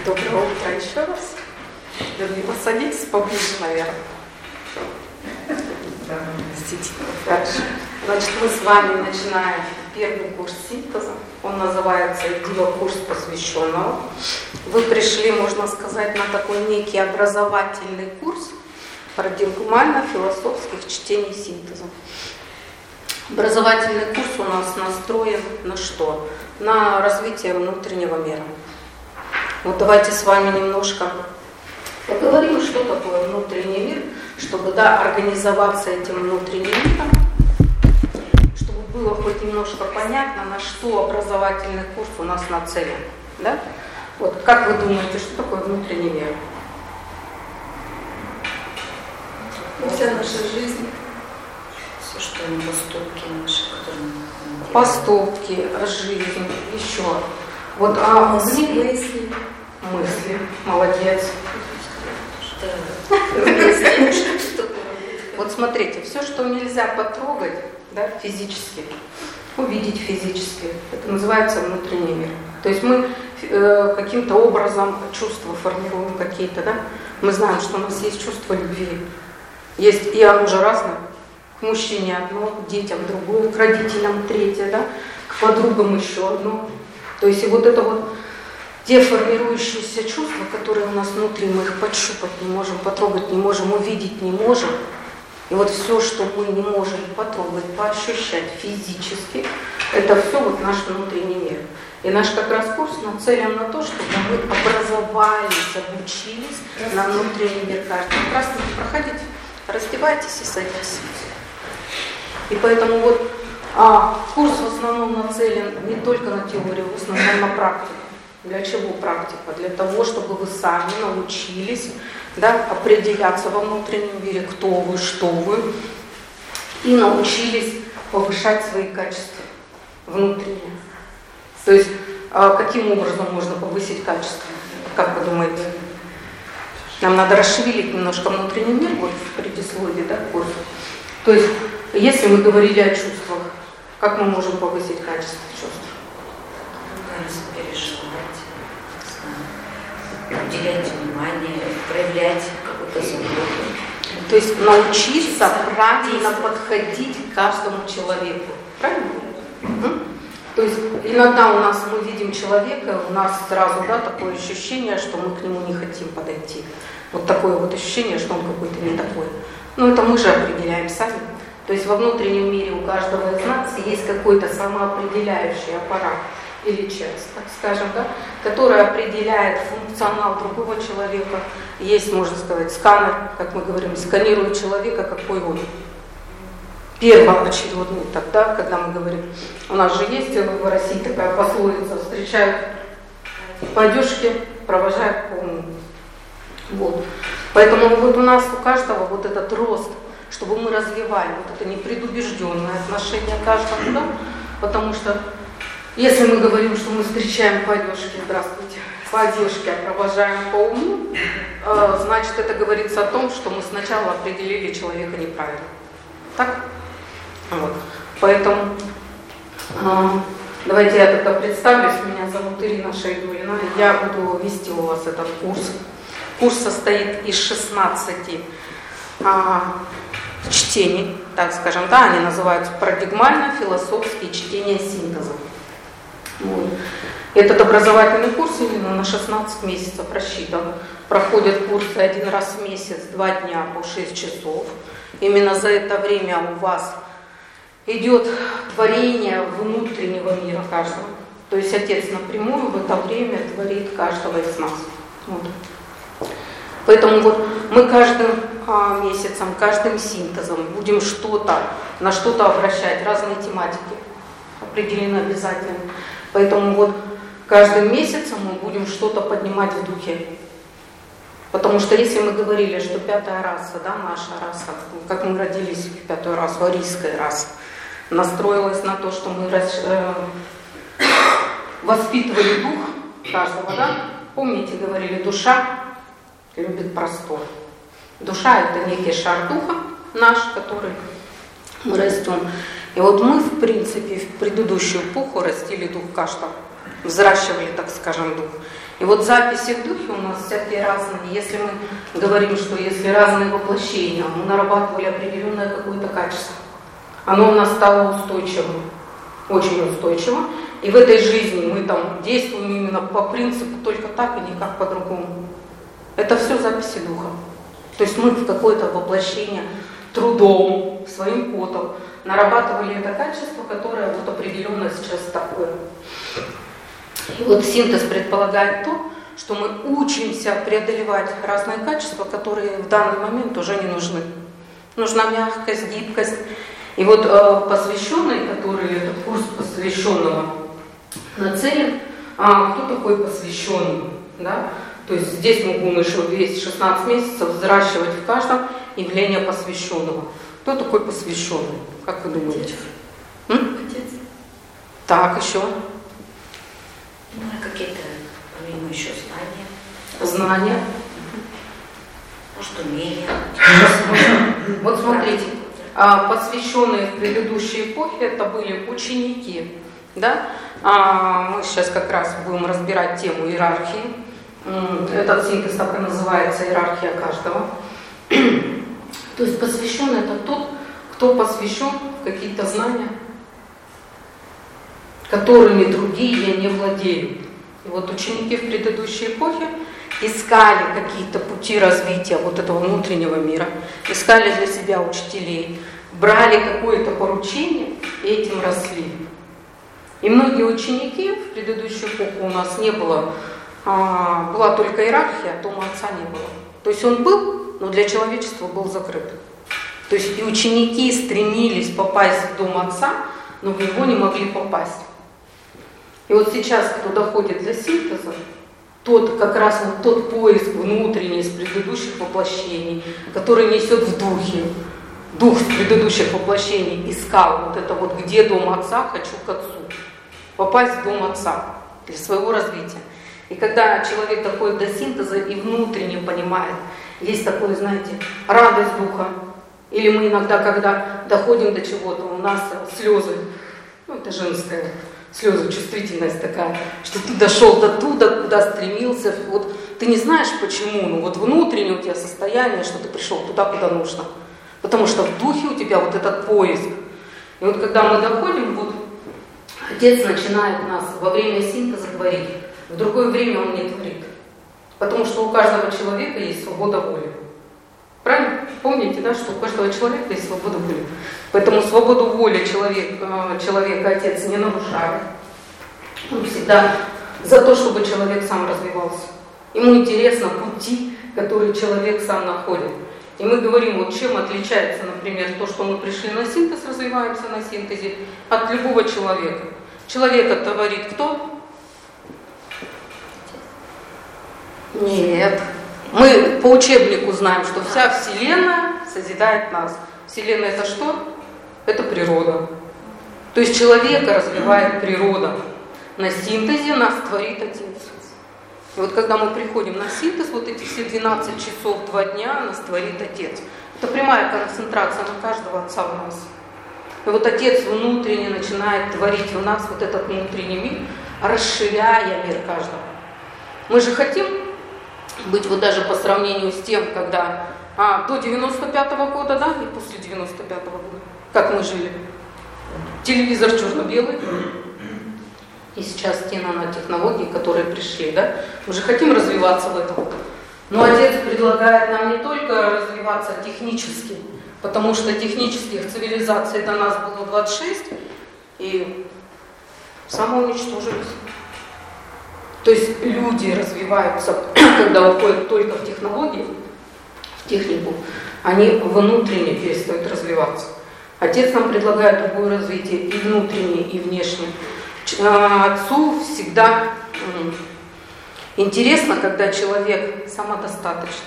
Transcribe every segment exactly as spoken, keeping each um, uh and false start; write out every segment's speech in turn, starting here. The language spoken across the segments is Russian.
Доброе утро еще раз. Вернее, посадитесь поближе, наверное. Простите. Дальше. Значит, мы с вами начинаем первый курс синтеза. Он называется «Идеокурс посвященного». Вы пришли, можно сказать, на такой некий образовательный курс парадигмально-философских чтений синтеза. Образовательный курс у нас настроен на что? На развитие внутреннего мира. Вот давайте с вами немножко поговорим, что такое внутренний мир, чтобы да, организоваться этим внутренним миром, чтобы было хоть немножко понятно, на что образовательный курс у нас нацелен. Да? Вот, как вы думаете, что такое внутренний мир? Вся наша жизнь, все, что мы, поступки наши, которые мы Поступки, жизнь, еще. Вот, а мысли, мысли. Мысли, молодец. Вот смотрите, все, что нельзя потрогать, да, физически, увидеть физически, это называется внутренний мир. То есть мы э, каким-то образом чувства формируем какие-то, да? Мы знаем, что у нас есть чувство любви. Есть, и оно же разное. К мужчине одно, к детям другое, к родителям третье, да? К подругам еще одно. То есть и вот это вот те формирующиеся чувства, которые у нас внутри, мы их подщупать не можем, потрогать не можем, увидеть не можем. И вот все, что мы не можем потрогать, поощущать физически, это все вот наш внутренний мир. И наш как раз курс нацелен на то, чтобы мы образовались, обучились на внутренний мир каждого. Здравствуйте, проходите, раздевайтесь и садитесь. И поэтому вот а, курс в основном нацелен не только на теорию, в основном на практику. Для чего практика? Для того, чтобы вы сами научились, да, определяться во внутреннем мире, кто вы, что вы, и научились повышать свои качества внутренние. То есть а каким образом можно повысить качество? Как вы думаете? Нам надо расшевелить немножко внутренний мир, вот в предисловии, да, к курсу. То есть, если мы говорили о чувствах, как мы можем повысить качество чувств? Переживать, уделять внимание, проявлять какую-то заботу. То есть научиться правильно подходить к каждому человеку. Правильно? Угу. То есть иногда у нас мы видим человека, у нас сразу, да, такое ощущение, что мы к нему не хотим подойти. Вот такое вот ощущение, что он какой-то не такой. Но это мы же определяем сами. То есть во внутреннем мире у каждого из нас есть какой-то самоопределяющий аппарат или часть, так скажем, да, которая определяет функционал другого человека. Есть, можно сказать, сканер, как мы говорим, сканирует человека, какой он. Первоочередный тогда, когда мы говорим, у нас же есть в России такая пословица: встречают по одежке, провожают по уму. Вот. Поэтому вот у нас у каждого вот этот рост, чтобы мы развивали вот это непредубежденное отношение к каждому, да? Потому что если мы говорим, что мы встречаем по одежке, здравствуйте, по одежке, а провожаем по уму, э, значит, это говорится о том, что мы сначала определили человека неправильно. Так? Вот. Поэтому э, давайте я тогда представлюсь. Меня зовут Ирина Шайдулина. Я буду вести у вас этот курс. Курс состоит из шестнадцати а, чтений, так скажем, да, они называются парадигмально-философские чтения синтеза. Вот. Этот образовательный курс именно на шестнадцать месяцев рассчитан. Проходят курсы один раз в месяц, два дня по шесть часов. Именно за это время у вас идет творение внутреннего мира каждого. То есть Отец напрямую в это время творит каждого из нас. Вот. Поэтому вот мы каждым а, месяцем, каждым синтезом будем что-то, на что-то обращать, разные тематики определены обязательно. Поэтому вот каждым месяцем мы будем что-то поднимать в духе. Потому что если мы говорили, что пятая раса, да, наша раса, как мы родились в пятую расу, арийская раса, настроилась на то, что мы э, воспитывали дух каждого, да? Помните, говорили, душа любит простор. Душа — это некий шар духа наш, который мы растем. И вот мы, в принципе, в предыдущую эпоху растили дух каждого, взращивали, так скажем, дух. И вот записи в духе у нас всякие разные. Если мы говорим, что если разные воплощения, мы нарабатывали определенное какое-то качество, оно у нас стало устойчивым, очень устойчивым. И в этой жизни мы там действуем именно по принципу только так и никак по-другому. Это все записи духа. То есть мы в какое-то воплощение трудом, своим потом нарабатывали это качество, которое вот определенно сейчас такое. И вот синтез предполагает то, что мы учимся преодолевать разные качества, которые в данный момент уже не нужны. Нужна мягкость, гибкость. И вот э, посвященный, который этот курс посвященного нацелен, а кто такой посвященный? Да? То есть здесь мы будем еще весь шестнадцать месяцев взращивать в каждом явление посвященного. Кто такой посвященный? Как вы думаете? М? Отец. Так, еще. Ну, а какие-то, помимо еще знания. Знания. Может, умения. Вот смотрите, посвященные в предыдущей эпохе это были ученики. Да? Мы сейчас как раз будем разбирать тему иерархии. Этот синтез так и называется иерархия каждого. То есть посвященный это тот, кто посвящен в какие-то знания, которыми другие не владеют. И вот ученики в предыдущей эпохе искали какие-то пути развития вот этого внутреннего мира, искали для себя учителей, брали какое-то поручение и этим росли. И многие ученики в предыдущую эпоху у нас не было, а, была только иерархия, а дома отца не было. То есть он был, но для человечества был закрыт. То есть и ученики стремились попасть в дом отца, но в него не могли попасть. И вот сейчас, кто доходит до синтеза, тот как раз вот тот поиск внутренний из предыдущих воплощений, который несет в духе. Дух с предыдущих воплощений искал вот это вот, где дом отца, хочу к отцу. Попасть в дом отца для своего развития. И когда человек доходит до синтеза и внутренне понимает, есть такое, знаете, радость духа, или мы иногда, когда доходим до чего-то, у нас слезы, ну это женская слезы, чувствительность такая, что ты дошел до туда, куда стремился, вот ты не знаешь почему, но вот внутренне у тебя состояние, что ты пришел туда, куда нужно. Потому что в духе у тебя вот этот поиск. И вот когда мы доходим, вот Отец начинает нас во время синтеза творить, в другое время Он не творит. Потому что у каждого человека есть свобода воли. Правильно? Помните, да, что у каждого человека есть свобода воли. Поэтому свободу воли человек, человека Отец не нарушает. Он всегда за то, чтобы человек сам развивался. Ему интересно пути, которые человек сам находит. И мы говорим, вот чем отличается, например, то, что мы пришли на синтез, развиваемся на синтезе, от любого человека. Человека творит кто? Нет. Мы по учебнику знаем, что вся Вселенная созидает нас. Вселенная это что? Это природа. То есть человека развивает природа. На синтезе нас творит Отец. И вот когда мы приходим на синтез, вот эти все двенадцать часов, два дня нас творит Отец. Это прямая концентрация на каждого Отца в нас. И вот Отец внутренне начинает творить в нас вот этот внутренний мир, расширяя мир каждого. Мы же хотим быть вот даже по сравнению с тем, когда а, до девяносто пятого года, да, и после девяносто пятого года, как мы жили. Телевизор черно-белый. И сейчас те нанотехнологии, которые пришли, да, мы же хотим развиваться в этом. Но Отец предлагает нам не только развиваться технически, потому что технических цивилизаций до нас было двадцать шесть, и самоуничтожились. То есть люди развиваются, когда уходят только в технологии, в технику, они внутренне перестают развиваться. Отец нам предлагает другое развитие и внутреннее, и внешнее. Отцу всегда интересно, когда человек самодостаточный.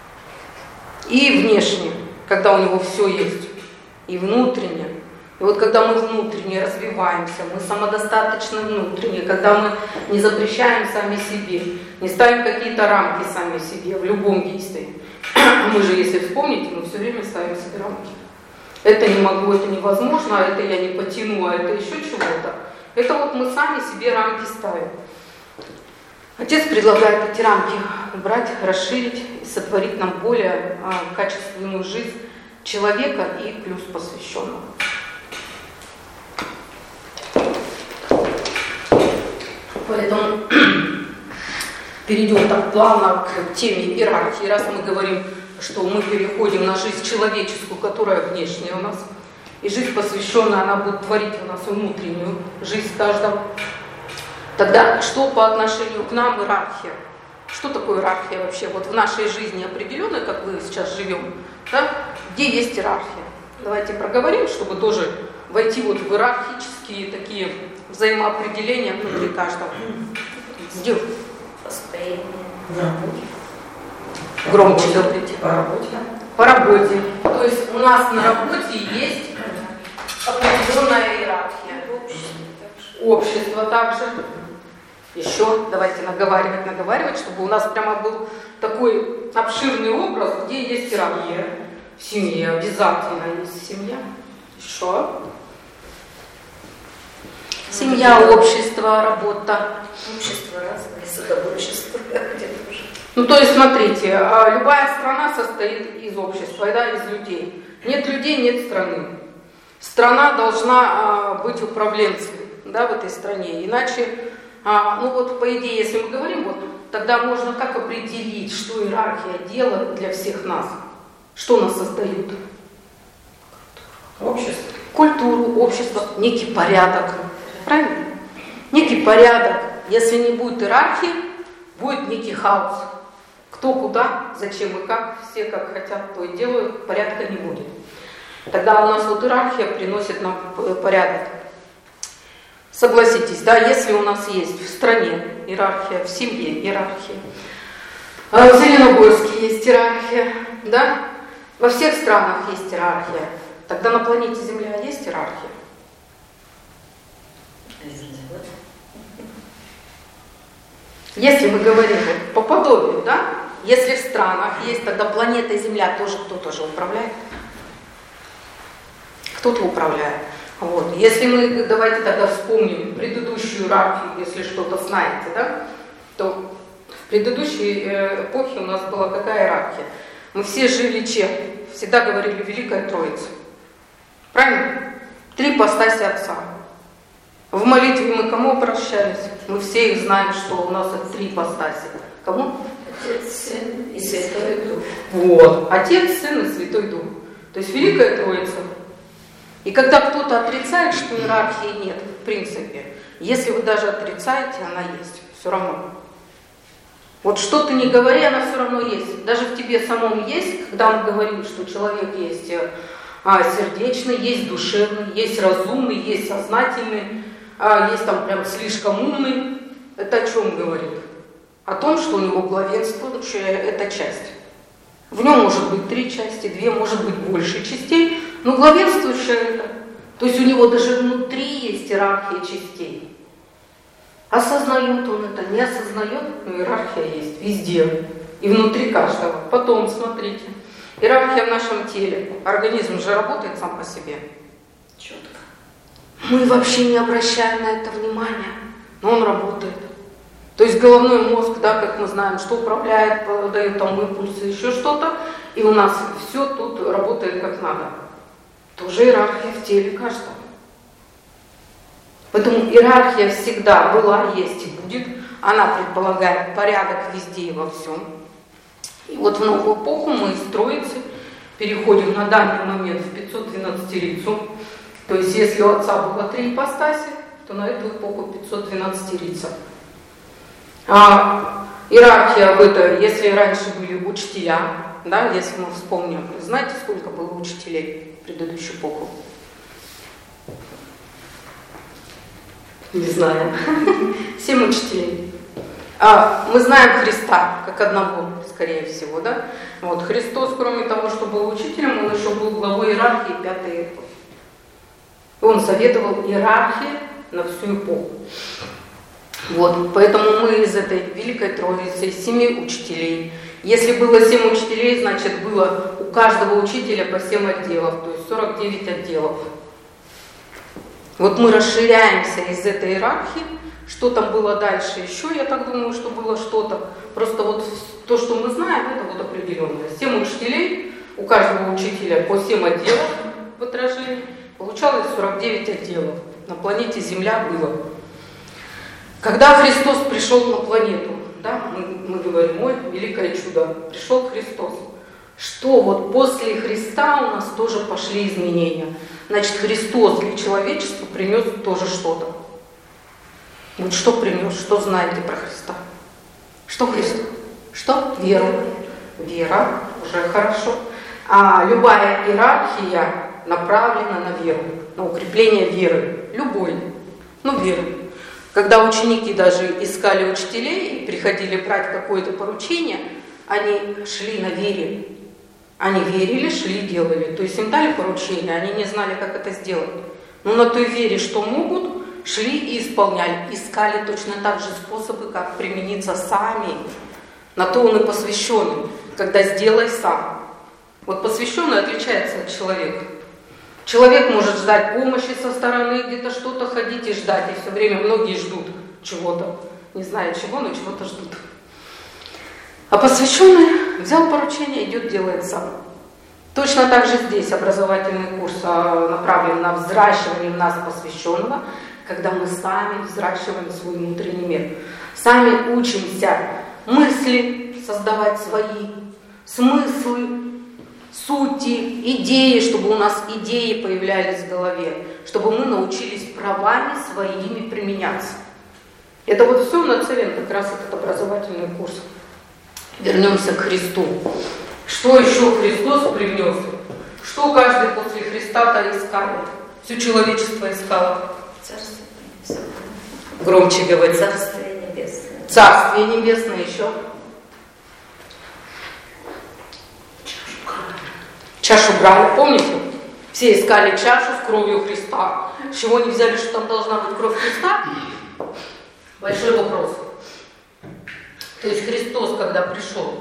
И внешне, когда у него все есть, и внутренне. И вот когда мы внутренне развиваемся, мы самодостаточны внутренне, когда мы не запрещаем сами себе, не ставим какие-то рамки сами себе в любом действии. Мы же, если вспомните, мы все время ставим себе рамки. Это не могу, это невозможно, а это я не потяну, а это еще чего-то. Это вот мы сами себе рамки ставим. Отец предлагает эти рамки убрать, расширить и сотворить нам более а, качественную жизнь человека и плюс посвященного. Поэтому перейдем так плавно к теме иерархии. Раз мы говорим, что мы переходим на жизнь человеческую, которая внешняя у нас, и жизнь посвященная, она будет творить у нас внутреннюю жизнь каждого. Тогда что по отношению к нам иерархия? Что такое иерархия вообще? Вот в нашей жизни определенной, как мы сейчас живем, да, где есть иерархия? Давайте проговорим, чтобы тоже войти вот в иерархические такие взаимоопределения внутри каждого. Где? Построение. Громче говорите. По работе. По работе. То есть у нас на работе есть определенная иерархия. Общество также. Еще давайте наговаривать, наговаривать, чтобы у нас прямо был такой обширный образ, где есть иерархия. В семье обязательно есть семья. Еще. Семья, общество, работа. Общество разное, судообщество где-то уже. Ну, то есть, смотрите, любая страна состоит из общества, да, из людей. Нет людей, нет страны. Страна должна быть управленцем, да, в этой стране. Иначе, ну вот, по идее, если мы говорим, вот, тогда можно как определить, что иерархия делает для всех нас? Что нас создают? Общество. Культуру, общество, некий порядок. Правильно? Некий порядок. Если не будет иерархии, будет некий хаос. Кто куда, зачем и как, все как хотят, то и делают, порядка не будет. Тогда у нас вот иерархия приносит нам порядок. Согласитесь, да, если у нас есть в стране иерархия, в семье иерархия, в Зеленогорске есть иерархия, да, во всех странах есть иерархия, тогда на планете Земля есть иерархия? Если мы говорим вот, по подобию, да, если в странах есть, тогда планета Земля тоже кто-то же управляет. Кто-то управляет. Вот. Если мы, давайте тогда вспомним предыдущую иерархию, если что-то знаете, да, то в предыдущей эпохе у нас была какая иерархия? Мы все жили чем? Всегда говорили Великая Троица. Правильно? Три ипостаси Отца. В молитве мы кому обращались? Мы все их знаем, что у нас это три ипостаси. Кому? Отец, Сын и Святой Дух. Вот. Отец, Сын и Святой Дух. То есть Великая Троица. И когда кто-то отрицает, что иерархии нет, в принципе, если вы даже отрицаете, она есть. Все равно. Вот что ты не говори, она все равно есть. Даже в тебе самом есть, когда мы говорим, что человек есть а, сердечный, есть душевный, есть разумный, есть сознательный, а, есть там прям слишком умный. Это о чем говорит? О том, что у него главенствующая эта часть. В нем может быть три части, две, может быть больше частей, но главенствующая это. То есть у него даже внутри есть иерархия частей. Осознает он это, не осознает, но иерархия есть везде. И внутри каждого. Потом, смотрите, иерархия в нашем теле. Организм же работает сам по себе. Четко. Мы вообще не обращаем на это внимания, но он работает. То есть головной мозг, да, как мы знаем, что управляет, дает там импульсы, еще что-то, и у нас все тут работает как надо. Тоже иерархия в теле каждого. Поэтому иерархия всегда была, есть и будет. Она предполагает порядок везде и во всем. И вот в новую эпоху мы из Троицы переходим на данный момент в пятьсот двенадцатирицу. То есть если у Отца было три ипостаси, то на эту эпоху пятьсот двенадцатирица. А иерархия в это, если раньше были учителя, да, если мы вспомним, знаете, сколько было учителей в предыдущую эпоху? Не знаю. Семь учителей. А, мы знаем Христа как одного, скорее всего, да? Вот Христос, кроме того, что был учителем, он еще был главой иерархии пятой эпохи. Он советовал иерархии на всю эпоху. Вот, поэтому мы из этой Великой Троицы, из семи учителей. Если было семь учителей, значит было у каждого учителя по семь отделов, то есть сорок девять отделов. Вот мы расширяемся из этой иерархии Что там было дальше еще, я так думаю, что было что-то. Просто вот то, что мы знаем, это вот определенное. Семь учителей, у каждого учителя по семь отделов в отражении, получалось сорок девять отделов. На планете Земля было. Когда Христос пришел на планету, да, мы, мы говорим, ой, великое чудо, пришел Христос. Что вот после Христа у нас тоже пошли изменения. Значит, Христос для человечества принес тоже что-то. Вот что принес, что знаете про Христа? Что Христос? Что? Веру. Вера, уже хорошо. А любая иерархия направлена на веру, на укрепление веры. Любой. Ну, веры. Когда ученики даже искали учителей и приходили брать какое-то поручение, они шли на вере. Они верили, шли, делали. То есть им дали поручение, они не знали, как это сделать. Но на той вере, что могут, шли и исполняли. Искали точно так же способы, как примениться сами. На то он и посвященный, когда сделай сам. Вот посвященный отличается от человека. Человек может ждать помощи со стороны, где-то что-то ходить и ждать. И все время многие ждут чего-то. Не знаю чего, но чего-то ждут. А посвященный взял поручение, идет, делает сам. Точно так же здесь образовательный курс направлен на взращивание в нас посвященного, когда мы сами взращиваем свой внутренний мир. Сами учимся мысли создавать свои, смыслы, сути, идеи, чтобы у нас идеи появлялись в голове, чтобы мы научились правами своими применяться. Это вот все нацелен как раз этот образовательный курс. Вернемся к Христу. Что еще Христос привнес? Что каждый после Христа-то искал? Все человечество искало. Царствие Небесное. Громче говори. Царствие Небесное. Царствие Небесное еще. Чашу брали, помните? Все искали чашу с кровью Христа. С чего они взяли, что там должна быть кровь Христа? Большой вопрос. То есть Христос, когда пришел,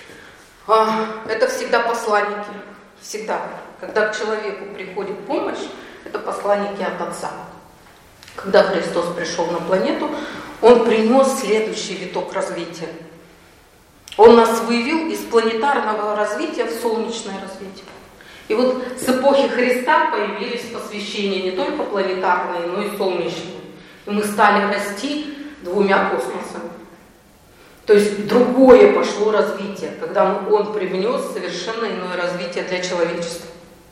это всегда посланники. Всегда. Когда к человеку приходит помощь, это посланники от Отца. Когда Христос пришел на планету, Он принес следующий виток развития. Он нас вывел из планетарного развития в солнечное развитие. И вот с эпохи Христа появились посвящения не только планетарные, но и солнечные. И мы стали расти двумя космосами. То есть другое пошло развитие, когда Он привнес совершенно иное развитие для человечества.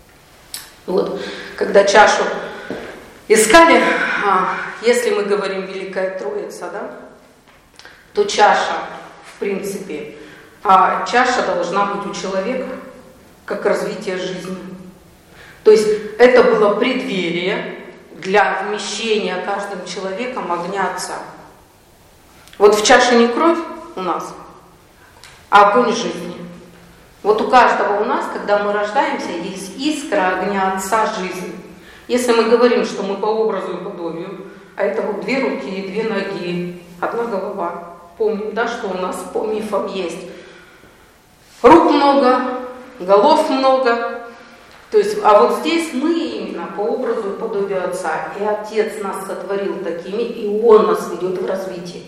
Вот. Когда чашу искали, если мы говорим Великая Троица, да, то чаша, в принципе, чаша должна быть у человека как развитие жизни. То есть это было преддверие для вмещения каждым человеком огня Отца. Вот в чаше не кровь у нас, а огонь жизни. Вот у каждого у нас, когда мы рождаемся, есть искра огня Отца жизни. Если мы говорим, что мы по образу и подобию, а это вот две руки и две ноги, одна голова. Помним, да, что у нас по мифам есть. Рук много, голов много. То есть, а вот здесь мы именно по образу и подобию Отца. И Отец нас сотворил такими, и Он нас ведет в развитии.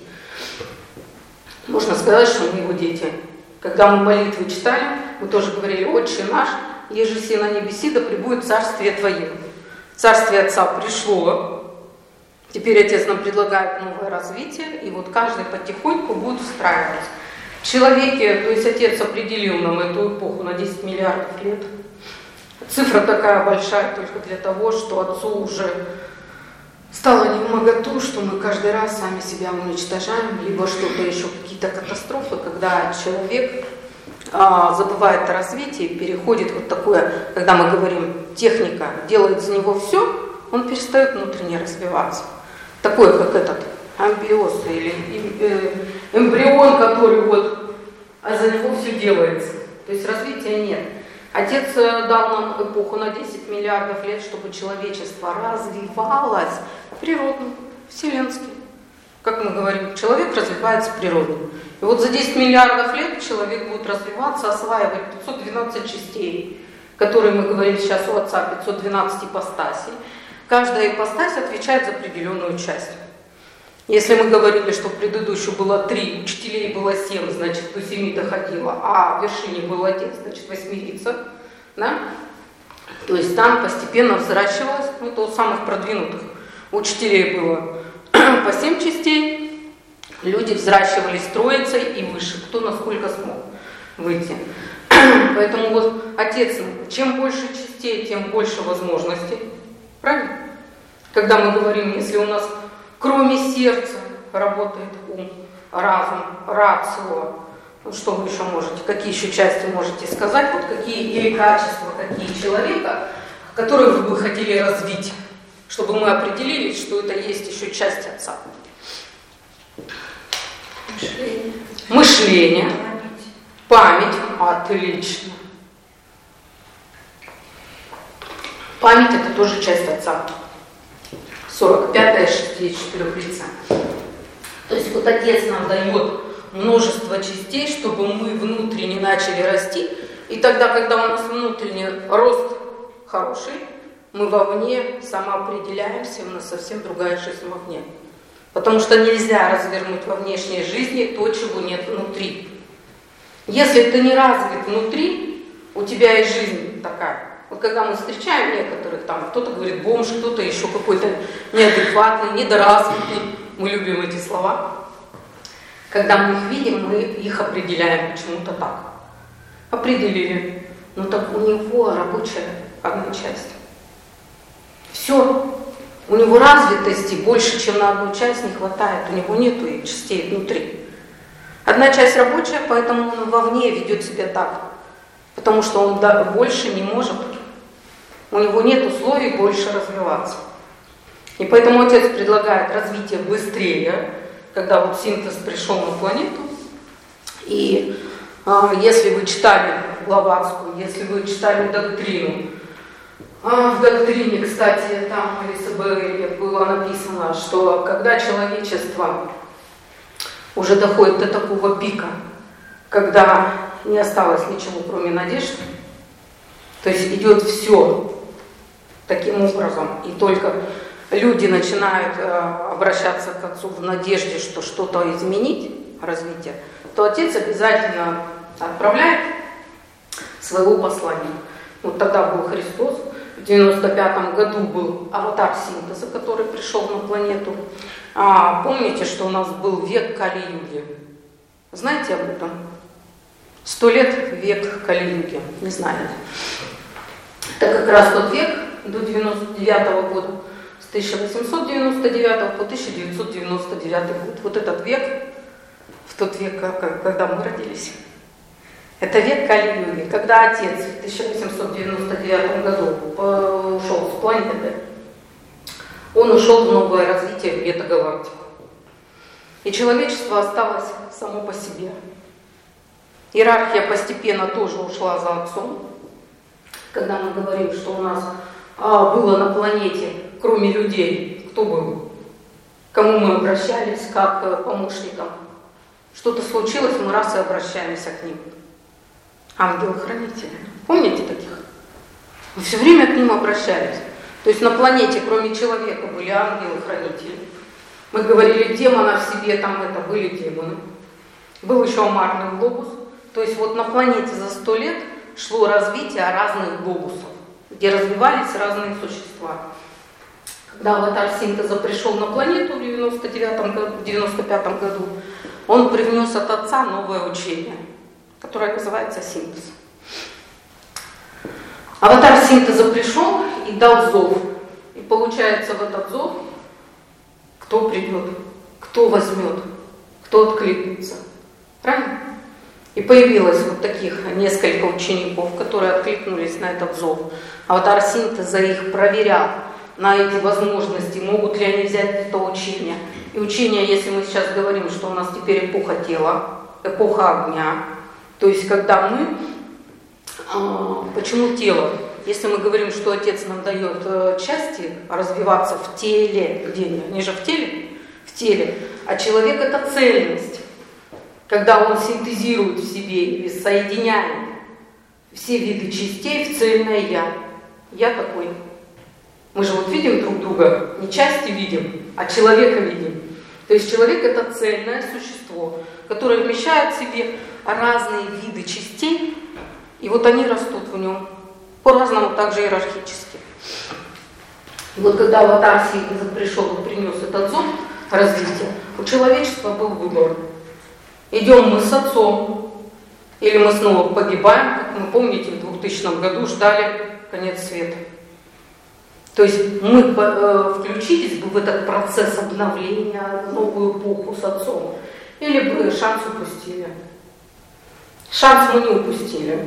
Можно сказать, что мы Его дети. Когда мы молитвы читали, мы тоже говорили: «Отче наш, еже си на небеси, да пребудет царствие Твое». Царствие Отца пришло. Теперь Отец нам предлагает новое развитие, и вот каждый потихоньку будет встраиваться. В человеке, то есть Отец определил нам эту эпоху на десять миллиардов лет. Цифра такая большая только для того, что Отцу уже стало невмоготу, что мы каждый раз сами себя уничтожаем, либо что-то еще, какие-то катастрофы, когда человек а, забывает о развитии, переходит вот такое, когда мы говорим, техника делает за него все, он перестает внутренне развиваться. Такое, как этот амбиоз или эмбрион, который вот, а за него все делается. То есть развития нет. Отец дал нам эпоху на десять миллиардов лет, чтобы человечество развивалось природно, вселенски. Как мы говорим, человек развивается природно. И вот за десять миллиардов лет человек будет развиваться, осваивать пятьсот двенадцать частей, которые мы говорим сейчас у Отца, пятьсот двенадцать ипостасей. Каждая ипостась отвечает за определенную часть. Если мы говорили, что в предыдущую было три, учителей было семь, значит, до семи доходило, а в вершине был отец, значит, восьмерица, да? То есть там постепенно взращивалось, ну, это у самых продвинутых учителей было по семь частей, люди взращивались троицей и выше, кто насколько смог выйти. Поэтому вот отец, чем больше частей, тем больше возможностей, правильно? Когда мы говорим, если у нас кроме сердца работает ум, разум, рацио, ну, что вы еще можете, какие еще части можете сказать, вот какие или качества, какие человека, которые вы бы хотели развить, чтобы мы определили, что это есть еще часть отца. Мышление. Мышление. Память. Отлично. Память — это тоже часть отца. сорок пятая шестьдесят четыре лица. То есть вот отец нам дает множество частей, чтобы мы внутренне начали расти. И тогда, когда у нас внутренний рост хороший, мы вовне самоопределяемся, у нас совсем другая жизнь вовне. Потому что нельзя развернуть во внешней жизни то, чего нет внутри. Если ты не развит внутри, у тебя и жизнь такая. Вот когда мы встречаем некоторых, там кто-то говорит бомж, кто-то еще какой-то неадекватный, недоразвитый, мы любим эти слова. Когда мы их видим, мы их определяем почему-то так. Определили. Ну так у него рабочая одна часть. Все. У него развитости больше, чем на одну часть не хватает. У него нету и частей внутри. Одна часть рабочая, поэтому он вовне ведет себя так. Потому что он больше не может. У него нет условий больше развиваться. И поэтому отец предлагает развитие быстрее, когда вот синтез пришел на планету. И а, если вы читали Блаватскую, если вы читали доктрину, а, в доктрине, кстати, там в Алисе Бейле было написано, что когда человечество уже доходит до такого пика, когда не осталось ничего, кроме надежды, то есть идет все таким образом, и только люди начинают э, обращаться к отцу в надежде, что что-то изменить, развитие, то отец обязательно отправляет своего послания. Вот тогда был Христос, в девяносто пятом году был аватар синтеза, который пришел на планету. А, помните, что у нас был век Кали-юги? Знаете об этом? Сто лет век Кали-юги, не знаете. Это как раз тот век до девяносто девятого года, с тысяча восемьсот девяносто девятого по тысяча девятьсот девяносто девятый год. Вот этот век, в тот век, когда мы родились. Это век Кали-юги, когда отец в тысяча восемьсот девяносто девятом году ушел с планеты, он ушел в новое развитие в бета-галактику. И человечество осталось само по себе. Иерархия постепенно тоже ушла за отцом. Когда мы говорим, что у нас а, было на планете, кроме людей, кто был? К кому мы обращались, как к помощникам? Что-то случилось, мы раз и обращаемся к ним. Ангелы-хранители. Помните таких? Мы все время к ним обращались. То есть на планете, кроме человека, были ангелы-хранители. Мы говорили, демонов в себе, там это были демоны. Был еще омарный глобус. То есть вот на планете за сто лет шло развитие разных глобусов, где развивались разные существа. Когда аватар синтеза пришел на планету в девяносто девятом году, в девяносто пятом году, он привнес от отца новое учение, которое называется синтез. Аватар синтеза пришел и дал зов. И получается в этот зов, кто придет, кто возьмет, кто откликнется. Правильно? И появилось вот таких несколько учеников, которые откликнулись на этот зов. Аватар синтеза их проверял на эти возможности, могут ли они взять это учение. И учение, если мы сейчас говорим, что у нас теперь эпоха тела, эпоха огня, то есть когда мы... А, почему тело? Если мы говорим, что Отец нам дает э, части развиваться в теле, где они? Они же в теле? В теле. А человек — это цельность. Когда он синтезирует в себе или соединяет все виды частей в цельное «я». Я такой. Мы же вот видим друг друга, не части видим, а человека видим. То есть человек — это цельное существо, которое вмещает в себе разные виды частей, и вот они растут в нем по-разному, также иерархически. И вот когда аватар Сита пришел и принес этот зов развития, у человечества был выбор. Идем мы с отцом, или мы снова погибаем, как мы, помните, в двухтысячном году ждали конец света. То есть мы э, включились бы в этот процесс обновления, в новую эпоху с отцом, или бы шанс упустили. Шанс мы не упустили.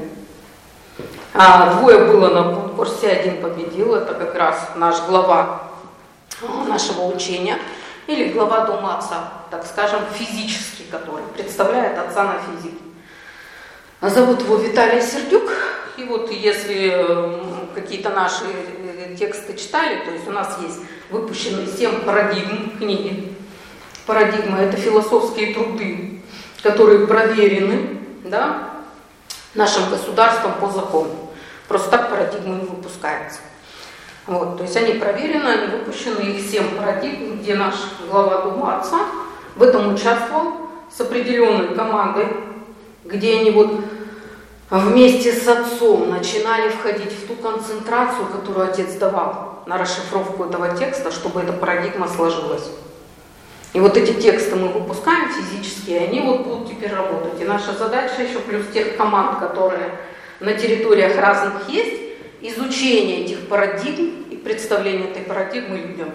А, двое было на конкурсе, один победил, это как раз наш глава нашего учения, или глава Дома Отца, так скажем, физический, который представляет отца на физике. Зовут его Виталий Сердюк, и вот если какие-то наши тексты читали, то есть у нас есть выпущены семь парадигм книги. Парадигма — это философские труды, которые проверены, да, нашим государством по закону. Просто так парадигмы не выпускаются. Вот, то есть они проверены, они выпущены, их семь парадигм, где наш глава Дома Отца в этом участвовал с определенной командой, где они вот вместе с отцом начинали входить в ту концентрацию, которую отец давал на расшифровку этого текста, чтобы эта парадигма сложилась. И вот эти тексты мы выпускаем физически, и они вот будут теперь работать. И наша задача еще плюс тех команд, которые на территориях разных есть, изучение этих парадигм и представление этой парадигмы людям.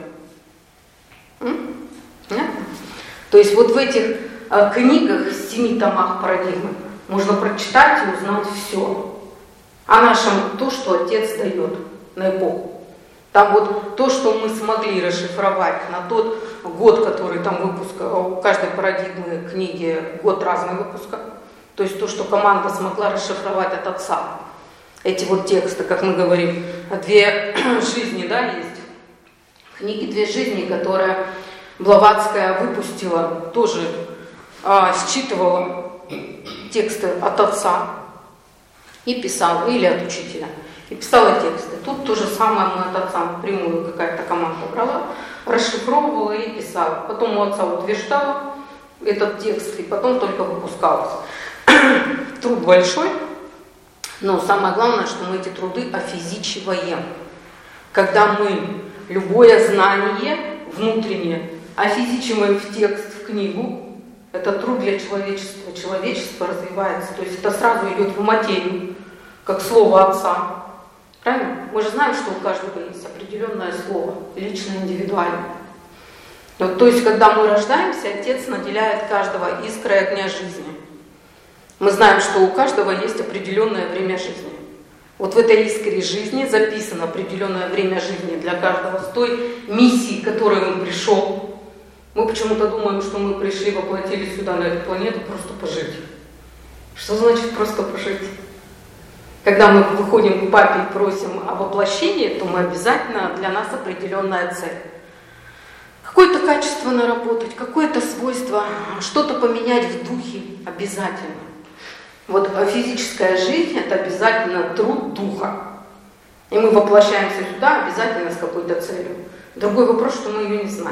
М? Нет? То есть вот в этих э, книгах, семи томах парадигмы, можно прочитать и узнать все о нашем, то, что отец дает на эпоху. Там вот то, что мы смогли расшифровать на тот год, который там выпуска, у каждой парадигмы книги год разный выпуска, то есть то, что команда смогла расшифровать от отца. Эти вот тексты, как мы говорим, две жизни, да, есть. Книги «Две жизни», которые Блаватская выпустила, тоже а, считывала тексты от отца и писала, или от учителя, и писала тексты. Тут то же самое мы от отца напрямую какая-то команда брала, расшифровывала и писала. Потом у отца утверждала этот текст, и потом только выпускалось. Труд большой, но самое главное, что мы эти труды офизичиваем. Когда мы любое знание внутреннее офизичиваем в текст, в книгу, это труд для человечества. Человечество развивается. То есть это сразу идет в материю, как слово отца. Правильно? Мы же знаем, что у каждого есть определенное слово, личное, индивидуальное. Вот, то есть, когда мы рождаемся, Отец наделяет каждого искрой огня жизни. Мы знаем, что у каждого есть определенное время жизни. Вот в этой искре жизни записано определенное время жизни для каждого с той миссией, к которой он пришел. Мы почему-то думаем, что мы пришли, воплотились сюда, на эту планету, просто пожить. Что значит просто пожить? Когда мы выходим к папе и просим о воплощении, то мы обязательно, для нас определенная цель. Какое-то качество наработать, какое-то свойство, что-то поменять в духе обязательно. Вот физическая жизнь — это обязательно труд духа. И мы воплощаемся сюда обязательно с какой-то целью. Другой вопрос, что мы ее не знаем.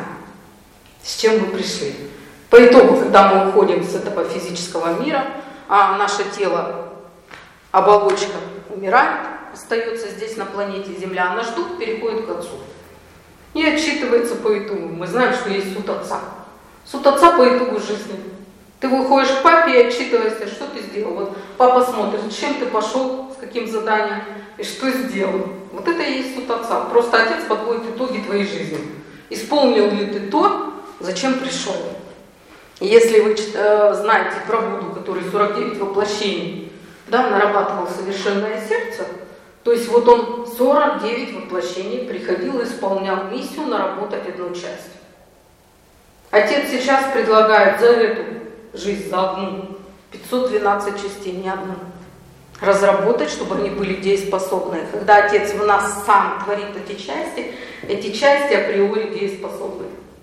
С чем вы пришли? По итогу, когда мы уходим с этого физического мира, а наше тело, оболочка умирает, остается здесь на планете Земля, а наш дух переходит к Отцу. И отчитывается по итогу. Мы знаем, что есть суд Отца. Суд Отца по итогу жизни. Ты выходишь к папе и отчитываешься, что ты сделал. Вот папа смотрит, чем ты пошел, с каким заданием и что сделал. Вот это и есть суд Отца. Просто Отец подводит итоги твоей жизни. Исполнил ли ты то, зачем пришел? И если вы э, знаете про Будду, который сорок девять воплощений, да, нарабатывал совершенное сердце, то есть вот он сорок девять воплощений приходил и исполнял миссию наработать одну часть. Отец сейчас предлагает за эту жизнь, за одну, пятьсот двенадцать частей, не одну, разработать, чтобы они были дееспособны. Когда Отец в нас сам творит эти части, эти части априори дееспособны.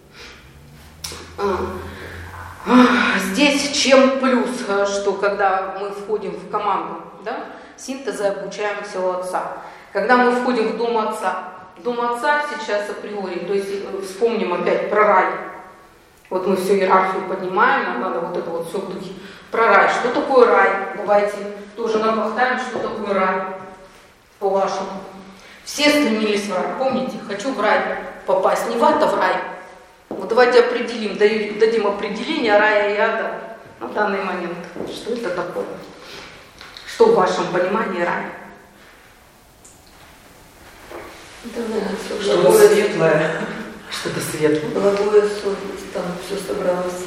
Здесь чем плюс, что когда мы входим в команду, да, синтеза обучаемся у Отца. Когда мы входим в Дом Отца, Дом Отца сейчас априори, то есть вспомним опять про рай. Вот мы всю иерархию поднимаем, нам надо вот это вот все в духе. Про рай. Что такое рай? Давайте тоже набахтаем, что такое рай, по-вашему. Все стремились в рай, помните? Хочу в рай попасть, не в ад, а в рай. Вот давайте определим, дадим определение рая и ада на данный момент. Что это такое? Что в вашем понимании рай? Это, наверное, все что-то светлое. Что-то светлое. Благое совесть, там все собралось.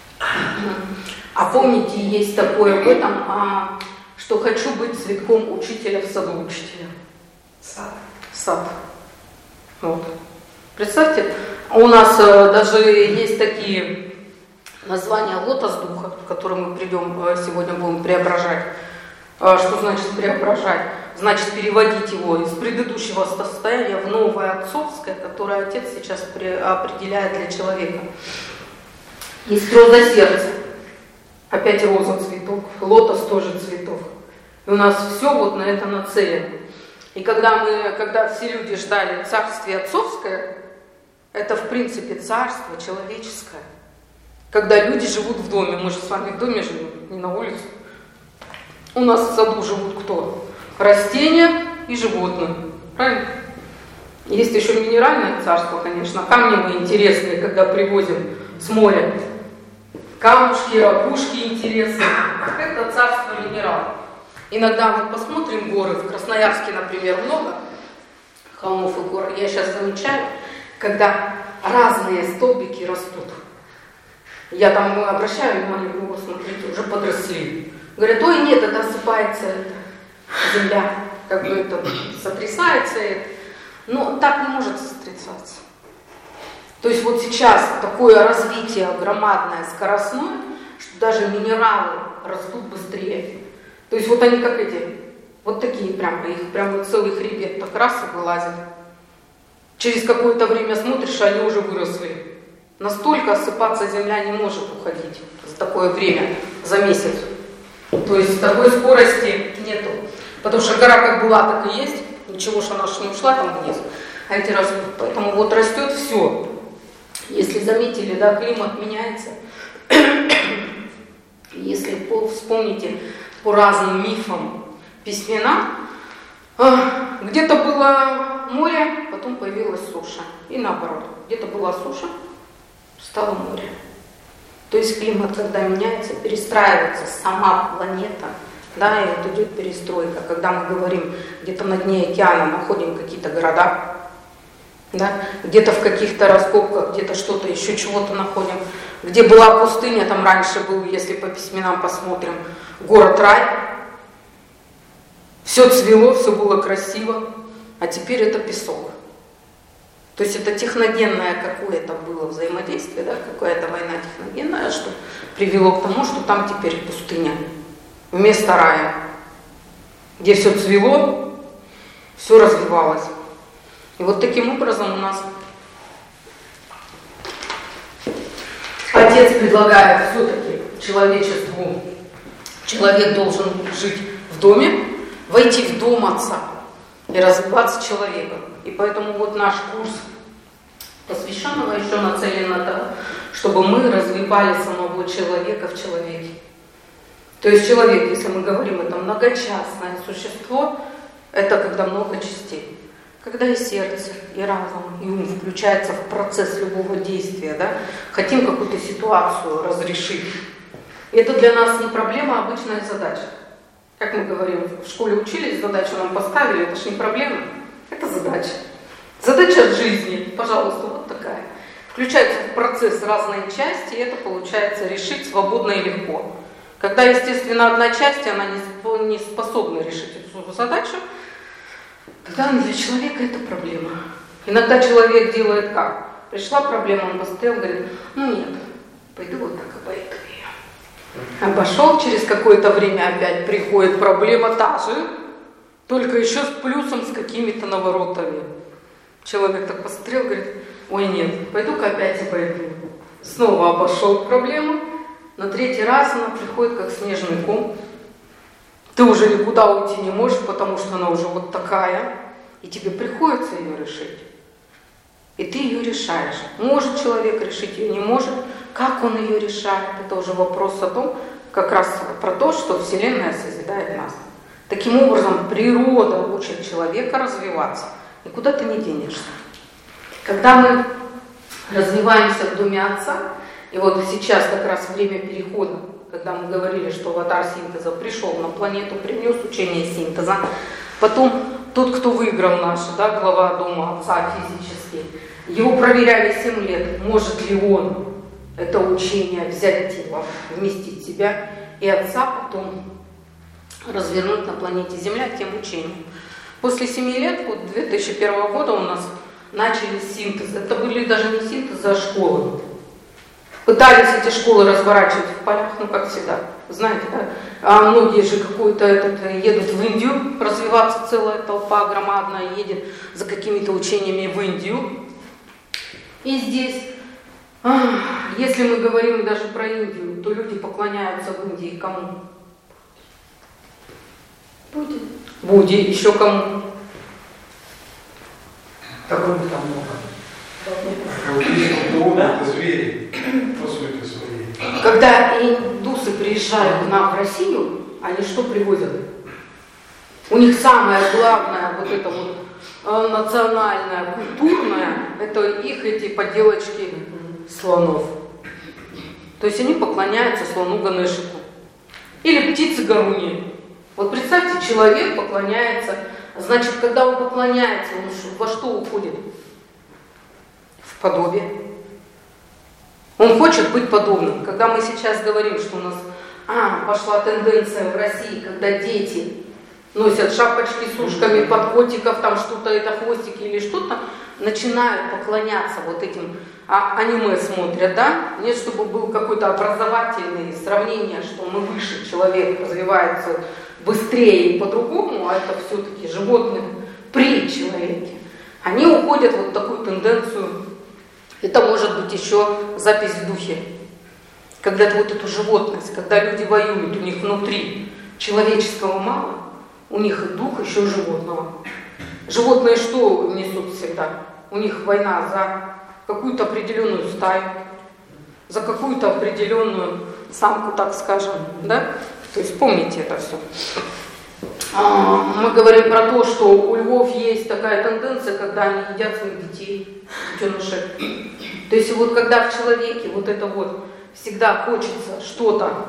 А помните, есть такое в этом, а, что хочу быть цветком учителя в саду учителя. Сад. Сад. Вот. Представьте, у нас э, даже есть такие названия лотос духа, в которые мы придем э, сегодня будем преображать. Э, что значит преображать? Значит переводить его из предыдущего состояния в новое отцовское, которое Отец сейчас при, определяет для человека. Есть роза сердца. Опять роза цветок. Лотос тоже цветок. И у нас все вот на это нацелено. И когда мы, когда все люди ждали царствие отцовское, это в принципе царство человеческое. Когда люди живут в доме, мы же с вами в доме живем, не на улице. У нас в саду живут кто? Растения и животные. Правильно? Есть еще минеральное царство, конечно. Камни мы интересные, когда привозим с моря. Камушки, ракушки интересные. Это царство минералов. Иногда мы посмотрим горы, в Красноярске, например, много холмов и гор. Я сейчас замечаю, когда разные столбики растут. Я там обращаю внимание, вот смотрите, уже подросли. Говорят, ой, нет, это осыпается это, земля, как бы это сотрясается. Это. Но так не может сотрясаться. То есть вот сейчас такое развитие громадное, скоростное, что даже минералы растут быстрее. То есть вот они как эти, вот такие прям, их прям вот целый хребет так раз и вылазит. Через какое-то время смотришь, они уже выросли. Настолько осыпаться земля не может уходить за такое время, за месяц. То есть такой скорости нету. Потому что гора как была, так и есть. Ничего, что она ж не ушла там вниз. А эти растут. Поэтому вот растет все. Если заметили, да, климат меняется. Если вспомните по разным мифам письмена, где-то было море, потом появилась суша. И наоборот, где-то была суша, стало море. То есть климат, когда меняется, перестраивается сама планета, да, и вот идет перестройка. Когда мы говорим, где-то на дне океана находим какие-то города, да, где-то в каких-то раскопках, где-то что-то, еще чего-то находим. Где была пустыня, там раньше был, если по письменам посмотрим, город рай. Все цвело, все было красиво, а теперь это песок. То есть это техногенное какое-то было взаимодействие, да, какая-то война техногенная, что привело к тому, что там теперь пустыня вместо рая, где все цвело, все развивалось. И вот таким образом у нас Отец предлагает все-таки человечеству, человек должен жить в доме, войти в дом Отца и развиваться человеком. И поэтому вот наш курс посвященного еще нацелен на то, чтобы мы развивали самого человека в человеке. То есть человек, если мы говорим, это многочастное существо, это когда много частей. Когда и сердце, и разум, и ум включается в процесс любого действия, да, хотим какую-то ситуацию разрешить. И это для нас не проблема, а обычная задача. Как мы говорим, в школе учились, задачу нам поставили, это же не проблема, это задача. Задача жизни, пожалуйста, вот такая. Включается в процесс разные части, и это получается решить свободно и легко. Когда, естественно, одна часть, она не способна решить эту задачу, тогда для человека это проблема. Иногда человек делает как? Пришла проблема, он посмотрел, говорит, ну нет, пойду вот так обойду ее. Обошел, через какое-то время опять приходит проблема та же, только еще с плюсом, с какими-то наворотами. Человек так посмотрел, говорит, ой нет, пойду-ка опять обойду. Снова обошел проблему, на третий раз она приходит как снежный ком. Ты уже никуда уйти не можешь, потому что она уже вот такая, и тебе приходится ее решить. И ты ее решаешь. Может человек решить ее, не может. Как он ее решает, это уже вопрос о том, как раз про то, что Вселенная созидает нас. Таким образом, природа учит человека развиваться, никуда ты не денешься. Когда мы развиваемся в Доме Отца, и вот сейчас как раз время перехода, когда мы говорили, что аватар синтеза пришел на планету, принес учение синтеза, потом тот, кто выиграл наш, да, глава Дома Отца физически, его проверяли семь лет, может ли он это учение взять тело, вместить себя и Отца потом развернуть на планете Земля тем учением. После семи лет, вот две тысячи первого года у нас начались синтезы. Это были даже не синтезы, а школы. Пытались эти школы разворачивать в полях, ну как всегда, знаете, да? А многие же какой-то этот, едут в Индию, развиваться целая толпа громадная едет за какими-то учениями в Индию. И здесь, если мы говорим даже про Индию, то люди поклоняются в Индии кому? Будде. Будде, еще кому? Такого там много. Это звери, по сути своей. Когда индусы приезжают к нам в Россию, они что привозят? У них самое главное, вот это вот национальное, культурное, это их эти поделочки слонов. То есть они поклоняются слону Ганешику. Или птице Гаруни. Вот представьте, человек поклоняется, значит, когда он поклоняется, он во что уходит? В подобие. Он хочет быть подобным. Когда мы сейчас говорим, что у нас а, пошла тенденция в России, когда дети носят шапочки с ушками, под котиков, там что-то, это хвостики или что-то, начинают поклоняться вот этим, а, аниме смотрят, да? Нет, чтобы был какой-то образовательный сравнение, что мы выше, человек развивается быстрее и по-другому, а это все-таки животные при человеке. Они уходят в вот такую тенденцию. Это может быть еще запись в духе. Когда вот эту животность, когда люди воюют, у них внутри человеческого мало, у них и дух еще животного. Животные что несут всегда? У них война за какую-то определенную стаю, за какую-то определенную самку, так скажем, да? То есть помните это все. Мы говорим про то, что у львов есть такая тенденция, когда они едят своих детей, детенышей. То есть вот когда в человеке вот это вот всегда хочется что-то,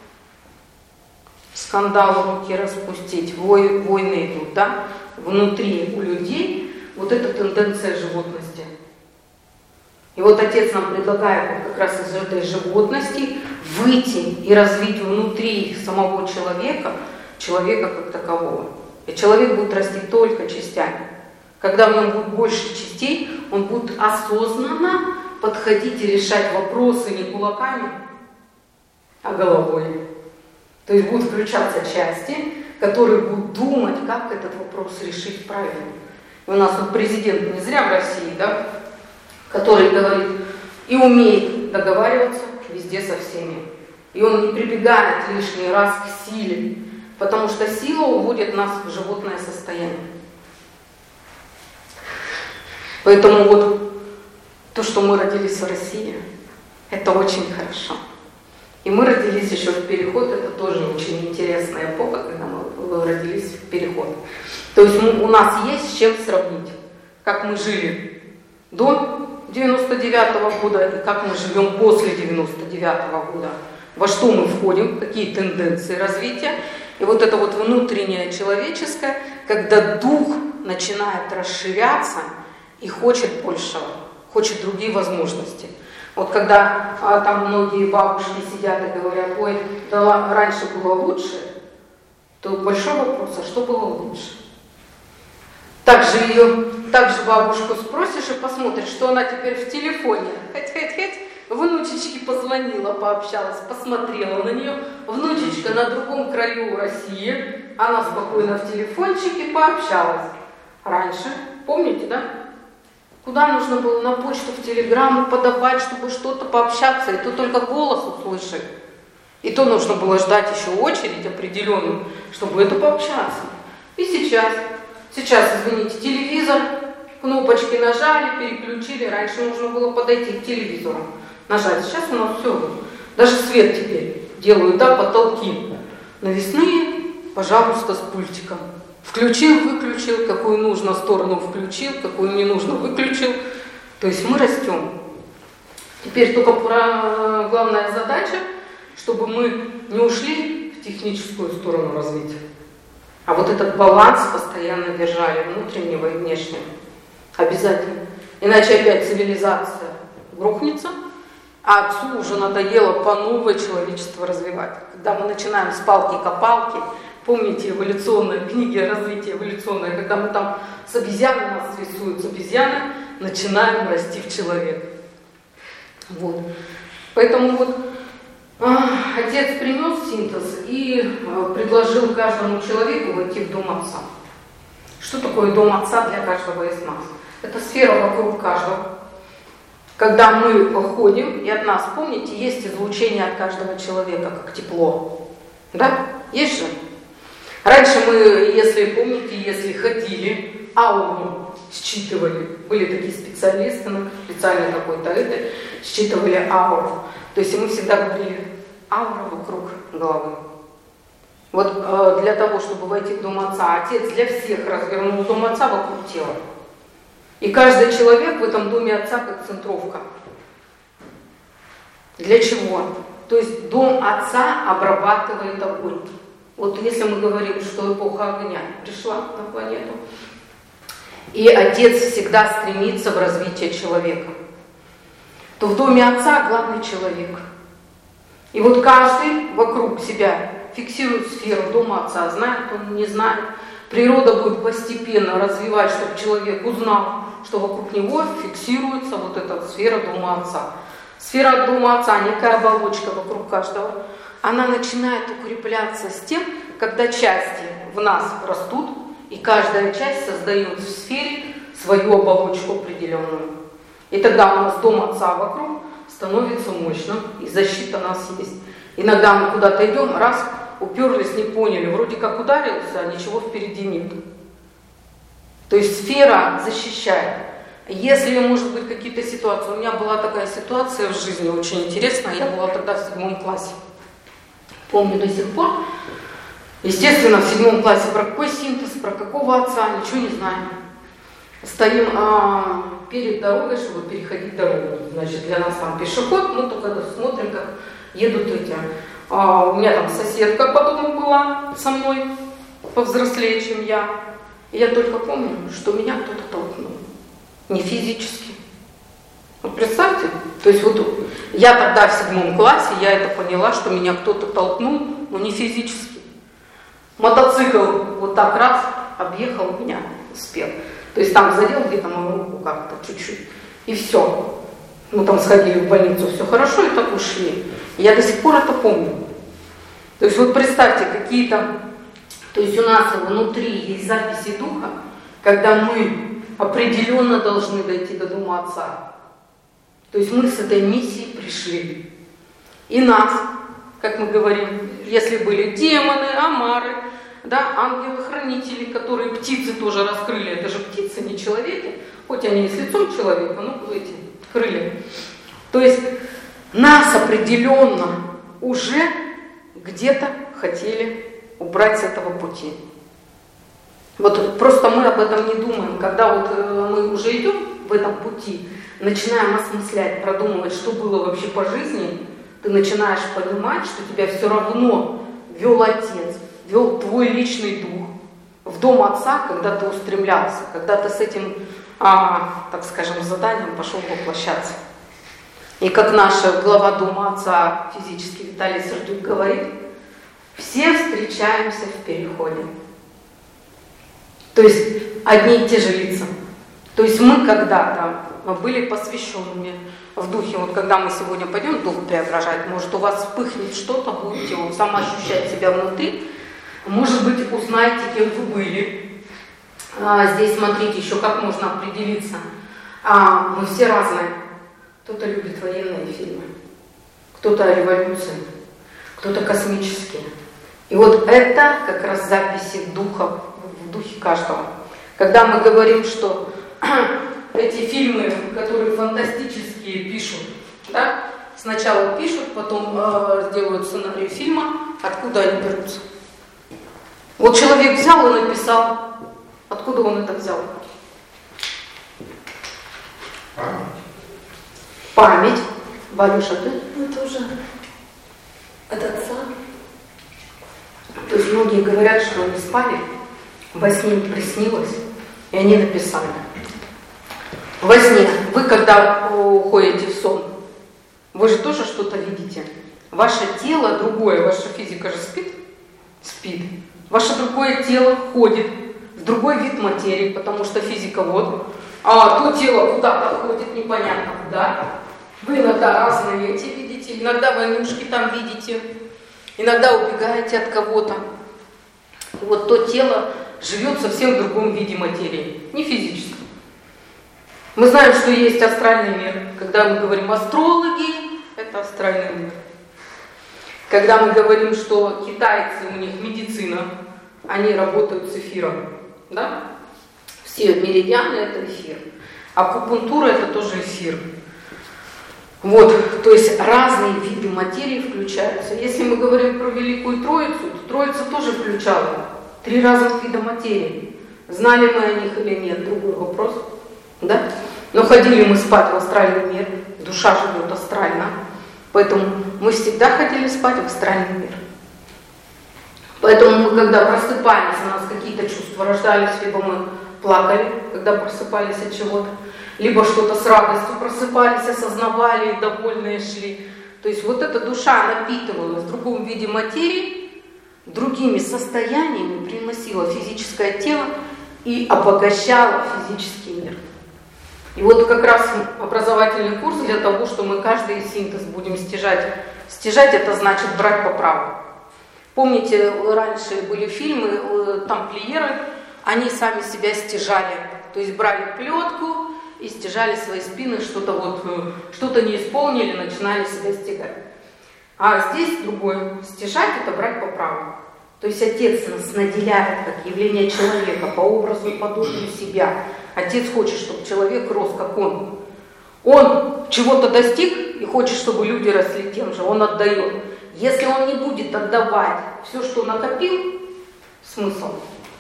скандал в руки распустить, вой, войны идут, да, внутри у людей, вот эта тенденция животности. И вот Отец нам предлагает вот как раз из этой животности выйти и развить внутри самого человека, человека как такового. И человек будет расти только частями. Когда в нем будет больше частей, он будет осознанно подходить и решать вопросы не кулаками, а головой. То есть будут включаться части, которые будут думать, как этот вопрос решить правильно. И у нас вот президент не зря в России, да, который говорит и умеет договариваться везде со всеми. И он не прибегает лишний раз к силе, потому что сила уводит нас в животное состояние. Поэтому вот то, что мы родились в России, это очень хорошо. И мы родились еще в переход, это тоже очень интересная эпоха, когда мы родились в переход. То есть мы, у нас есть с чем сравнить, как мы жили до девяносто девятого года и как мы живем после девяносто девятого года, во что мы входим, какие тенденции развития. И вот это вот внутреннее человеческое, когда дух начинает расширяться и хочет большего, хочет другие возможности. Вот когда а, там многие бабушки сидят и говорят, ой, да раньше было лучше, то большой вопрос, а что было лучше? Также ее, также бабушку спросишь и посмотришь, что она теперь в телефоне. Хоть-хоть-хоть, внучечке позвонила, пообщалась, посмотрела на нее. Внучечка на другом краю России, она спокойно в телефончике пообщалась. Раньше, помните, да? Куда нужно было на почту, в телеграмму подавать, чтобы что-то пообщаться, и то только голос услышать. И то нужно было ждать еще очередь определенную, чтобы это пообщаться. И сейчас, сейчас, извините, телевизор, кнопочки нажали, переключили. Раньше нужно было подойти к телевизору, нажать. Сейчас у нас все, даже свет теперь делают, да, потолки навесные, пожалуйста, с пультиком. Включил, выключил, какую нужно сторону включил, какую не нужно выключил. То есть мы растем. Теперь только про главная задача, чтобы мы не ушли в техническую сторону развития, а вот этот баланс постоянно держали, внутреннего и внешнего. Обязательно. Иначе опять цивилизация грохнется, а отцу уже надоело по новой человечество развивать. Когда мы начинаем с палки-копалки, помните эволюционные книги о развитии эволюционной, когда мы там с обезьяны, нас рисуют с обезьяны, начинаем расти в человека. Вот. Поэтому вот а, отец принес синтез и а, предложил каждому человеку войти в дом отца. Что такое дом отца для каждого из нас? Это сфера вокруг каждого. Когда мы ходим, и от нас, помните, есть излучение от каждого человека, как тепло. Да? Есть же? Раньше мы, если помните, если ходили, ауру считывали. Были такие специалисты, специально какой-то это, считывали ауру. То есть мы всегда говорили, аура вокруг головы. Вот э, для того, чтобы войти в дом отца, отец для всех развернул дом отца вокруг тела. И каждый человек в этом доме отца как центровка. Для чего? То есть дом отца обрабатывает огонь. Вот если мы говорим, что эпоха огня пришла на планету, и отец всегда стремится в развитие человека, то в доме отца главный человек. И вот каждый вокруг себя фиксирует сферу дома отца, знает он, не знает. Природа будет постепенно развивать, чтобы человек узнал, что вокруг него фиксируется вот эта сфера дома отца. Сфера дома отца, некая оболочка вокруг каждого, она начинает укрепляться с тем, когда части в нас растут, и каждая часть создает в сфере свою оболочку определенную. И тогда у нас дом отца вокруг становится мощным, и защита у нас есть. Иногда мы куда-то идем, раз, уперлись, не поняли, вроде как ударился, а ничего впереди нет. То есть сфера защищает. Если, может быть, какие-то ситуации, у меня была такая ситуация в жизни очень интересная, я была тогда в седьмом классе. Помню до сих пор. Естественно, в седьмом классе про какой синтез, про какого отца, ничего не знаем. Стоим а, перед дорогой, чтобы переходить дорогу. Значит, для нас там пешеход, мы только смотрим, как едут эти. А, у меня там соседка по дому была со мной, повзрослее, чем я. И я только помню, что меня кто-то толкнул. Не физически. Вот представьте, то есть вот я тогда в седьмом классе, я это поняла, что меня кто-то толкнул, но не физически. Мотоцикл вот так раз объехал меня, успел. То есть там задел где-то мою руку как-то чуть-чуть. И все. Мы там сходили в больницу, все хорошо, и так ушли. Я до сих пор это помню. То есть вот представьте, какие-то... То есть у нас внутри есть записи духа, когда мы определенно должны дойти до дома отца. То есть мы с этой миссией пришли. И нас, как мы говорим, если были демоны, омары, да, ангелы-хранители, которые птицы тоже раскрыли, это же птицы, не человеки, хоть они и с лицом человека, но эти крылья. То есть нас определенно уже где-то хотели убрать с этого пути. Вот просто мы об этом не думаем. Когда вот мы уже идем в этом пути, начинаем осмыслять, продумывать, что было вообще по жизни, ты начинаешь понимать, что тебя все равно вел Отец, вел твой личный дух в дом Отца, когда ты устремлялся, когда ты с этим, а, так скажем, заданием пошел воплощаться. И как наш глава дома Отца физически Виталий Сердюк говорит, все встречаемся в переходе. То есть одни и те же лица. То есть мы когда-то были посвященными в духе. Вот когда мы сегодня пойдем дух преображать, может у вас вспыхнет что-то, будете вот сам ощущать себя внутри. Может быть, узнаете, кем вы были. А, здесь смотрите еще, как можно определиться. А, мы все разные. Кто-то любит военные фильмы, кто-то о революции, кто-то космические. И вот это как раз записи духа в духе каждого. Когда мы говорим, что эти фильмы, которые фантастические пишут, да, Сначала пишут, потом э, делают сценарий фильма, откуда они берутся. Вот человек взял и написал. Откуда он это взял? Память. Память. Валюша, ты? Ну, тоже от отца. То есть многие говорят, что они спали, во сне им приснилось, и они написали. Во сне, вы когда уходите в сон, вы же тоже что-то видите. Ваше тело другое, ваша физика же спит? Спит. Ваше другое тело ходит в другой вид материи, потому что физика вот. А то тело куда-то ходит, непонятно куда. Вы иногда разные эти видите, иногда войнушки там видите, иногда убегаете от кого-то. И вот то тело живет совсем в другом виде материи, не физически. Мы знаем, что есть астральный мир. Когда мы говорим астрологи, это астральный мир. Когда мы говорим, что китайцы, у них медицина, они работают с эфиром, да? Все меридианы — это эфир. Акупунктура — это тоже эфир. Вот, то есть разные виды материи включаются. Если мы говорим про Великую Троицу, то Троица тоже включала три разных вида материи. Знали мы о них или нет, другой вопрос. Да? Но ходили мы спать в астральный мир, душа живет астрально. Поэтому мы всегда хотели спать в астральный мир. Поэтому мы, когда просыпались, у нас какие-то чувства рождались, либо мы плакали, когда просыпались от чего-то, либо что-то с радостью просыпались, осознавали и довольные шли. То есть вот эта душа напитывалась в другом виде материи, другими состояниями приносила физическое тело и обогащала физический мир. И вот как раз образовательный курс для того, что мы каждый синтез будем стяжать. Стяжать — это значит брать по праву. Помните, раньше были фильмы, тамплиеры, они сами себя стяжали. То есть брали плетку и стяжали свои спины, что-то вот, что-то не исполнили, начинали себя стягать. А здесь другое. Стяжать — это брать по праву. То есть Отец нас наделяет как явление человека по образу и подобию себя. Отец хочет, чтобы человек рос, как он. Он чего-то достиг и хочет, чтобы люди росли тем же. Он отдает. Если он не будет отдавать все, что накопил, смысл.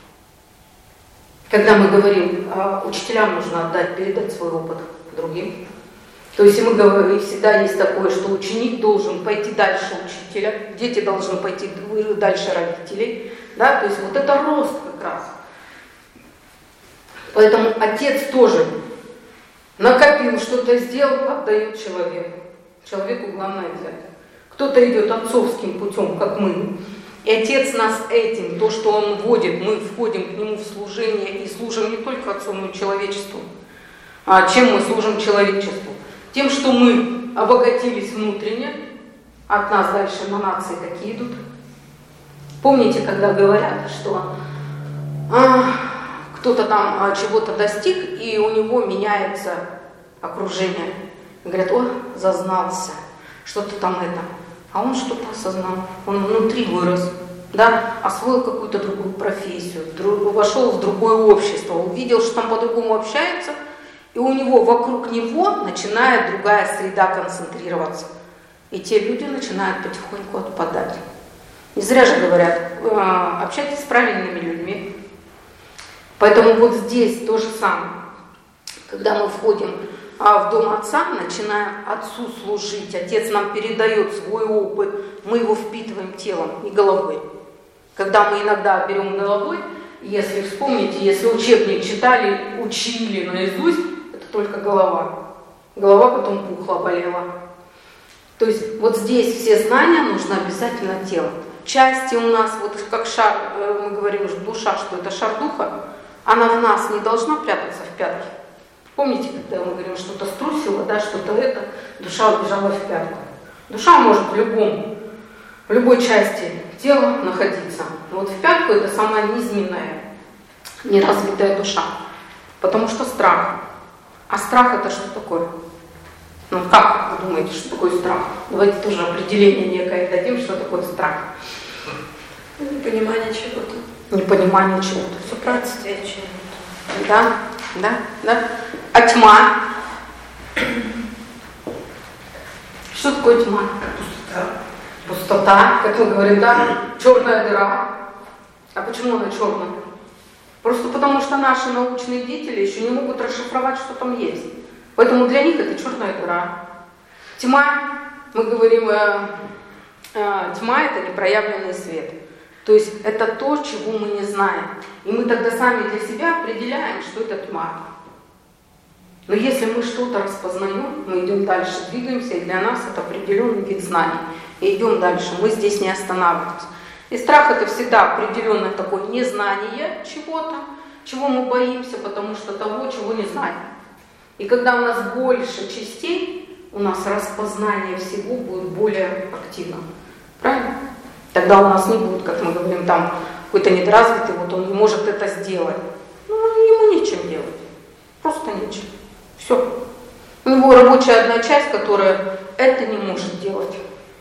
Когда мы говорим, учителям нужно отдать, передать свой опыт другим. То есть мы говорим, всегда есть такое, что ученик должен пойти дальше учителя, дети должны пойти дальше родителей. Да? То есть вот это рост как раз. Поэтому Отец тоже накопил, что-то сделал, отдает человеку. Человеку главное взять. Кто-то идет отцовским путем, как мы. И Отец нас этим, то, что Он вводит, мы входим к Нему в служение и служим не только Отцу, но и человечеству. А чем мы служим человечеству? Тем, что мы обогатились внутренне, от нас дальше эманации какие идут. Помните, когда говорят, что а, кто-то там а, чего-то достиг, и у него меняется окружение. Говорят, о, зазнался, что-то там это. А он что-то осознал, он внутри вырос, да, освоил какую-то другую профессию, друг, вошел в другое общество, увидел, что там по-другому общаются, и у него вокруг него начинает другая среда концентрироваться. И те люди начинают потихоньку отпадать. Не зря же говорят, общайтесь с правильными людьми. Поэтому вот здесь то же самое. Когда мы входим в дом Отца, начинаем Отцу служить, Отец нам передает свой опыт, мы его впитываем телом и головой. Когда мы иногда берем головой, если вспомните, если учебник читали, учили наизусть, это только голова. Голова потом пухла, болела. То есть вот здесь все знания нужно обязательно тело. Части у нас, вот как шар, мы говорим, что душа, что это шар духа, она в нас не должна прятаться в пятки. Помните, когда мы говорим, что-то струсило, да, что-то это, душа убежала в пятку. Душа может в любом, в любой части тела находиться. Но вот в пятку это самая низменная, неразвитая душа. Потому что страх. А страх это что такое? Ну как вы думаете, что такое страх? Давайте тоже определение некое дадим, что такое страх. Непонимание чего-то. Непонимание чего-то. Все правильно. Чего-то. Да, да, да. А тьма? Что такое тьма? Пустота. Пустота, как мы говорим, да, черная дыра. А почему она черная? Просто потому что наши научные деятели еще не могут расшифровать, что там есть. Поэтому для них это черная дыра. Тьма, мы говорим, э, э, тьма это непроявленный свет. То есть это то, чего мы не знаем. И мы тогда сами для себя определяем, что это тьма. Но если мы что-то распознаем, мы идем дальше, двигаемся, и для нас это определенный вид знаний. И идем дальше, мы здесь не останавливаемся. И страх это всегда определенное такое незнание чего-то, чего мы боимся, потому что того, чего не знаем. И когда у нас больше частей, у нас распознание всего будет более активно. Правильно? Тогда у нас не будет, как мы говорим, там какой-то недоразвитый, вот он не может это сделать. Ну, ему нечем делать. Просто нечем. Все. У него рабочая одна часть, которая это не может делать.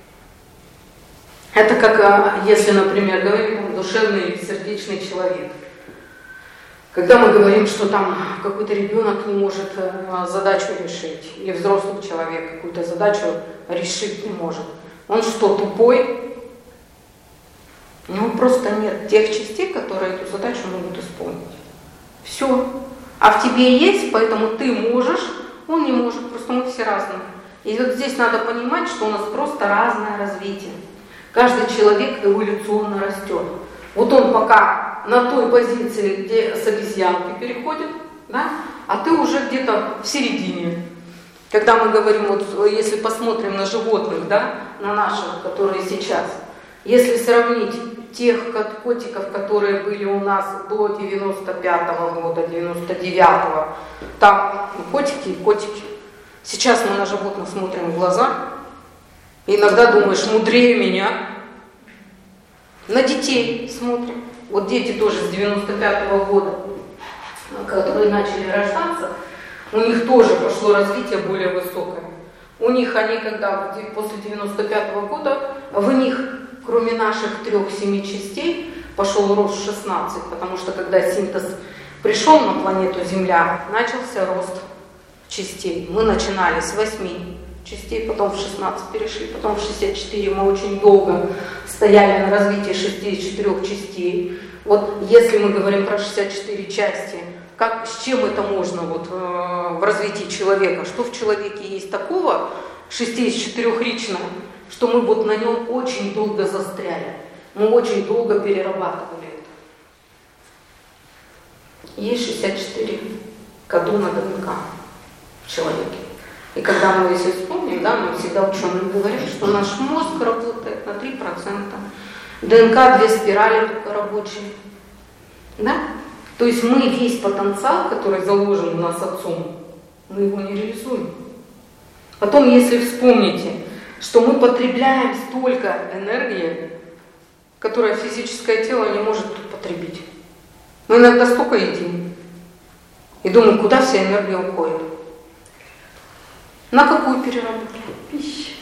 Это как, если, например, говорим, душевный, сердечный человек. Когда мы говорим, что там какой-то ребенок не может задачу решить, или взрослый человек какую-то задачу решить не может, он что, тупой? У него просто нет тех частей, которые эту задачу могут исполнить. Все. А в тебе есть, поэтому ты можешь, он не может, просто мы все разные. И вот здесь надо понимать, что у нас просто разное развитие. Каждый человек эволюционно растет. Вот он пока на той позиции, где с обезьянки переходит, да, а ты уже где-то в середине. Когда мы говорим, вот если посмотрим на животных, да, на наших, которые сейчас, если сравнить тех котиков, которые были у нас до девяносто пятого года, девяносто девятого, там котики и котики. Сейчас мы на животных смотрим в глаза, и иногда думаешь, мудрее меня. На детей смотрим. Вот дети тоже с девяносто пятого года, которые начали рождаться, у них тоже пошло развитие более высокое. У них они, когда после девяносто пятого года, в них, кроме наших трех-семи частей, пошел рост в шестнадцать, потому что когда синтез пришел на планету Земля, начался рост частей. Мы начинали с восьми частей, потом в шестнадцать перешли, потом в шестьдесят четыре. Мы очень долго стояли на развитии шестидесяти четырёх частей. Вот если мы говорим про шестьдесят четыре части, как, с чем это можно вот, э, в развитии человека? Что в человеке есть такого шестидесятичетырёхричного, что мы вот на нем очень долго застряли. Мы очень долго перерабатывали это. Есть шестьдесят четыре кодона ДНК в человеке. И когда мы, если вспомним, да, мы всегда ученые говорят, что наш мозг работает на три процента. ДНК две спирали только рабочие. Да? То есть мы весь потенциал, который заложен у нас отцом, мы его не реализуем. Потом, если вспомните, что мы потребляем столько энергии, которое физическое тело не может потребить. Мы иногда столько едим. И думаем, куда вся энергия уходит. На какую переработку? Пищу.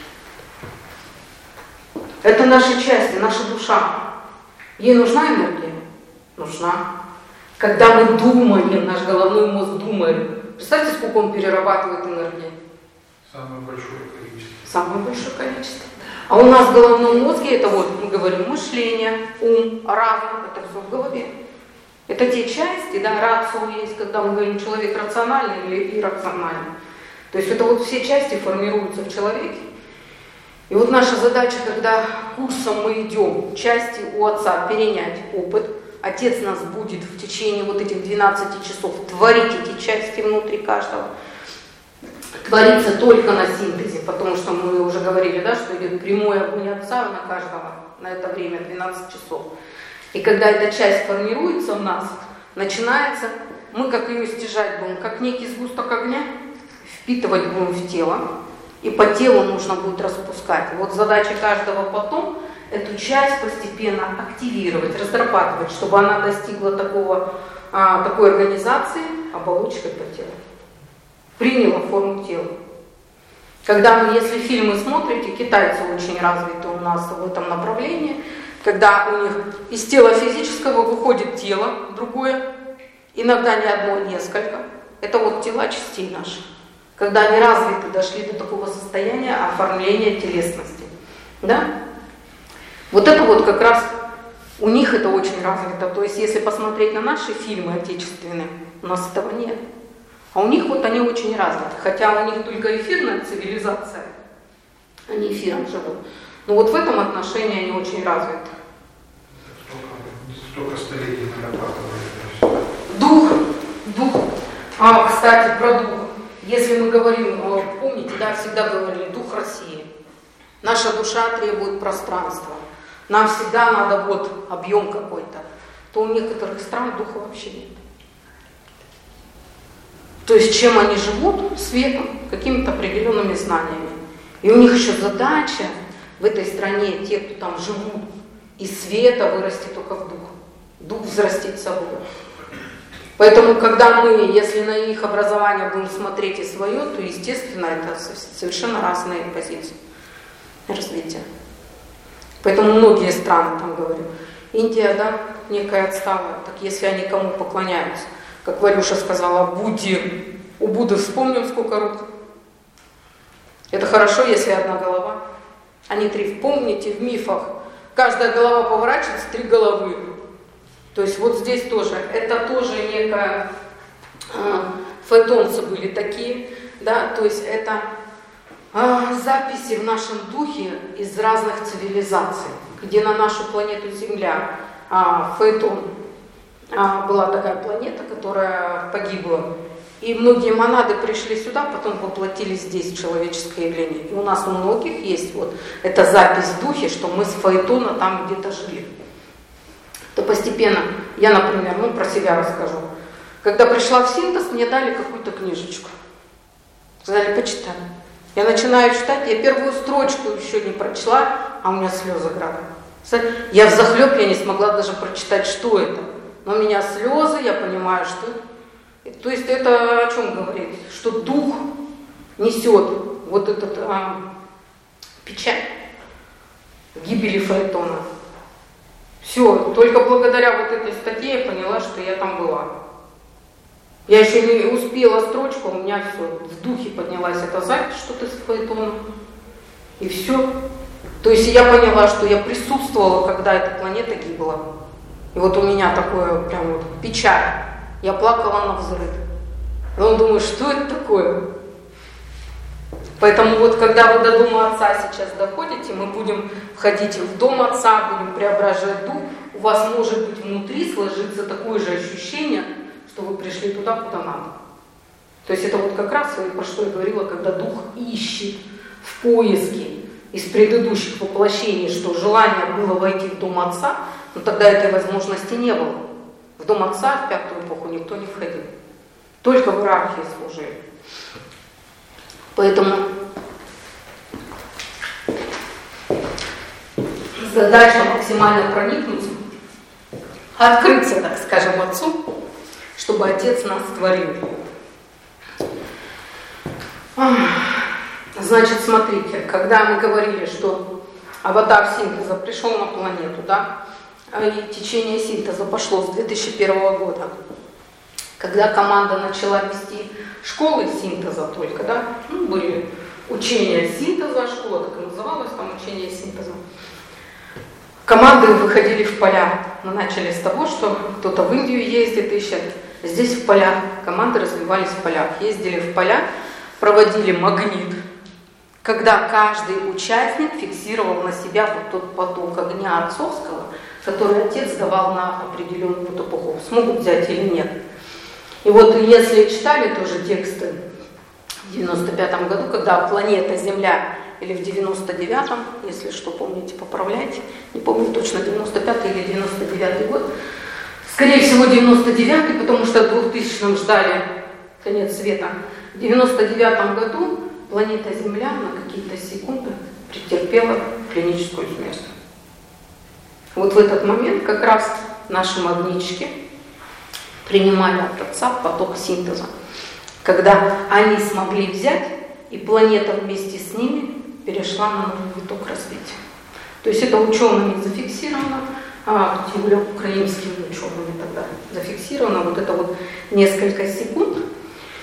Это наши части, наша душа. Ей нужна энергия? Нужна. Когда мы думаем, наш головной мозг думает, представьте, сколько он перерабатывает энергии? Самое большое количество. Самое большое количество. А у нас в головном мозге это вот, мы говорим, мышление, ум, разум, это все в голове. Это те части, да, рацио есть, когда мы говорим, человек рациональный или иррациональный. То есть это вот все части формируются в человеке. И вот наша задача, когда курсом мы идем, части у отца перенять опыт, отец нас будет в течение вот этих двенадцати часов творить эти части внутри каждого. Творится только на синтезе, потому что мы уже говорили, да, что идет прямой огонь отца на каждого на это время двенадцать часов. И когда эта часть формируется у нас, начинается, мы как ее стяжать будем, как некий сгусток огня, впитывать будем в тело, и по телу нужно будет распускать. Вот задача каждого потом эту часть постепенно активировать, разрабатывать, чтобы она достигла такого, а, такой организации оболочкой по телу. Приняла форму тела. Когда мы, если фильмы смотрите, китайцы очень развиты у нас в этом направлении, когда у них из тела физического выходит тело другое, иногда не одно, несколько. Это вот тела частей наших. когда они развиты, дошли до такого состояния оформления телесности. Да? Вот это вот как раз у них это очень развито. То есть если посмотреть на наши фильмы отечественные, у нас этого нет. А у них вот они очень развиты. Хотя у них только эфирная цивилизация, они эфиром живут. Но вот в этом отношении они очень развиты. Столько, столько столетий нарабатывали. Дух, дух. А, кстати, про дух. Если мы говорим, помните, да, всегда говорили, дух России. Наша душа требует пространства. Нам всегда надо вот объем какой-то. То у некоторых стран духа вообще нет. То есть чем они живут? Светом, какими-то определенными знаниями. И у них еще задача в этой стране, те, кто там живут, из света вырасти только в дух. Дух взрастить собой. Поэтому, когда мы, если на их образование будем смотреть и свое, то, естественно, это совершенно разные позиции развития. Поэтому многие страны, там говорю, Индия, да, некая отсталая, так если они кому поклоняются, как Варюша сказала, Будде, у Будды вспомним, сколько рук. Это хорошо, если одна голова, а не три. Помните, в мифах каждая голова поворачивается, три головы. То есть вот здесь тоже, это тоже некая, э, фаэтонцы были такие, да, то есть это э, записи в нашем духе из разных цивилизаций, где на нашу планету Земля, э, Фаэтон, э, была такая планета, которая погибла, и многие монады пришли сюда, потом воплотились здесь в человеческое явление. И у нас у многих есть вот эта запись в духе, что мы с Фаэтона там где-то жили. То постепенно, я, например, ну про себя расскажу. Когда пришла в синтез, мне дали какую-то книжечку. Сказали, почитай. Я начинаю читать, я первую строчку еще не прочла, а у меня слезы градом. Я взахлеб, я не смогла даже прочитать, что это. Но у меня слезы, я понимаю, что... То есть это о чем говорит? Что дух несет вот этот а, печать гибели Фаэтона. Все, только благодаря вот этой статье я поняла, что я там была. Я еще не успела строчку, у меня все, в духе поднялась эта запись, что-то с Фаэтоном. И все. То есть я поняла, что я присутствовала, когда эта планета гибла. И вот у меня такое прям вот печаль. Я плакала навзрыд. И он думает, что это такое? Поэтому вот когда вы до дома Отца сейчас доходите, мы будем входить в дом Отца, будем преображать дух, у вас может быть внутри сложиться такое же ощущение, что вы пришли туда, куда надо. То есть это вот как раз, про что я говорила, когда дух ищет в поиске из предыдущих воплощений, что желание было войти в дом Отца, но тогда этой возможности не было. В дом Отца в пятую эпоху никто не входил. Только в иерархии служили. Поэтому задача максимально проникнуть, открыться, так скажем, Отцу, чтобы Отец нас творил. Значит, смотрите, когда мы говорили, что аватар синтеза пришел на планету, да, и течение синтеза пошло с две тысячи первого года, когда команда начала вести школы синтеза только, да, ну, были учения синтеза, школа так и называлась, там учение синтеза. Команды выходили в поля. Мы начали с того, что кто-то в Индию ездит, ищет. Здесь в полях. Команды развивались в полях. Ездили в поля, проводили магнит, когда каждый участник фиксировал на себя вот тот поток огня отцовского, который отец давал на определенную вот эпоху. Смогут взять или нет. И вот если читали тоже тексты в девяносто пятом году, когда планета Земля, или в девяносто девятом, если что помните, поправляйте, не помню точно, девяносто пятый или девяносто девятый год, скорее всего девяносто девятый, потому что в двухтысячном ждали конец света. В девяносто девятом году планета Земля на какие-то секунды претерпела клиническую смерть. Вот в этот момент как раз наши магнитчики принимали от Отца поток синтеза, когда они смогли взять, и планета вместе с ними перешла на новый виток развития. То есть это учеными зафиксировано, а, тем более украинскими учеными тогда зафиксировано, вот это вот несколько секунд,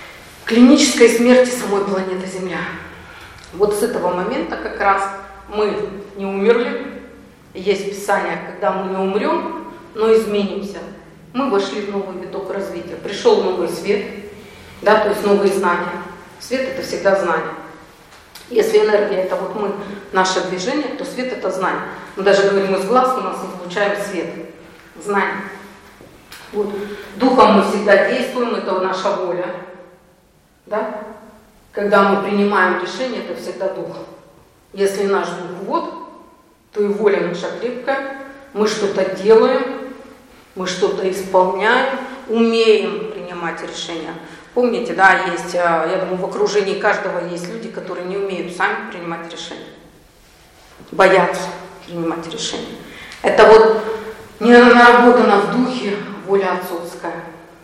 клинической смерти самой планеты Земля. Вот с этого момента как раз мы не умерли. Есть Писание, когда мы не умрем, но изменимся. Мы вошли в новый виток развития. Пришел новый свет, да, то есть новые знания. Свет — это всегда знание. Если энергия — это вот мы, наше движение, то свет — это знание. Мы даже говорим, из глаз у нас излучаем свет, знание. Вот. Духом мы всегда действуем, это наша воля. Да? Когда мы принимаем решение, это всегда дух. Если наш дух вот, то и воля наша крепкая, мы что-то делаем, мы что-то исполняем, умеем принимать решения. Помните, да, есть, я думаю, в окружении каждого есть люди, которые не умеют сами принимать решения, боятся принимать решения. Это вот не наработано в духе воля отцовская.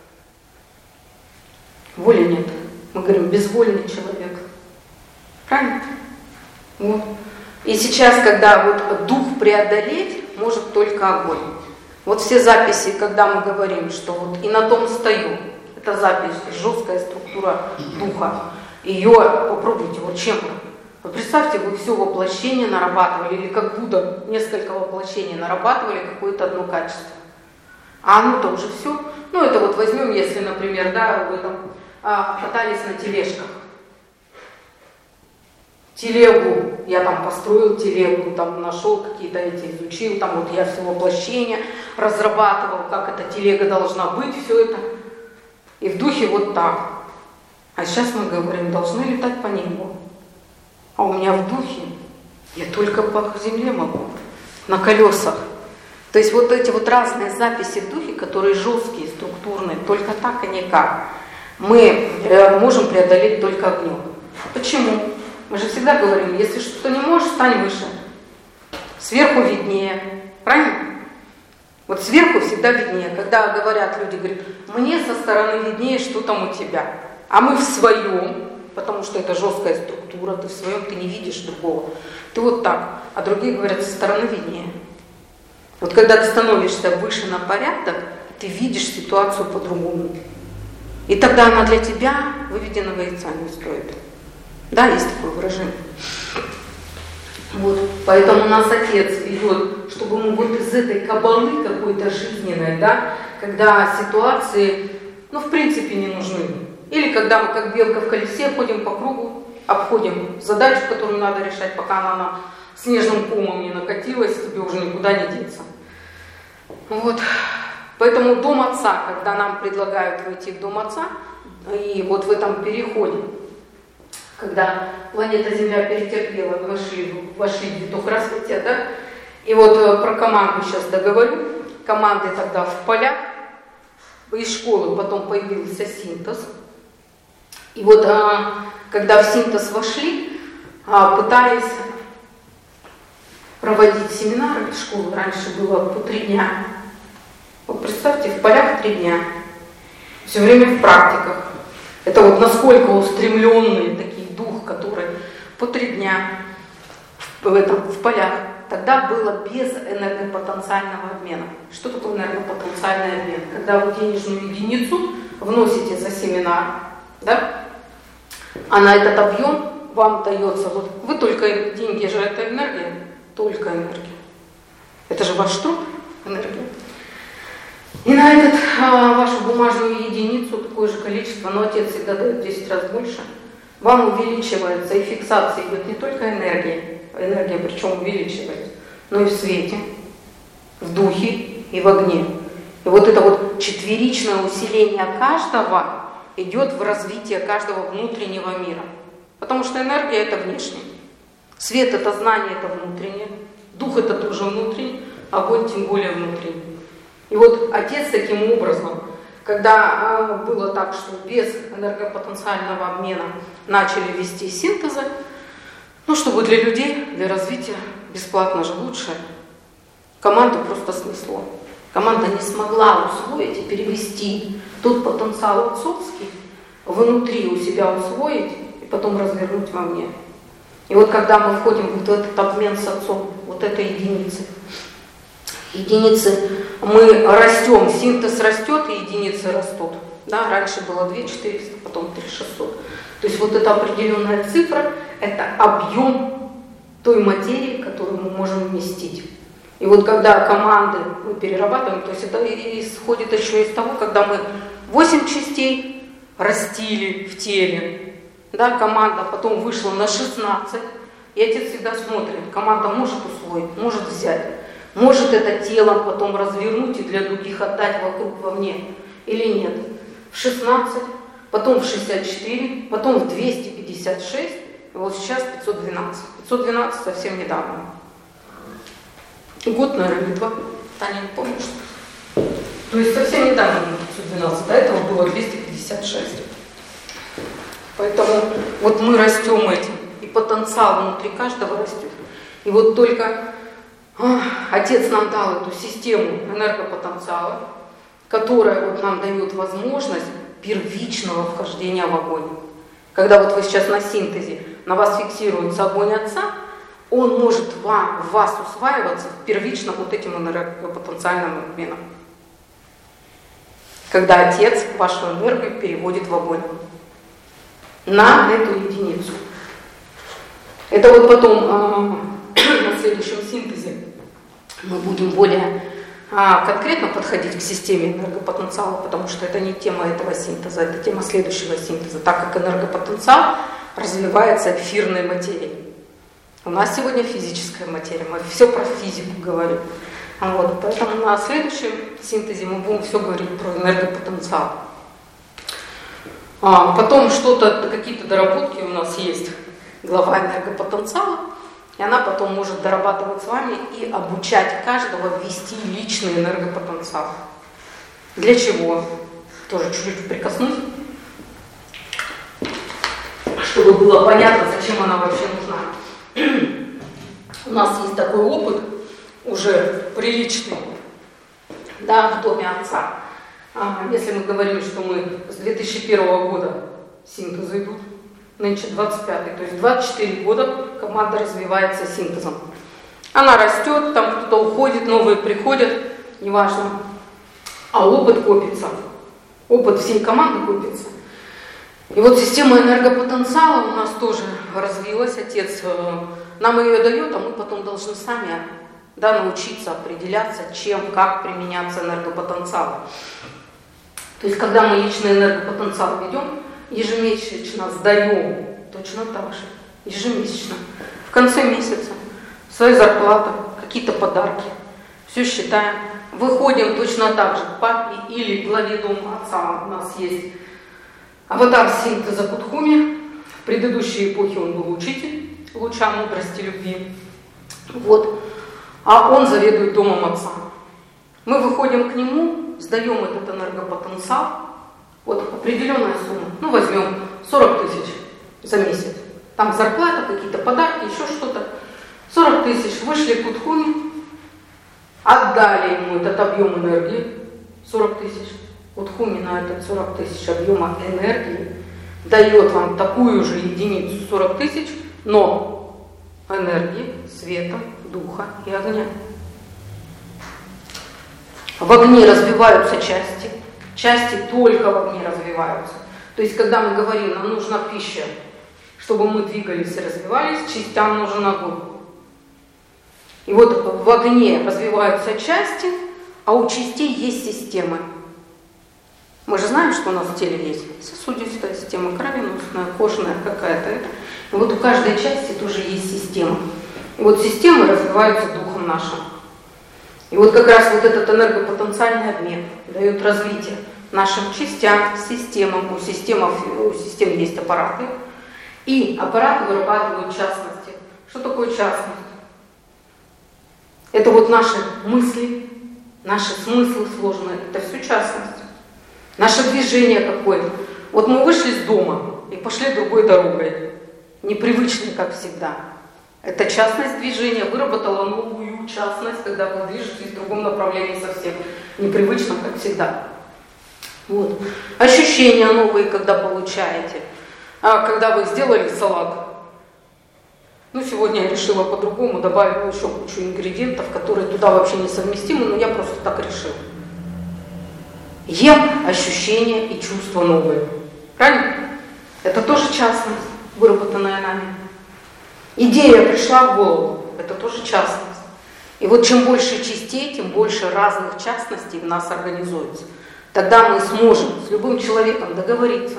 Воли нет. Мы говорим, безвольный человек. Правильно? Вот. И сейчас, когда вот дух преодолеть, может только огонь. Вот все записи, когда мы говорим, что вот и на том стою, это запись, жесткая структура духа. Ее попробуйте, вот чем вы. Вот представьте, вы все воплощение нарабатывали, или как Будда несколько воплощений нарабатывали какое-то одно качество. А оно-то уже все. Ну, это вот возьмем, если, например, да, вы там а, катались на тележках. Телегу, я там построил телегу, там нашел какие-то эти, изучил, там вот я все воплощение разрабатывал, как эта телега должна быть, все это. И в духе вот так. А сейчас мы говорим, должны летать по небу. А у меня в духе я только по земле могу, на колесах. То есть вот эти вот разные записи в духе, которые жесткие, структурные, только так и никак, мы можем преодолеть только огнем. Почему? Мы же всегда говорим, если что-то не можешь, стань выше. Сверху виднее. Правильно? Вот сверху всегда виднее. Когда говорят, люди говорят, мне со стороны виднее, что там у тебя. А мы в своем, потому что это жесткая структура, ты в своем, ты не видишь другого. Ты вот так. А другие говорят, со стороны виднее. Вот когда ты становишься выше на порядок, ты видишь ситуацию по-другому. И тогда она для тебя выведенного яйца не стоит. Да, есть такое выражение. Вот. Поэтому у нас Отец идет, чтобы мы вот из этой кабалы какой-то жизненной, да, когда ситуации, ну, в принципе, не нужны. Или когда мы, как белка в колесе, ходим по кругу, обходим задачу, которую надо решать, пока она нам снежным комом не накатилась, тебе уже никуда не деться. Вот. Поэтому Дом Отца, когда нам предлагают войти в Дом Отца, и вот в этом переходе, когда планета Земля перетерпела, вошли, вошли в виток развития, да, и вот про команду сейчас договорю. Команды тогда в полях, из школы потом появился синтез. И вот когда в синтез вошли, пытались проводить семинары в школу, раньше было по три дня. Вот представьте, в полях три дня, все время в практиках. Это вот насколько устремленный такие дух, который по три дня в, этом, в полях. Тогда было без энергопотенциального обмена. Что такое энергопотенциальный обмен? Когда вы денежную единицу вносите за семинар, да, а на этот объем вам дается, вот вы только, деньги же это энергия, только энергия. Это же ваш труд, энергия. И на этот, а, вашу бумажную единицу такое же количество, но Отец всегда дает в десять раз больше, вам увеличивается, и фиксация идет не только энергия, энергия причем увеличивается, но и в свете, в духе и в огне. И вот это вот четверичное усиление каждого идет в развитие каждого внутреннего мира. Потому что энергия — это внешнее, свет — это знание, это внутреннее, дух — это тоже внутренний, огонь тем более внутренний. И вот Отец таким образом, когда было так, что без энергопотенциального обмена начали вести синтезы, ну, чтобы для людей, для развития, бесплатно же лучше, команду просто снесло. Команда не смогла усвоить и перевести тот потенциал отцовский внутри у себя усвоить и потом развернуть вовне. И вот когда мы входим в вот этот обмен с Отцом, вот этой единицы, единицы мы растем, синтез растет и единицы растут. Да, раньше было две тысячи четыреста, потом три тысячи шестьсот. То есть вот эта определенная цифра – это объем той материи, которую мы можем вместить. И вот когда команды мы перерабатываем, то есть это исходит еще из того, когда мы восемь частей растили в теле, да, команда потом вышла на шестнадцать, и отец всегда смотрит, команда может усвоить, может взять, может это тело потом развернуть и для других отдать вокруг, вовне, или нет. В шестнадцать, потом в шестьдесят четыре, потом в двести пятьдесят шесть, и вот сейчас пятьсот двенадцать. пятьсот двенадцать совсем недавно. Год, наверное, или два. Таня, не помню, что. То есть совсем недавно пятьсот двенадцать, до этого было двести пятьдесят шесть. Поэтому вот мы растем этим, и потенциал внутри каждого растет. И вот только ах, Отец нам дал эту систему энергопотенциала, которая вот нам дает возможность первичного вхождения в огонь. Когда вот вы сейчас на синтезе, на вас фиксируется огонь Отца, он может вам, в вас усваиваться первично вот этим энергопотенциальным обменом. Когда Отец вашу энергию переводит в огонь. На эту единицу. Это вот потом э, на следующем синтезе мы будем более э, конкретно подходить к системе энергопотенциала, потому что это не тема этого синтеза, это тема следующего синтеза, так как энергопотенциал развивается эфирной материей. У нас сегодня физическая материя, мы все про физику говорим. Вот, поэтому на следующем синтезе мы будем все говорить про энергопотенциал. А, потом что-то, какие-то доработки у нас есть, глава энергопотенциала, и она потом может дорабатывать с вами и обучать каждого ввести личный энергопотенциал. Для чего? Тоже чуть-чуть прикоснусь, чтобы было понятно, зачем она вообще нужна. У нас есть такой опыт, уже приличный, да, в доме Отца. А, если мы говорим, что мы с две тысячи первого года синтезы идут, нынче двадцать пятый, то есть двадцать четыре года команда развивается синтезом. Она растет, там кто-то уходит, новые приходят, неважно. А опыт копится, опыт всей команды копится. И вот система энергопотенциала у нас тоже развилась, Отец нам ее дает, а мы потом должны сами, да, научиться определяться, чем, как применяться энергопотенциалом. То есть, когда мы личный энергопотенциал ведем, ежемесячно сдаем, точно так же, ежемесячно, в конце месяца, своя зарплата, какие-то подарки, все считаем, выходим точно так же к папе или главе дома Отца, у нас есть аватар синтеза Кутхуми. В предыдущей эпохе он был учитель луча мудрости, любви. Вот. А он заведует домом Отца. Мы выходим к нему, сдаем этот энергопотенциал. Вот определенная сумма. Ну, возьмем сорок тысяч за месяц. Там зарплата, какие-то подарки, еще что-то. сорок тысяч. Вышли к Кутхуми, отдали ему этот объем энергии. сорок тысяч. Кутхуми на этот сорок тысяч объема энергии дает вам такую же единицу сорок тысяч, но энергии, света, духа и огня. В огне развиваются части, части только в огне развиваются. То есть, когда мы говорим, нам нужна пища, чтобы мы двигались и развивались, частям нужен огонь. И вот в огне развиваются части, а у частей есть системы. Мы же знаем, что у нас в теле есть сосудистая система, кровеносная, кожная какая-то. И вот у каждой части тоже есть система. И вот системы развиваются духом нашим. И вот как раз вот этот энергопотенциальный обмен дает развитие нашим частям, системам. У, системов, у систем есть аппараты. И аппараты вырабатывают частности. Что такое частность? Это вот наши мысли, наши смыслы сложные. Это все частность. Наше движение какое-то. Вот мы вышли из дома и пошли другой дорогой. Непривычной, как всегда. Это частность движения выработала новую частность, когда вы движетесь в другом направлении совсем. Непривычном, как всегда. Вот. Ощущения новые, когда получаете. А когда вы сделали салат. Ну, сегодня я решила по-другому, добавила еще кучу ингредиентов, которые туда вообще не совместимы, но я просто так решила. ем ощущения и чувства новые. Правильно? Это тоже частность, выработанная нами. Идея пришла в голову, это тоже частность. И вот чем больше частей, тем больше разных частностей в нас организуется. Тогда мы сможем с любым человеком договориться.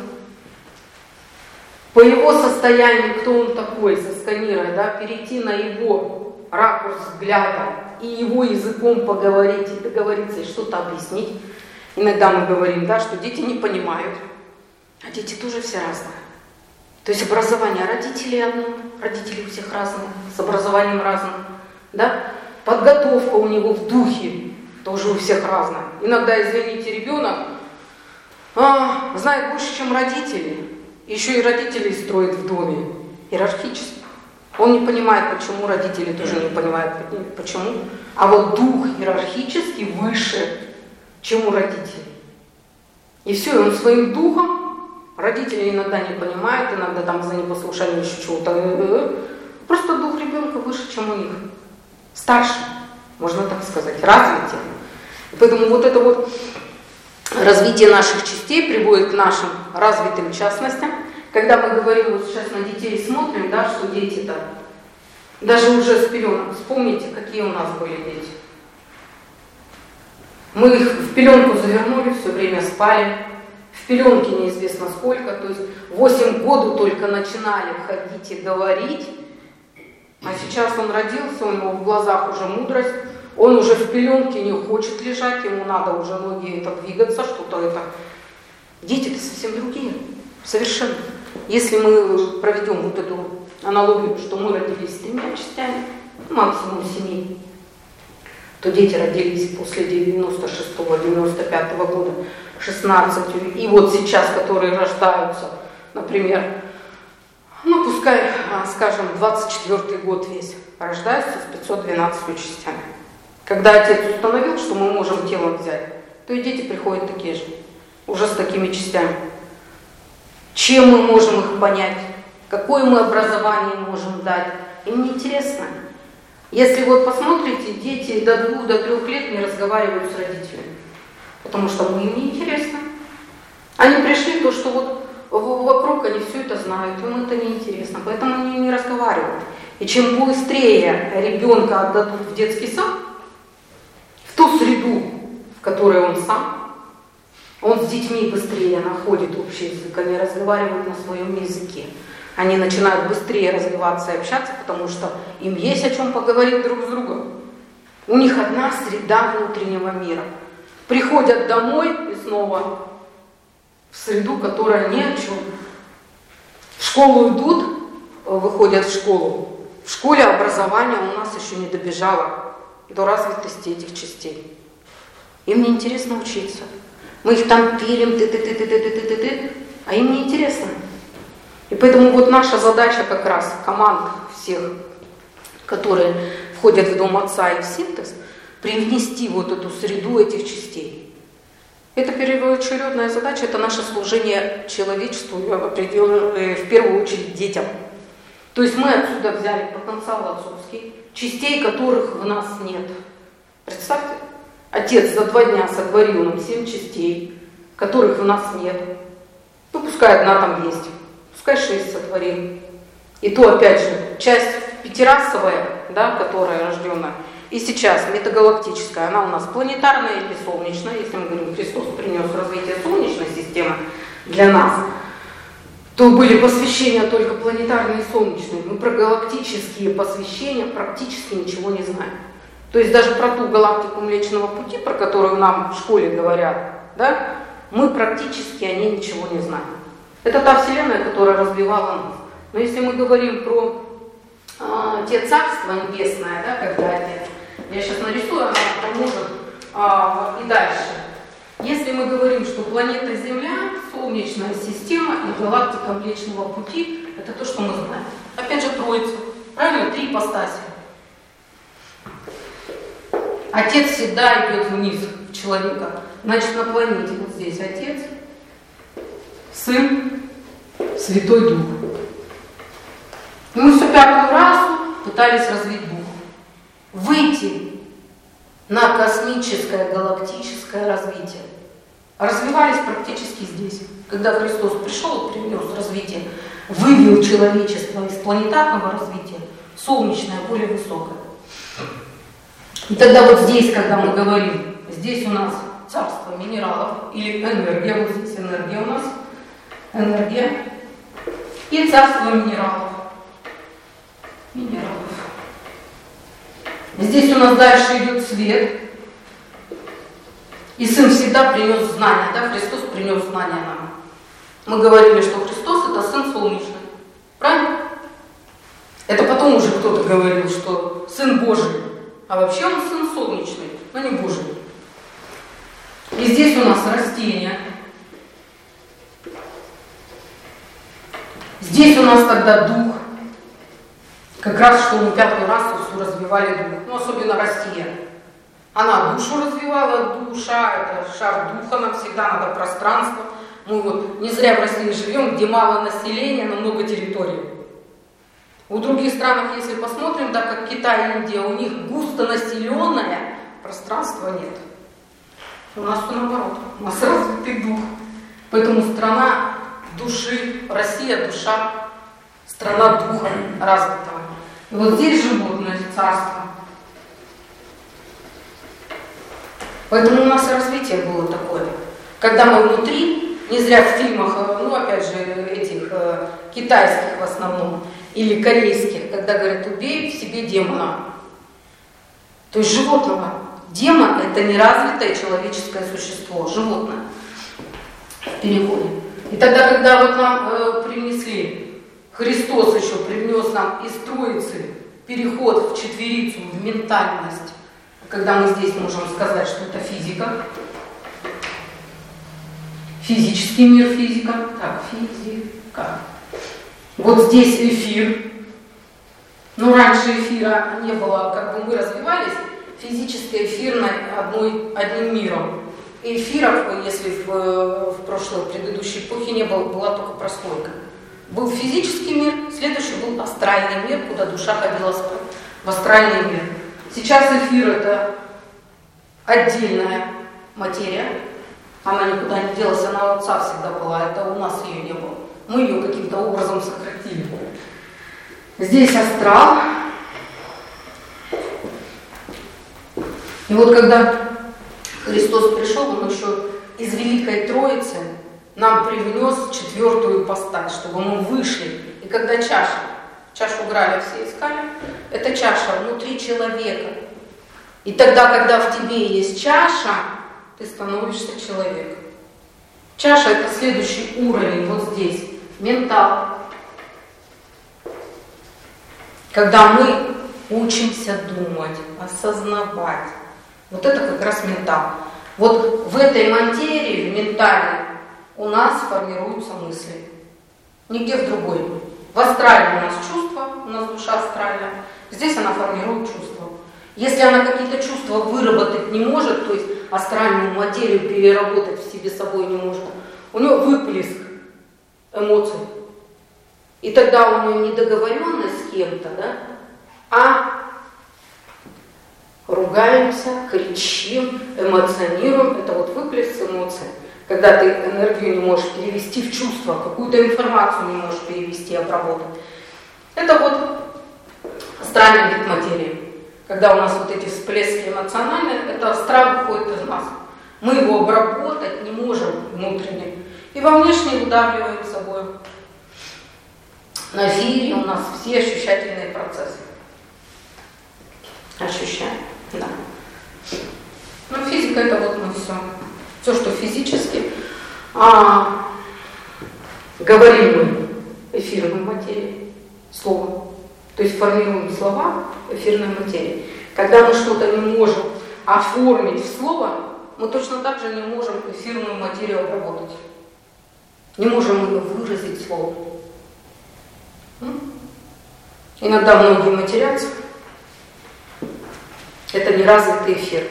По его состоянию, кто он такой, сосканируя, да, перейти на его ракурс взгляда и его языком поговорить и договориться, и что-то объяснить. Иногда мы говорим, да, что дети не понимают, а дети тоже все разные. То есть образование родителей одно, родители у всех разные, с образованием разным, да? Подготовка у него в духе тоже у всех разная. Иногда, извините, ребенок а, знает больше, чем родители. Еще и родителей строит в доме иерархически. Он не понимает, почему, родители тоже не понимают, почему. А вот дух иерархически выше, чем у родителей. И все, и он своим духом, родители иногда не понимают, иногда там за непослушание еще чего-то. Просто дух ребенка выше, чем у них. Старше, можно так сказать, развитие. И поэтому вот это вот развитие наших частей приводит к нашим развитым частностям. Когда мы говорим, вот сейчас на детей смотрим, да, что дети-то, даже уже с пеленок, вспомните, какие у нас были дети. Мы их в пеленку завернули, все время спали, в пеленке неизвестно сколько, то есть восемь году только начинали ходить и говорить, а сейчас он родился, у него в глазах уже мудрость, он уже в пеленке не хочет лежать, ему надо уже ноги это двигаться, что-то это. Дети-то совсем другие, совершенно. Если мы проведем вот эту аналогию, что мы родились с тремя частями, максимум семи, то дети родились после девяносто шестого — девяносто пятого года шестнадцатью, и вот сейчас, которые рождаются, например, ну пускай, скажем, двадцать четвёртый год весь, рождаются с пятьсот двенадцатью частями. Когда отец установил, что мы можем тело взять, то и дети приходят такие же, уже с такими частями. Чем мы можем их понять? Какое мы образование можем дать? Им не интересно. Если вот посмотрите, дети до двух, до трех лет не разговаривают с родителями, потому что мы им не интересно. Они пришли, то, что вот вокруг они все это знают, им это не интересно, поэтому они не разговаривают. И чем быстрее ребенка отдадут в детский сад, в ту среду, в которой он сам, он с детьми быстрее находит общий язык, они разговаривают на своем языке. Они начинают быстрее развиваться и общаться, потому что им есть о чем поговорить друг с другом. У них одна среда внутреннего мира. Приходят домой и снова в среду, которая ни о чем. В школу идут, выходят в школу. В школе образование у нас еще не добежало до развитости этих частей. Им не интересно учиться. Мы их там пилим, ты-ты-ты-ты-ты-ты-ты-ты, а им не интересно. И поэтому вот наша задача как раз, команд всех, которые входят в дом отца и в синтез, привнести вот эту среду этих частей. Это первоочередная задача, это наше служение человечеству, в первую очередь детям. То есть мы отсюда взяли потенциал отцовский, частей которых в нас нет. Представьте, отец за два дня сотворил нам семь частей, которых в нас нет. Ну, пускай одна там есть. Пускай шесть сотворим. И то, опять же, часть пятирасовая, да, которая рожденная, и сейчас метагалактическая, она у нас планетарная или солнечная. Если мы говорим, Христос принес развитие солнечной системы для нас, то были посвящения только планетарные и солнечные. Мы про галактические посвящения практически ничего не знаем. То есть даже про ту галактику Млечного Пути, про которую нам в школе говорят, да, мы практически о ней ничего не знаем. Это та Вселенная, которая развивала нас. Но если мы говорим про э, те царства небесные, да, когда Отец, я сейчас нарисую, она поможет э, и дальше. Если мы говорим, что планета Земля, Солнечная система и галактика Млечного Пути, это то, что мы знаем. Опять же, Троица, правильно? Три ипостаси. Отец всегда идет вниз в человека. Значит, на планете вот здесь Отец, Сын, Святой Дух. И мы всю пятую расу пытались развить Дух. Выйти на космическое, галактическое развитие. развивались практически здесь. Когда Христос пришел и принес развитие, вывел человечество из планетарного развития в солнечное, более высокое. И тогда вот здесь, когда мы говорим, здесь у нас царство минералов или энергия, вот здесь энергия у нас, энергия, и царство минералов. Минералов. Здесь у нас дальше идет свет. И Сын всегда принес знания, да, Христос принес знания нам. Мы говорили, что Христос это Сын солнечный. Правильно? Это потом уже кто-то говорил, что Сын Божий. А вообще он Сын солнечный, но не Божий. И здесь у нас растения. Здесь у нас тогда дух. Как раз, что мы пятую расу все развивали дух. Ну, особенно Россия. Она душу развивала, душа, это шар духа, нам всегда надо пространство. Мы вот не зря в России живем, где мало населения, но много территорий. В других странах, если посмотрим, так как Китай и Индия, у них густонаселенное, пространства нет. У нас все наоборот, у нас развитый дух. Поэтому страна души, Россия душа, страна духа развитого. И вот здесь животное царство. Поэтому у нас развитие было такое. Когда мы внутри, не зря в фильмах, ну опять же, этих э, китайских в основном, или корейских, когда говорят, убей в себе демона. То есть животного. Демон это неразвитое человеческое существо, животное в переходе. И тогда, когда вот нам э, принесли, Христос еще привнес нам из Троицы переход в четверицу, в ментальность, когда мы здесь можем сказать, что это физика, физический мир, физика, так, физика. Вот здесь эфир. Но раньше эфира не было, как бы мы развивались, физически эфирной одной, одним миром. И эфиров, если в, в прошлой, предыдущей эпохе не было, была только прослойка. Был физический мир, следующий был астральный мир, куда душа ходила спать, в астральный мир. Сейчас эфир это отдельная материя, она никуда не делась, она у Отца всегда была, это у нас ее не было. Мы ее каким-то образом сократили. Здесь астрал. И вот когда Христос пришел, Он еще из Великой Троицы нам привнес четвертую ипостась, чтобы мы вышли. И когда чаша, чашу Граля все искали, это чаша внутри человека. И тогда, когда в тебе есть чаша, ты становишься человеком. Чаша это следующий уровень, вот здесь, ментал. Когда мы учимся думать, осознавать. Вот это как раз ментал. Вот в этой материи, в ментальной, у нас формируются мысли. Нигде в другой. В астральной у нас чувства, у нас душа астральная. Здесь она формирует чувства. Если она какие-то чувства выработать не может, то есть астральную материю переработать в себе собой не может, у нее выплеск эмоций. И тогда у нее недоговоренность с кем-то, да, а ругаемся, кричим, эмоционируем. Это вот выплеск эмоций. Когда ты энергию не можешь перевести в чувство, какую-то информацию не можешь перевести, обработать. Это вот астральный вид материи. Когда у нас вот эти всплески эмоциональные, это астрал выходит из нас. Мы его обработать не можем внутренне. И во внешне выдавливаем собой. На эфире у нас все ощущательные процессы. Ощущаем, да. Ну, физика это вот мы все. Все, что физически. А, говорим мы эфирной материи, словом. То есть формируем слова эфирной материи. Когда мы что-то не можем оформить в слово, мы точно так же не можем эфирную материю обработать. Не можем ее выразить словом. Иногда многие матерятся. Это неразвитый эфир.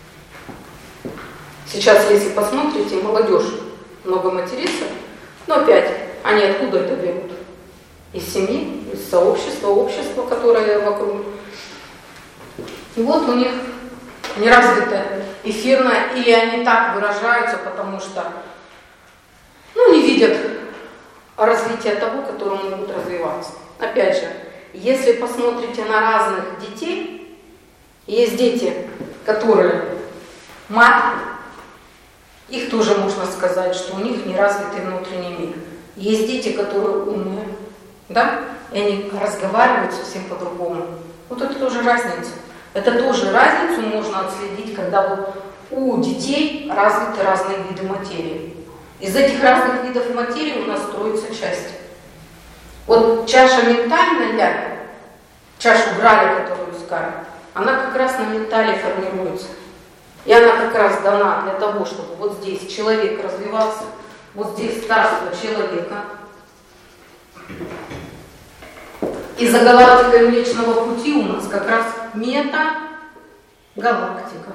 Сейчас, если посмотрите, молодежь много матерится, но опять, они откуда это берут? Из семьи, из сообщества, общества, которое вокруг. И вот у них не развита эфирная, или они так выражаются, потому что ну, не видят развития того, которому могут развиваться. Опять же, если посмотрите на разных детей, есть дети, которые мать, их тоже можно сказать, что у них неразвитый внутренний мир. Есть дети, которые умные, да, и они разговаривают совсем по-другому. Вот это тоже разница. Это тоже разницу можно отследить, когда вот у детей развиты разные виды материи. Из этих разных видов материи у нас строится часть. Вот чаша ментальная, чашу Граля, которую искали, она как раз на ментале формируется. И она как раз дана для того, чтобы вот здесь человек развивался, вот здесь царство человека. И за галактикой Млечного Пути у нас как раз мета-галактика.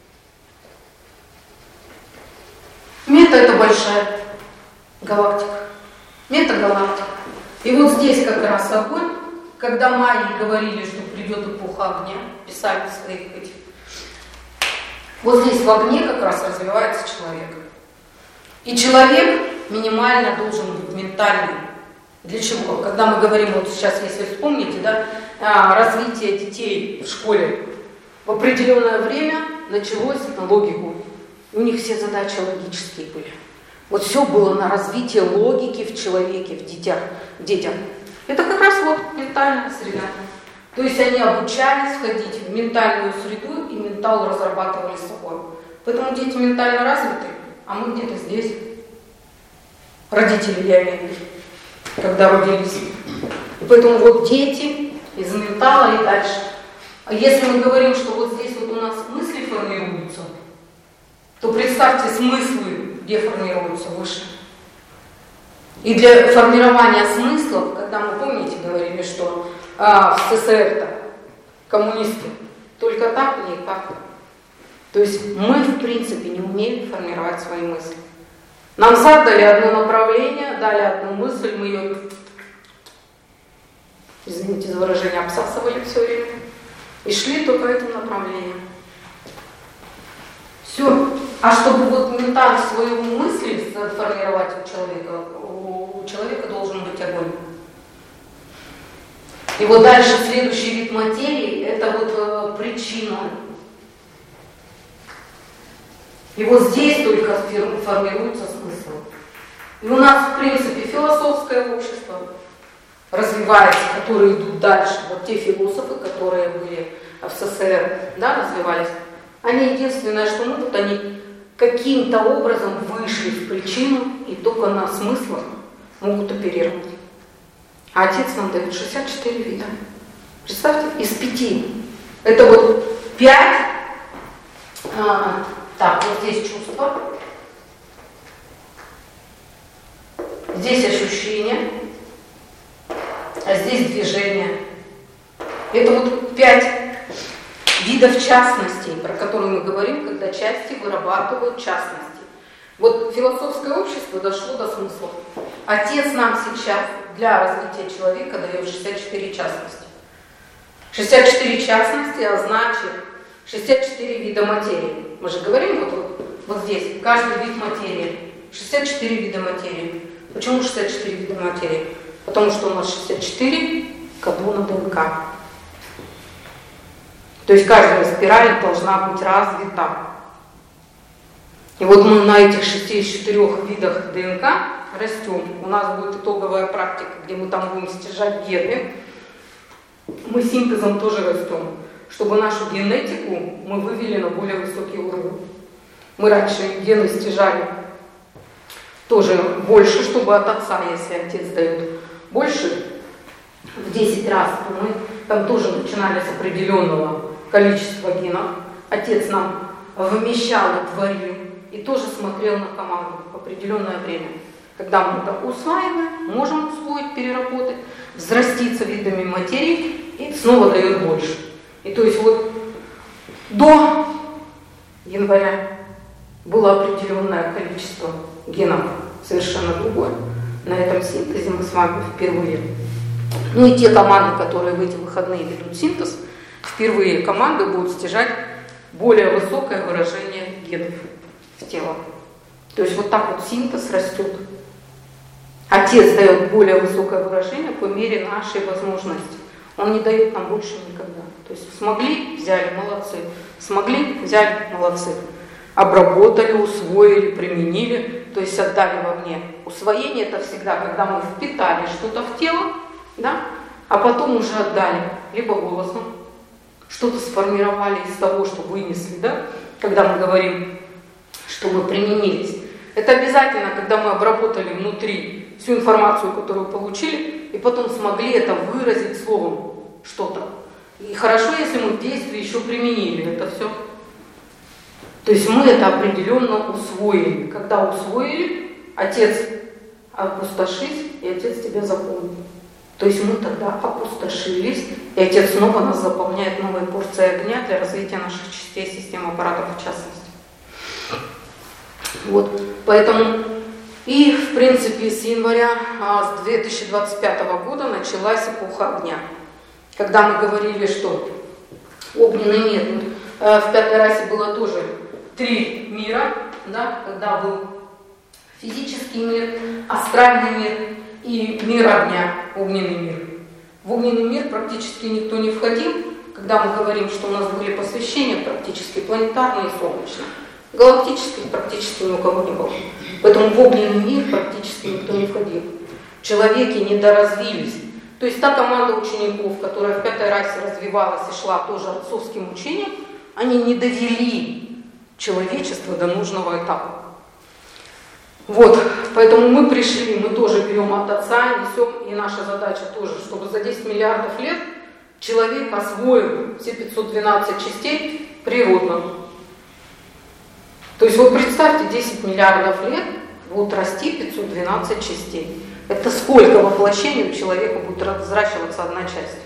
Мета — это большая галактика. Мета-галактика. И вот здесь как раз огонь, когда майи говорили, что придет эпоха огня, писали в своих этих. Вот здесь в огне как раз развивается человек. И человек минимально должен быть ментальным. Для чего? Когда мы говорим, вот сейчас, если вспомните, да, развитие детей в школе в определенное время началось на логику. У них все задачи логические были. Вот все было на развитие логики в человеке, в детях. В детях. Это как раз вот ментальная среда. То есть они обучались входить в ментальную среду и ментал разрабатывали с собой. Поэтому дети ментально развиты, а мы где-то здесь. Родители, я имею в виду, когда родились. И поэтому вот дети из ментала и дальше. А если мы говорим, что вот здесь вот у нас мысли формируются, то представьте, смыслы где формируются выше. И для формирования смыслов, когда мы, помните, говорили, что а, в СССР-то коммунисты только так или как-то. То есть мы, в принципе, не умели формировать свои мысли. Нам задали одно направление, дали одну мысль, мы ее, извините за выражение, обсасывали все время и шли только этим направлением. Все. А чтобы вот менталь свою мысль сформировать у человека, у человека должен быть огонь. И вот дальше следующий вид материи — это вот э, причина. И вот здесь только формируется смысл. И у нас, в принципе, философское общество развивается, которые идут дальше. Вот те философы, которые были в СССР, да, развивались, они единственное, что могут, они каким-то образом вышли в причину и только на смыслах могут оперировать. А Отец нам дает шестьдесят четыре вида. Представьте, из пяти. Это вот пять. А, так, вот здесь чувства. Здесь ощущения. А здесь движение. Это вот пять видов частностей, про которые мы говорим, когда части вырабатывают частности. Вот философское общество дошло до смысла. Отец нам сейчас для развития человека дает шестьдесят четыре частности. шестьдесят четыре частности, а значит шестьдесят четыре вида материи. Мы же говорим вот, вот, вот здесь, каждый вид материи. шестьдесят четыре вида материи. Почему шестьдесят четыре вида материи? Потому что у нас шестьдесят четыре кадона ДНК. То есть каждая спираль должна быть развита. И вот мы на этих шестидесяти четырёх видах ДНК растем. У нас будет итоговая практика, где мы там будем стяжать гены. Мы синтезом тоже растем, чтобы нашу генетику мы вывели на более высокий уровень. Мы раньше гены стяжали тоже больше, чтобы от отца, если отец дает больше в десять раз, то мы там тоже начинали с определенного количества генов. Отец нам вмещал и творил, и тоже смотрел на команду в определенное время. Когда мы это усваиваем, можем усвоить, переработать, взраститься видами материи и снова дает больше. И то есть вот до января было определенное количество генов, совершенно другое. На этом синтезе мы с вами впервые. Ну и те команды, которые в эти выходные ведут синтез, впервые команды будут стяжать более высокое выражение генов в тело. То есть вот так вот синтез растет. Отец дает более высокое выражение по мере нашей возможности. Он не дает нам больше никогда. То есть смогли, взяли, молодцы. Смогли, взяли, молодцы. Обработали, усвоили, применили, то есть отдали вовне. Усвоение это всегда, когда мы впитали что-то в тело, да, а потом уже отдали, либо голосом, что-то сформировали из того, что вынесли, да, когда мы говорим, что мы применились. Это обязательно, когда мы обработали внутри всю информацию, которую получили, и потом смогли это выразить словом что-то. И хорошо, если мы в действии еще применили это все. То есть мы это определенно усвоили. Когда усвоили, Отец опустошись, и Отец тебя заполнит. То есть мы тогда опустошились, и Отец снова нас заполняет новой порцией огня для развития наших частей системы аппаратов в частности. Вот, поэтому и в принципе с января с две тысячи двадцать пятого года началась эпоха огня. Когда мы говорили, что огненный мир, в пятой расе было тоже три мира, да, когда был физический мир, астральный мир и мир огня, огненный мир. В огненный мир практически никто не входил, когда мы говорим, что у нас были посвящения практически планетарные и солнечные. Галактических практически ни у кого не было. Поэтому в огненный мир практически никто не входил. Человеки недоразвились. То есть та команда учеников, которая в пятой расе развивалась и шла тоже отцовским учением, они не довели человечество до нужного этапа. Вот, поэтому мы пришли, мы тоже берем от Отца, несем, и наша задача тоже, чтобы за десять миллиардов лет человек освоил все пятьсот двенадцать частей природно. То есть вот представьте, десять миллиардов лет будут расти пятьсот двенадцать частей. Это сколько воплощений у человека будет разращиваться одна часть?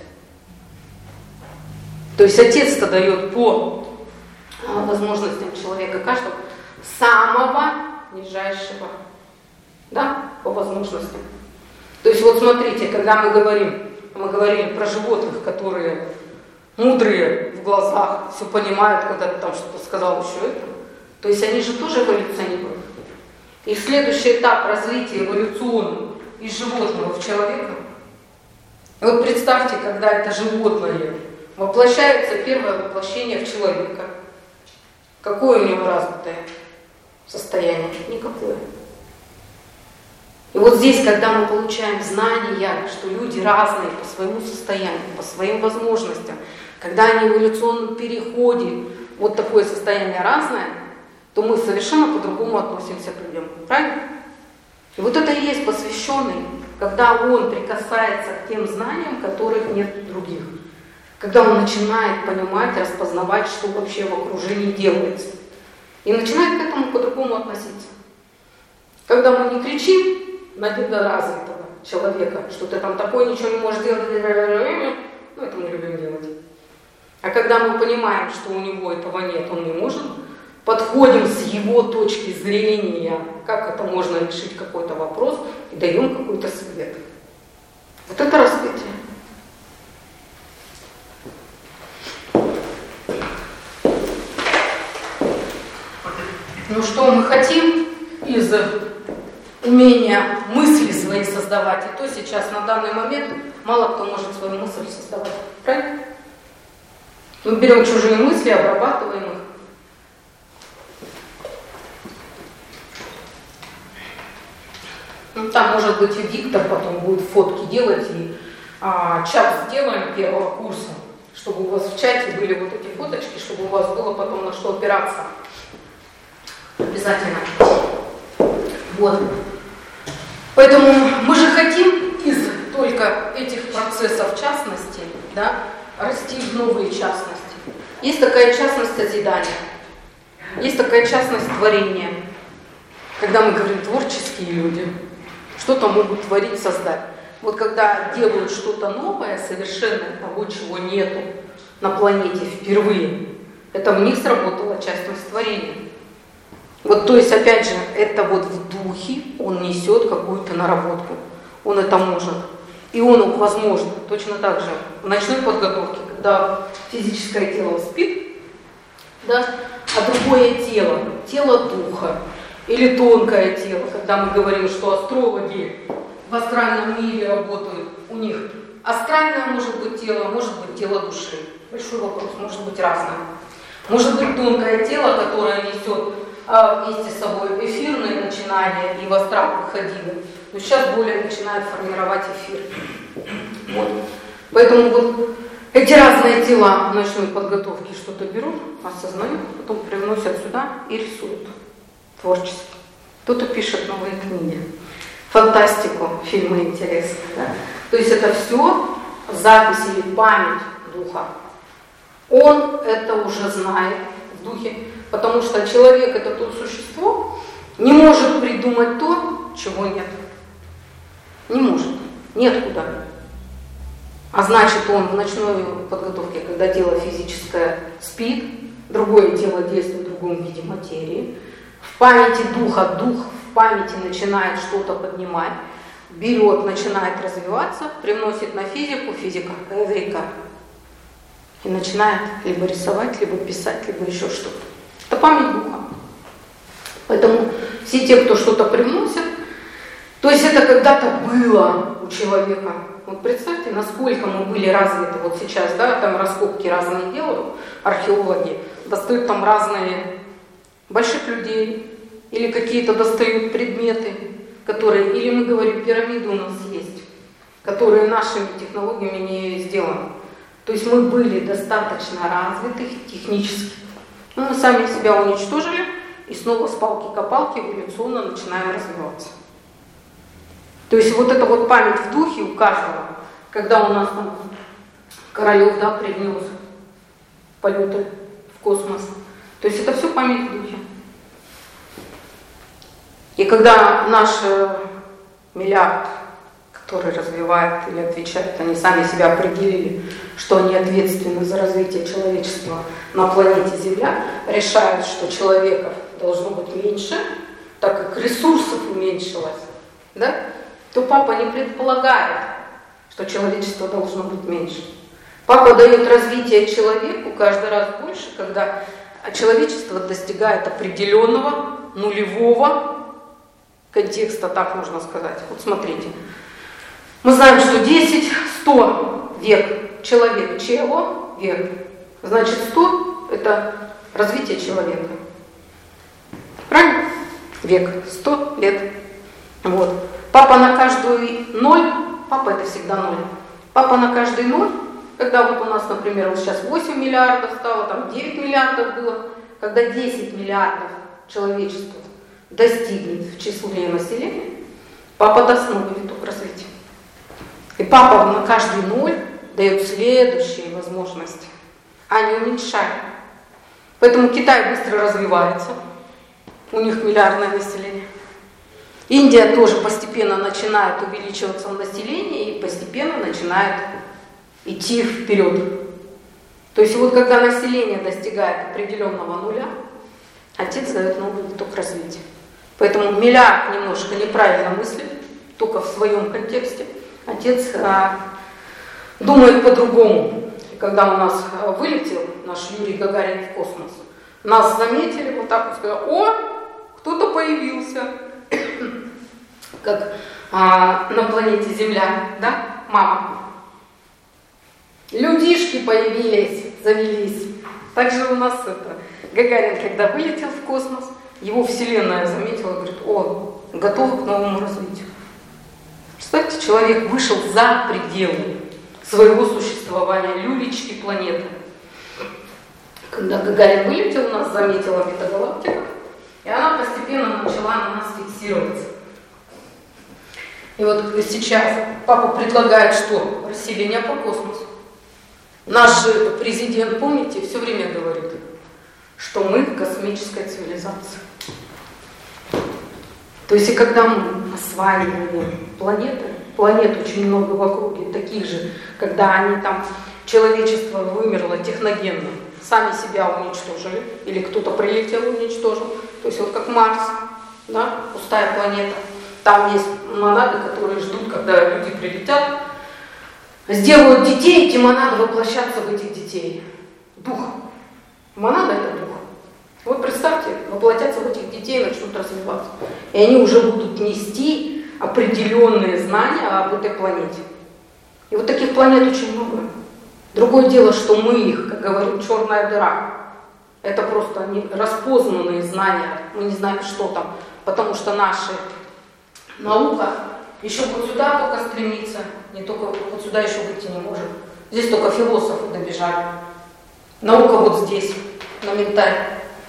То есть Отец-то дает по возможностям человека каждого самого нижайшего, да, по возможностям. То есть вот смотрите, когда мы говорим, мы говорили про животных, которые мудрые в глазах, все понимают, когда ты там что-то сказал еще это, то есть они же тоже эволюционируют. И следующий этап развития эволюционного из животного в человека. И вот представьте, когда это животное воплощается, первое воплощение в человека. Какое у него развитое состояние? Никакое. И вот здесь, когда мы получаем знания, что люди разные по своему состоянию, по своим возможностям, когда они в эволюционном переходе, вот такое состояние разное, то мы совершенно по-другому относимся к людям. Правильно? И вот это и есть посвященный, когда он прикасается к тем знаниям, которых нет у других. Когда он начинает понимать, распознавать, что вообще в окружении делается. И начинает к этому по-другому относиться. Когда мы не кричим на недоразвитого человека, что ты там такой, ничего не можешь делать, ну это мы любим делать. А когда мы понимаем, что у него этого нет, он не может, подходим с его точки зрения, как это можно решить какой-то вопрос, и даем какой-то совет. Вот это развитие. Ну что мы хотим из умения мысли свои создавать, и то сейчас на данный момент мало кто может свою мысль создавать. Правильно? Мы берем чужие мысли, обрабатываем их. Ну, там может быть и диктор потом будет фотки делать, и а, чат сделаем первого курса, чтобы у вас в чате были вот эти фоточки, чтобы у вас было потом на что опираться. Обязательно. Вот. Поэтому мы же хотим из только этих процессов частности, да, расти в новые частности. Есть такая частность созидания, есть такая частность творения. Когда мы говорим творческие люди, что-то могут творить, создать. Вот когда делают что-то новое, совершенно того, чего нету на планете впервые, это в них сработала частность творения. Вот, то есть, опять же, это вот в духе он несет какую-то наработку. Он это может. И он, возможно, точно так же в ночной подготовке, когда физическое тело спит, да? А другое тело, тело духа или тонкое тело, когда мы говорим, что астрологи в астральном мире работают, у них астральное может быть тело, может быть тело души. Большой вопрос, может быть разное. Может быть тонкое тело, которое несет а, вместе с собой эфирные начинания и в астрал выходили. Но сейчас более начинает формировать эфир. Вот. Поэтому вот эти разные тела в ночной подготовке что-то берут, осознают, потом привносят сюда и рисуют творчески. Кто-то пишет новые книги, фантастику, фильмы интересные. Да? То есть это все запись или память духа. Он это уже знает в духе, потому что человек — это то существо, не может придумать то, чего нет. Не может. Нет куда. А значит, он в ночной подготовке, когда тело физическое спит, другое тело действует в другом виде материи, в памяти духа, дух в памяти начинает что-то поднимать, берет, начинает развиваться, привносит на физику, физика эврика, и начинает либо рисовать, либо писать, либо еще что-то. Это память духа. Поэтому все те, кто что-то привносит, то есть это когда-то было у человека. Вот представьте, насколько мы были развиты вот сейчас, да, там раскопки разные делают, археологи, достают там разные больших людей, или какие-то достают предметы, которые, или мы говорим, пирамиды у нас есть, которые нашими технологиями не сделаны. То есть мы были достаточно развиты технически. Но мы сами себя уничтожили, и снова с палки-копалки эволюционно начинаем развиваться. То есть вот эта вот память в духе у каждого, когда у нас там Королев, да, принес полеты в космос, то есть это все память в духе. И когда наш миллиард, который развивает или отвечает, они сами себя определили, что они ответственны за развитие человечества на планете Земля, решают, что человеков должно быть меньше, так как ресурсов уменьшилось, да, то папа не предполагает, что человечество должно быть меньше. Папа дает развитие человеку каждый раз больше, когда человечество достигает определенного нулевого контекста, так можно сказать. Вот смотрите. Мы знаем, что десять, сто век человек, чело век. Значит, сто это развитие человека. Правильно? Век, сто лет. Вот. Папа на каждую ноль, папа это всегда ноль. Папа на каждый ноль, когда вот у нас, например, вот сейчас восемь миллиардов стало, там девять миллиардов было, когда десять миллиардов человечества достигнет в числе населения, папа даст новый виток развития. И папа на каждый ноль дает следующие возможности, а не уменьшает. Поэтому Китай быстро развивается, у них миллиардное население. Индия тоже постепенно начинает увеличиваться в населении и постепенно начинает идти вперед. То есть вот когда население достигает определенного нуля, отец дает новый виток развития. Поэтому миллиард немножко неправильно мыслит, только в своем контексте. Отец а, думает по-другому. И когда у нас а, вылетел наш Юрий Гагарин в космос, нас заметили, вот так вот сказали: о, кто-то появился. Как а, на планете Земля, да, мама. Людишки появились, завелись. Также у нас это, Гагарин, когда вылетел в космос, его Вселенная заметила, говорит: о, готовы к новому развитию. Представьте, человек вышел за пределы своего существования, люлечки планеты. Когда Гагарин вылетел, нас заметила метагалактика, и она постепенно начала на нас фиксироваться. И вот сейчас папа предлагает что? Расселение по космосу. Наш же президент, помните, все время говорит, что мы космическая цивилизация. То есть и когда мы осваивали планеты, планет очень много в округе, таких же, когда они там, человечество вымерло техногенно, сами себя уничтожили, или кто-то прилетел и уничтожил. То есть вот как Марс, да, пустая планета. Там есть монады, которые ждут, когда люди прилетят, сделают детей, эти монады воплощаться в этих детей. Дух. Монада — это дух. Вот представьте, воплотятся в этих детей и начнут развиваться. И они уже будут нести определенные знания об этой планете. И вот таких планет очень много. Другое дело, что мы их, как говорим, черная дыра. Это просто распознанные знания. Мы не знаем, что там. Потому что наша наука еще вот сюда только стремится. Не только вот сюда еще выйти не может. Здесь только философы добежали. Наука вот здесь, на ментале.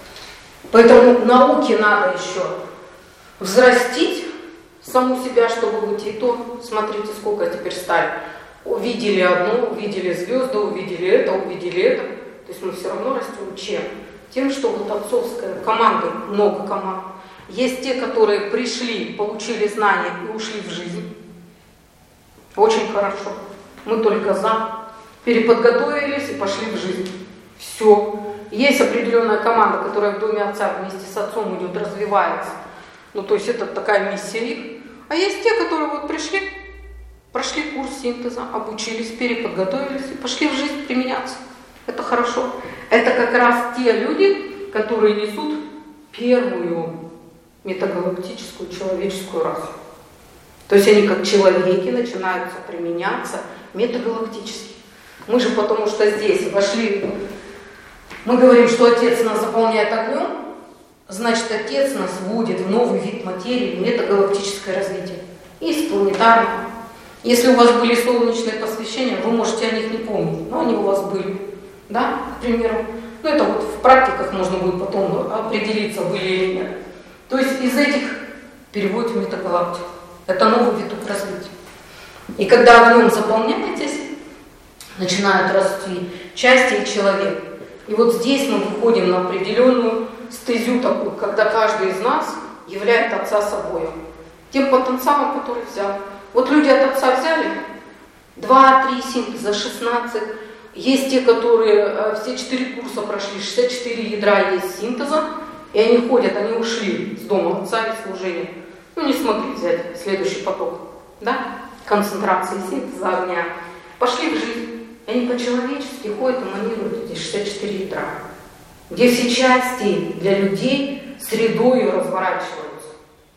Поэтому науке надо еще взрастить саму себя, чтобы выйти. И то, смотрите, сколько теперь стали. Увидели одно, увидели звезды, увидели это, увидели это. То есть мы все равно растем. Чем? Тем, что вот отцовская команда, много команд. Есть те, которые пришли, получили знания и ушли в жизнь. Очень хорошо. Мы только за. Переподготовились и пошли в жизнь. Все. Есть определенная команда, которая в доме отца вместе с отцом идет, развивается. Ну, то есть это такая миссия их. А есть те, которые вот пришли, прошли курс синтеза, обучились, переподготовились и пошли в жизнь применяться. Это хорошо. Это как раз те люди, которые несут первую метагалактическую человеческую расу. То есть они как человеки начинаются применяться метагалактически. Мы же потому что здесь вошли, мы говорим, что Отец нас заполняет огнем, значит, Отец нас вводит в новый вид материи, метагалактическое развитие. Из планетарного. Если у вас были солнечные посвящения, вы можете о них не помнить, но они у вас были. Да, к примеру. Ну, это вот в практиках можно будет потом определиться, были или нет. То есть из этих переводят в метагалактику. Это новый виток развития. И когда огнем заполняетесь, начинают расти части и человек. И вот здесь мы выходим на определенную стезю такую, когда каждый из нас являет Отца собой. Тем потенциалом, который взял. Вот люди от Отца взяли два-три синтеза, шестнадцать. Есть те, которые все четыре курса прошли, шестьдесят четыре ядра есть синтеза, и они ходят, они ушли с дома Отца и служения. Ну, не смогли взять следующий поток, да, концентрации синтеза огня. Пошли в жизнь. И они по-человечески ходят и манируют эти шестьдесят четыре ядра, где все части для людей средою разворачиваются.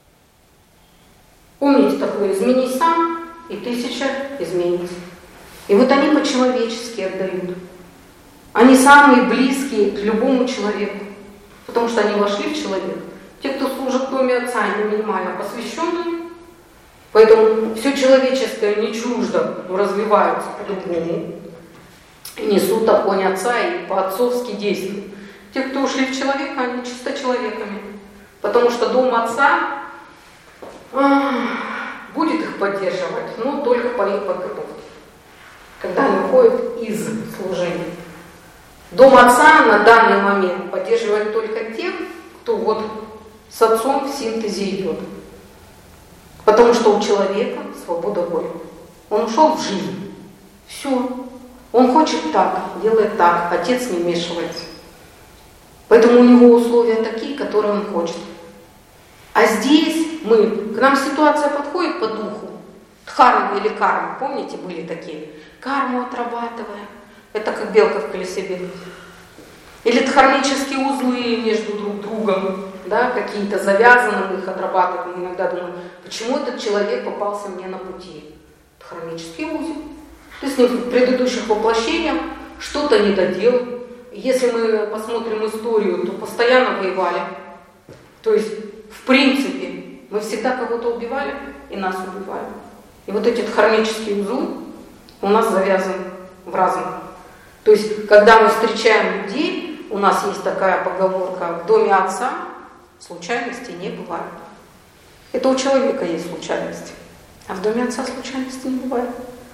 Помните такое: изменись сам, и тысяча изменится. И вот они по-человечески отдают. Они самые близкие к любому человеку, потому что они вошли в человека. Те, кто служит в доме Отца, они минимально посвященные, поэтому все человеческое не чуждо, но развиваются по-другому, несут огонь Отца и по-отцовски действуют. Те, кто ушли в человека, они чисто человеками, потому что дом Отца ах, будет их поддерживать, но только по их подготовке, когда они уходят из служения. Дом Отца на данный момент поддерживает только тех, кто вот с Отцом в синтезе идет. Потому что у человека свобода воли. Он ушел в жизнь. Все. Он хочет так, делает так. Отец не вмешивается. Поэтому у него условия такие, которые он хочет. А здесь мы, к нам ситуация подходит по духу. Дхарма или карма, помните, были такие? Карму отрабатываем. Это как белка в колесе бегает. Или дхармические узлы между друг другом, да, какие-то завязаны, мы их отрабатываем. Мы иногда думаем, почему этот человек попался мне на пути? Дхармический узел. Ты с ним в предыдущих воплощениях что-то не доделал. Если мы посмотрим историю, то постоянно воевали. То есть, в принципе, мы всегда кого-то убивали и нас убивали. И вот эти дхармические узлы у нас завязаны в разум. То есть, когда мы встречаем людей, у нас есть такая поговорка: в доме Отца случайностей не бывает. Это у человека есть случайности, а в доме Отца случайностей не бывает.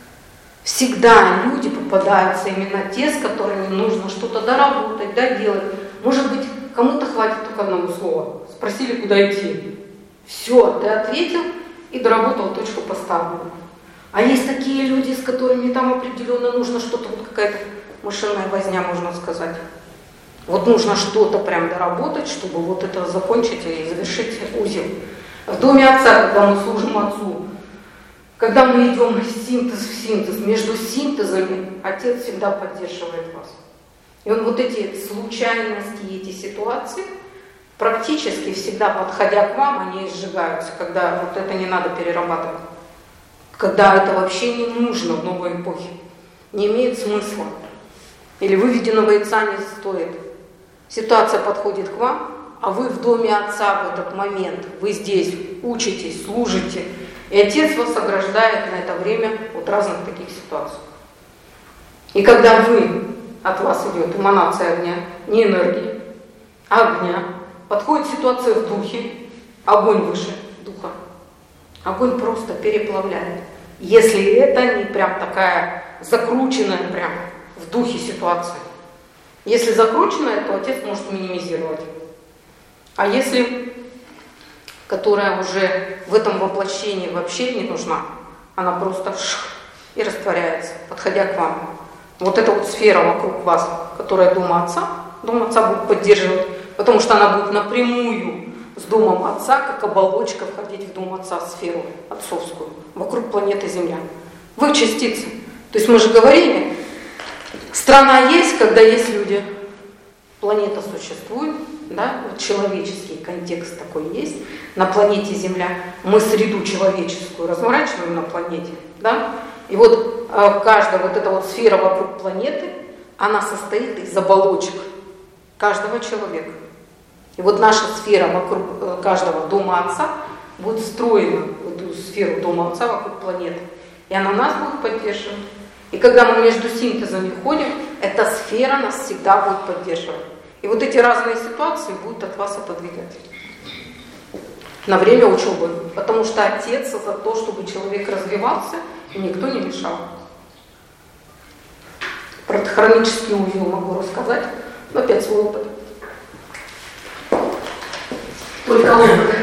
Всегда люди попадаются именно те, с которыми нужно что-то доработать, доделать. Может быть, кому-то хватит только одного слова. Спросили, куда идти. Все, ты ответил и доработал точку поставленную. А есть такие люди, с которыми там определенно нужно что-то, вот какая-то машинная возня, можно сказать. Вот нужно что-то прям доработать, чтобы вот это закончить и завершить узел. В доме Отца, когда мы служим Отцу, когда мы идем синтез в синтез, между синтезами Отец всегда поддерживает вас. И он вот эти случайности, эти ситуации, практически всегда, подходя к вам, они сжигаются, когда вот это не надо перерабатывать. Когда это вообще не нужно в новой эпохе, не имеет смысла. Или выведенного яйца не стоит. Ситуация подходит к вам, а вы в доме отца в этот момент, вы здесь учитесь, служите, и отец вас ограждает на это время от разных таких ситуаций. И когда вы, от вас идет эманация огня, не энергии, а огня, подходит ситуация в духе, огонь выше духа. Огонь просто переплавляет. Если это не прям такая закрученная прям в духе ситуация. Если закрученная, то отец может минимизировать. А если, которая уже в этом воплощении вообще не нужна, она просто шх, и растворяется, подходя к вам. Вот эта вот сфера вокруг вас, которая дома отца, дом отца будет поддерживать, потому что она будет напрямую с домом отца, как оболочка, входить в дом отца, в сферу отцовскую, вокруг планеты Земля. Вы частицы. То есть мы же говорили, страна есть, когда есть люди. Планета существует, да, вот человеческий контекст такой есть. На планете Земля мы среду человеческую разворачиваем на планете, да, и вот э, каждая вот эта вот сфера вокруг планеты, она состоит из оболочек каждого человека. И вот наша сфера вокруг э, каждого дома отца будет встроена в эту сферу дома отца вокруг планеты, и она нас будет поддерживать. И когда мы между синтезами ходим, эта сфера нас всегда будет поддерживать. И вот эти разные ситуации будут от вас отодвигать на время учебы. Потому что отец за то, чтобы человек развивался, и никто не мешал. Про хронический узел могу рассказать, но опять свой опыт. Только опыт.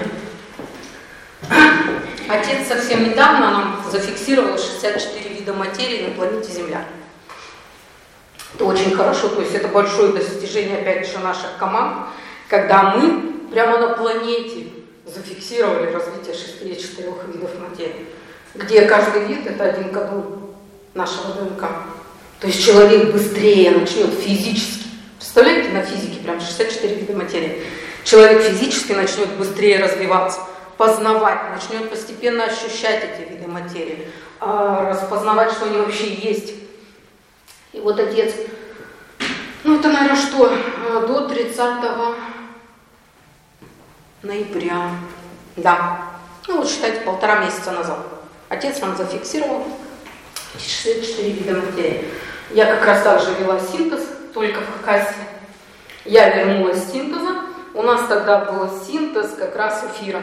Отец совсем недавно нам зафиксировал шестьдесят четыре вида материи на планете Земля. Это очень хорошо, то есть это большое достижение, опять же, наших команд, когда мы прямо на планете зафиксировали развитие шестидесяти четырёх видов материи, где каждый вид это один кадун нашего ДНК. То есть человек быстрее начнет физически, представляете, на физике прям шестьдесят четыре вида материи, человек физически начнет быстрее развиваться, познавать, начнет постепенно ощущать эти виды материи, распознавать, что они вообще есть. И вот отец, ну это, наверное, что, до тридцатого ноября, да, ну вот считайте, полтора месяца назад, отец нам зафиксировал шестьдесят четыре вида материи. Я как раз также вела синтез, только в Хакасии. Я вернулась с синтеза, у нас тогда был синтез как раз эфира.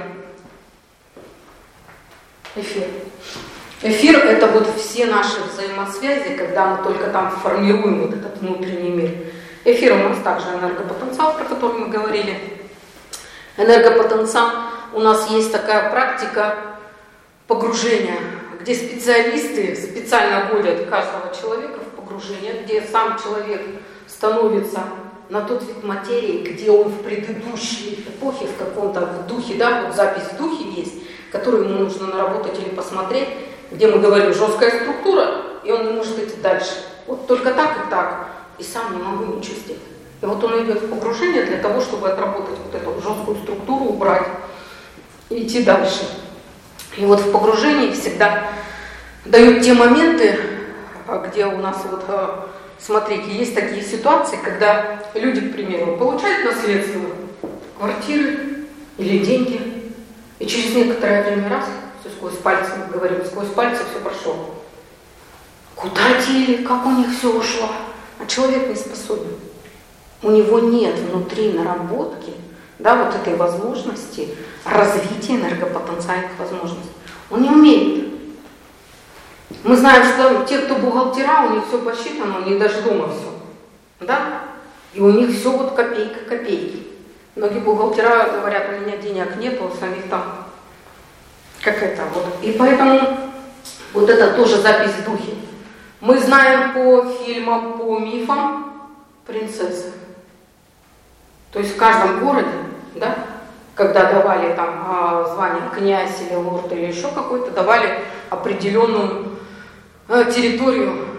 Эфир. Эфир – это вот все наши взаимосвязи, когда мы только там формируем вот этот внутренний мир. Эфир у нас также энергопотенциал, про который мы говорили. Энергопотенциал, у нас есть такая практика погружения, где специалисты специально вводят каждого человека в погружение, где сам человек становится на тот вид материи, где он в предыдущей эпохе, в каком-то в духе, да, вот запись в духе есть, которую ему нужно наработать или посмотреть, где мы говорим жесткая структура, и он не может идти дальше. Вот только так и так, и сам не могу ничего сделать. И вот он идет в погружение для того, чтобы отработать вот эту жесткую структуру, убрать и идти дальше. И вот в погружении всегда дают те моменты, где у нас вот, смотрите, есть такие ситуации, когда люди, к примеру, получают наследство, квартиры или деньги, и через некоторое время раз, все сквозь пальцы, мы говорим, сквозь пальцы все прошло. Куда дели, как у них все ушло? А человек не способен. У него нет внутри наработки, да, вот этой возможности развития энергопотенциальных возможностей. Он не умеет. Мы знаем, что те, кто бухгалтера, у них все посчитано, у них даже дома все. Да? И у них все вот копейка копейки. Многие бухгалтера говорят, у меня денег нет, у самих там как это вот. И поэтому вот это тоже запись в духе. Мы знаем по фильмам, по мифам принцессы. То есть в каждом городе, да, когда давали там а, звание князь или лорд или еще какой-то, давали определенную а, территорию.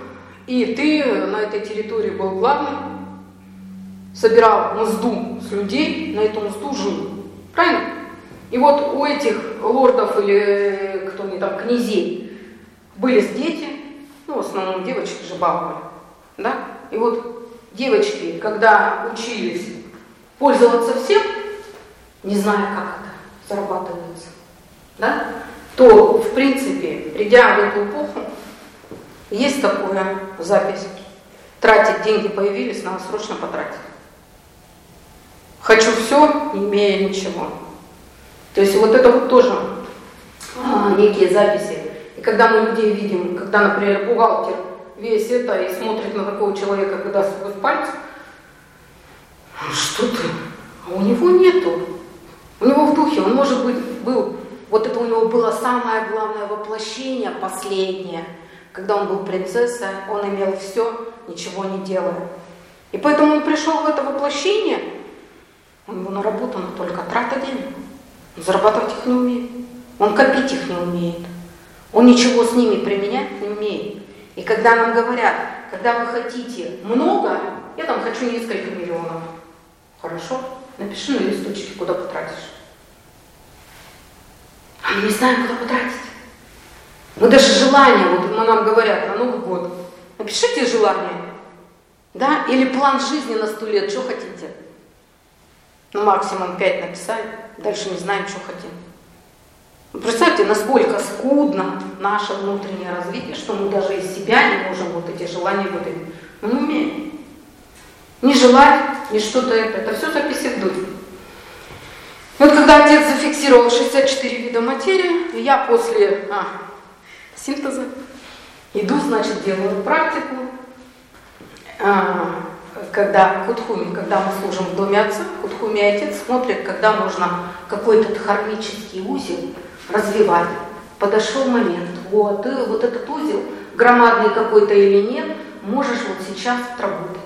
и ты на этой территории был главным, собирал мзду с людей, на эту мзду жил. Правильно? И вот у этих лордов или кто они там, князей, были дети, ну, в основном девочки же баловали, да? И вот девочки, когда учились пользоваться всем, не зная, как это зарабатывается, да, то, в принципе, придя в эту эпоху, есть такая запись. Тратить деньги появились, надо срочно потратить. Хочу все, не имея ничего. То есть вот это вот тоже а, некие записи. И когда мы людей видим, когда, например, бухгалтер весь это и смотрит на такого человека, когда сквозь пальцы, что ты? А у него нету. У него в духе, он, может быть, был, вот это у него было самое главное воплощение, последнее. Когда он был принцессой, он имел все, ничего не делая. И поэтому он пришел в это воплощение, у него наработана только трата денег. Он зарабатывать их не умеет. Он копить их не умеет. Он ничего с ними применять не умеет. И когда нам говорят, когда вы хотите много, я там хочу несколько миллионов. Хорошо, напиши на листочке, куда потратишь. А мы не знаем, куда потратить. Мы даже желание, вот нам говорят на Новый год, напишите желание, да, или план жизни на сто лет, что хотите. Ну, максимум пять написали, дальше не знаем, что хотим. Представьте, насколько скудно наше внутреннее развитие, что мы даже из себя не можем вот эти желания выдавить. Мы не умеем. Не желать, не что-то это. Это все записи в духе. Вот когда отец зафиксировал шестьдесят четыре вида материи, я после а, синтеза иду, значит, делаю практику. А, когда Кутхуми, когда мы служим в доме отца, Кутхуми отец смотрит, когда можно какой-то дхармический узел развивать. Подошел момент, вот, ты вот этот узел, громадный какой-то или нет, можешь вот сейчас отработать.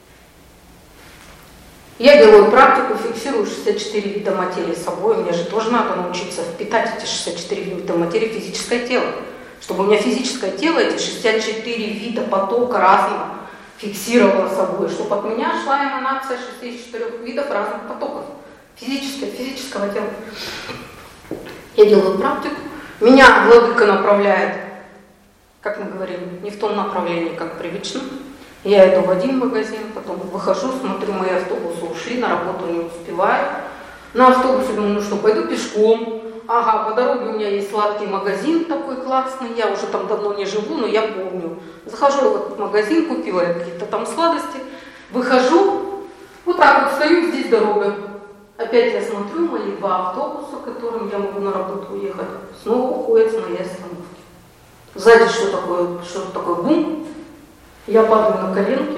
Я делаю практику, фиксирую шестьдесят четыре вида материи с собой, мне же тоже надо научиться впитать эти шестьдесят четыре вида материи в физическое тело. Чтобы у меня физическое тело эти шестьдесят четыре вида потока разного фиксировало собой, чтобы от меня шла эманация шестидесяти четырёх видов разных потоков физического, физического тела. Я делаю практику, меня владыка направляет, как мы говорим, не в том направлении, как привычно. Я иду в один магазин, потом выхожу, смотрю, мои автобусы ушли, на работу не успеваю. На автобусе думаю, ну что, пойду пешком. Ага, по дороге у меня есть сладкий магазин такой классный, я уже там давно не живу, но я помню. Захожу в этот магазин, купила я какие-то там сладости, выхожу, вот так вот стою, здесь дорога. Опять я смотрю, мои два автобуса, которым я могу на работу уехать, снова уходят с моей остановки. Сзади что такое, что такое бум, я падаю на коленки,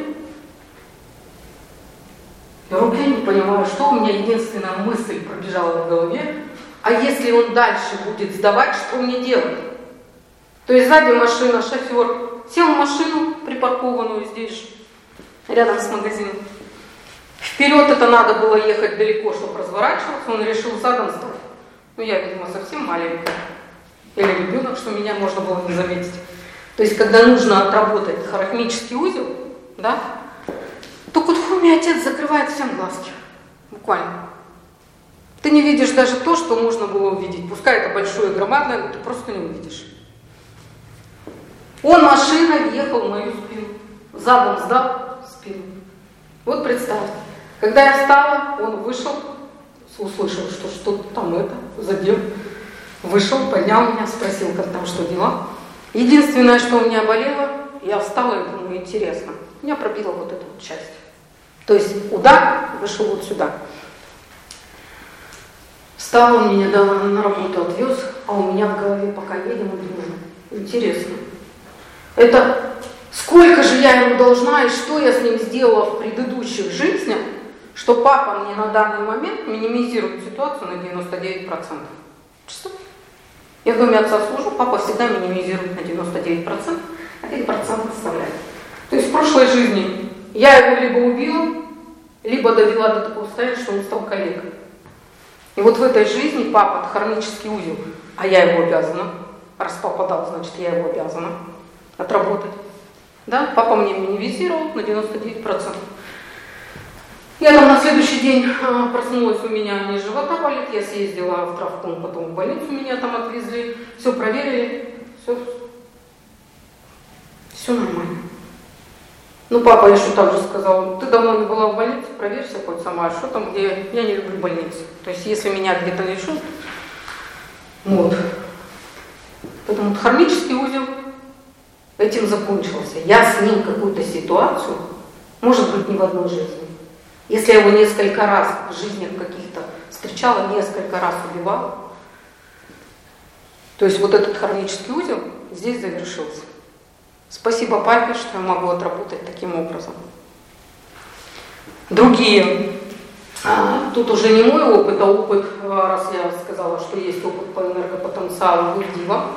я рукой не понимаю, что у меня единственная мысль пробежала в голове, а если он дальше будет сдавать, что мне делать? То есть сзади машина, шофер сел в машину, припаркованную здесь, рядом с магазином. Вперед это надо было ехать далеко, чтобы разворачиваться, он решил задом сдать. Ну, я, видимо, совсем маленькая. Или ребенок, что меня можно было не заметить. То есть, когда нужно отработать харакмический узел, да, то Кутхуми отец закрывает всем глазки. Буквально. Ты не видишь даже то, что можно было увидеть. Пускай это большое, громадное, но ты просто не увидишь. Он машиной въехал в мою спину. Задом сдал спину. Вот представьте. Когда я встала, он вышел, услышал, что что-то там это, задел. Вышел, поднял меня, спросил, как там, что дела. Единственное, что у меня болело, я встала и думаю, интересно. Меня пробило вот эту вот часть. То есть удар вышел вот сюда. Встал, он меня на работу отвез, а у меня в голове, пока едем, и думаю, интересно. Это сколько же я ему должна и что я с ним сделала в предыдущих жизнях, что папа мне на данный момент минимизирует ситуацию на девяносто девять процентов. Что? Я в доме отца служу, папа всегда минимизирует на девяносто девять процентов, один процент оставляет. То есть в прошлой жизни я его либо убила, либо довела до такого состояния, что он стал коллегой. И вот в этой жизни папа дхармический узел, а я его обязана, раз папа дал, значит я его обязана отработать. Да? Папа мне минимизировал на девяносто девять процентов. Я там на следующий день а, проснулась, у меня низ живота болит, я съездила в травмпункт, потом в больницу меня там отвезли, все проверили, все, все нормально. Ну, папа еще так же сказал, ты давно не была в больнице, проверься хоть сама, что там, где я не люблю больницы. То есть, если меня где-то не чувствуют, вот. Поэтому хронический узел этим закончился. Я с ним какую-то ситуацию, может быть, не в одной жизни. Если я его несколько раз в жизнях каких-то встречала, несколько раз убивала, то есть вот этот хронический узел здесь завершился. Спасибо папе, что я могу отработать таким образом. Другие, а, тут уже не мой опыт, а опыт, раз я сказала, что есть опыт по энергопотенциалу в Ивдива,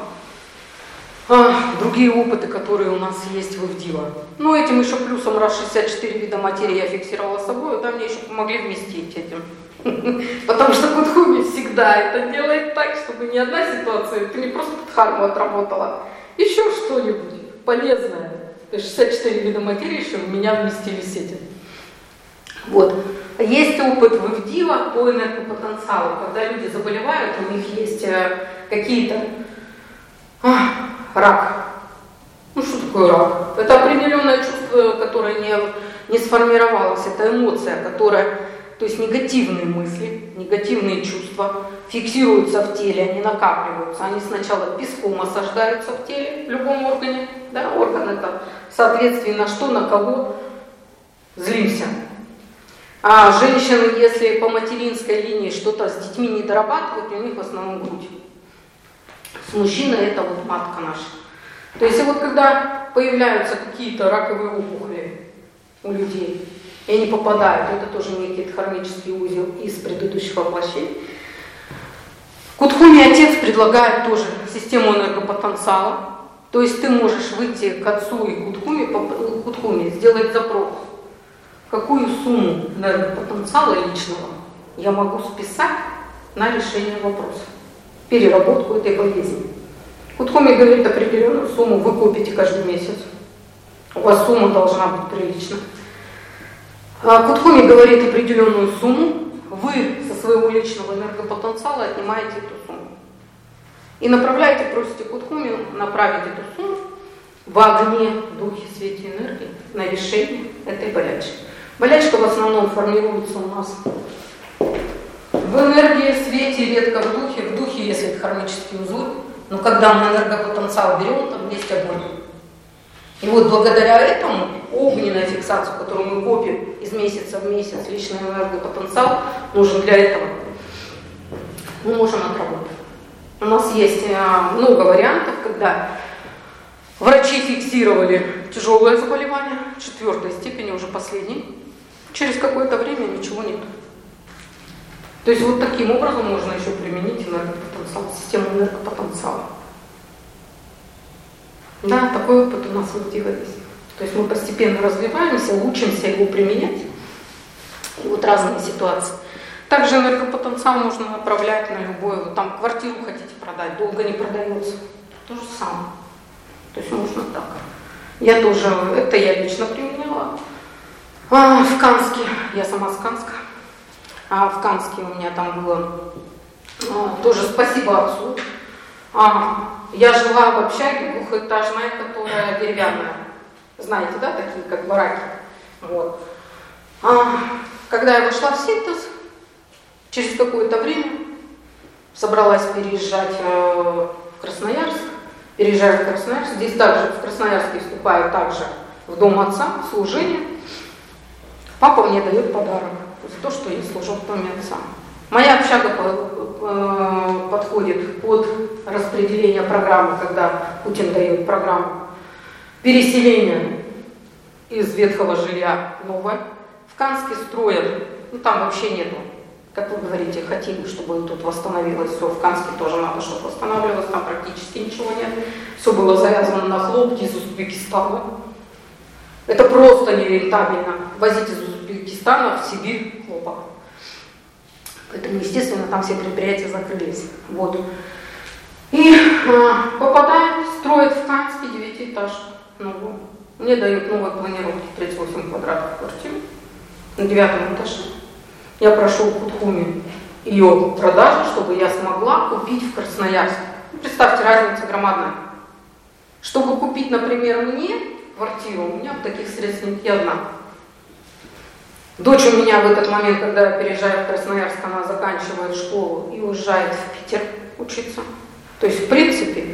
а, другие опыты, которые у нас есть в Ивдива. Ну, этим еще плюсом, раз шестьдесят четыре вида материи я фиксировала с собой, да, мне еще помогли вместить этим. Потому что Кутхуми всегда это делает так, чтобы ни одна ситуация, ты не просто дхарму отработала, еще что-нибудь полезное. шестьдесят четыре вида материи еще в меня вместились этим. Вот. Есть опыт в Ивдива по энергопотенциалу, когда люди заболевают, у них есть какие-то... А, рак. Ну что такое рак? Это определенное чувство, которое не, не сформировалось, это эмоция, которая, то есть негативные мысли, негативные чувства фиксируются в теле, они накапливаются. Они сначала песком осаждаются в теле, в любом органе. Да? Орган это в соответствии на что, на кого злимся. А женщины, если по материнской линии что-то с детьми не дорабатывают, у них в основном грудь. С мужчиной это вот матка наша. То есть вот когда появляются какие-то раковые опухоли у людей, и они попадают, это тоже некий хронический узел из предыдущих воплощений, Кутхуми отец предлагает тоже систему энергопотенциала. То есть ты можешь выйти к отцу и Кутхуми, Кутхуми сделать запрос. Какую сумму энергопотенциала личного я могу списать на решение вопроса, переработку этой болезни. Кутхуми говорит определенную сумму, вы копите каждый месяц. У вас сумма должна быть прилична. А Кутхуми говорит определенную сумму, вы со своего личного энергопотенциала отнимаете эту сумму. И направляете, просите Кутхуми направить эту сумму в огне, духе, свете, энергии на решение этой болячки. Болячка в основном формируется у нас в энергии, в свете, редко в духе. В духе, если это хронические узлы, но когда мы энергопотенциал берем, там есть огонь. И вот благодаря этому огненная фиксация, которую мы копим из месяца в месяц, личный энергопотенциал нужен для этого, мы можем отработать. У нас есть много вариантов, когда врачи фиксировали тяжелое заболевание, четвертой степени, уже последней. Через какое-то время ничего нет. То есть вот таким образом можно еще применить энергопотенциал, систему энергопотенциала. Да, такой опыт у нас в Ивдива есть. То есть мы постепенно развиваемся, учимся его применять. И вот разные ситуации. Также энергопотенциал можно направлять на любое. Вот там квартиру хотите продать, долго не продается. То же самое. То есть можно так. Я тоже, это я лично применяла. А, в Канске, я сама с Канска. А в Канске у меня там было а, тоже спасибо отцу. А, я жила в общаге двухэтажной, которая деревянная. Знаете, да, такие как бараки. Вот. А, когда я вошла в синтез, через какое-то время собралась переезжать э, в Красноярск. Переезжаю в Красноярск. Здесь также в Красноярске вступаю также в дом отца, в служение. Папа мне дает подарок за то, что я служу в доме отца. Моя общага подходит под распределение программы, когда Путин дает программу переселения из ветхого жилья в новое. В Канске строят, ну там вообще нету, как вы говорите, хотим, чтобы тут восстановилось все. В Канске тоже надо, чтобы восстанавливалось, там практически ничего нет. Все было завязано на хлопки из Узбекистана. Это просто нерентабельно возить из Узбекистана в Сибирь хлопок. Поэтому, естественно, там все предприятия закрылись. Вот. И э, попадаем, строят в Канске девятиэтажку новую. Мне дают новые планировки тридцать восемь квадратов квартиры на девятом этаже. Я прошу у Кутхуми ее продажу, чтобы я смогла купить в Красноярске. Представьте, разница громадная. Чтобы купить, например, мне квартиру, у меня таких средств нет, я одна. Дочь у меня в этот момент, когда я переезжаю в Красноярск, она заканчивает школу и уезжает в Питер учиться. То есть, в принципе,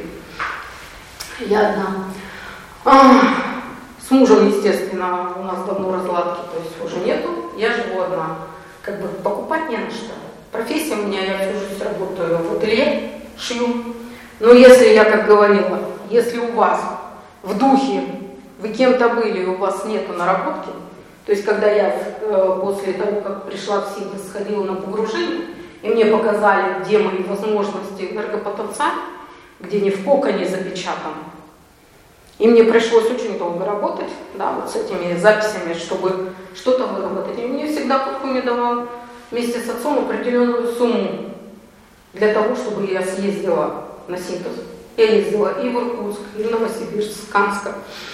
я одна. А, с мужем, естественно, у нас давно разладки, то есть уже нету, я живу одна. Как бы покупать не на что. Профессия у меня, я всю жизнь работаю в ателье, шью. Но если я, как говорила, если у вас в духе, вы кем-то были, и у вас нету наработки, то есть когда я э, после того, как пришла в синтез, сходила на погружение, и мне показали, где мои возможности энергопотенциала, где не в коконе запечатано, и мне пришлось очень долго работать, да, вот с этими записями, чтобы что-то выработать. И мне всегда Кутхуми давал вместе с отцом определенную сумму для того, чтобы я съездила на синтез. Я ездила и в Иркутск, и в Новосибирск, в Канск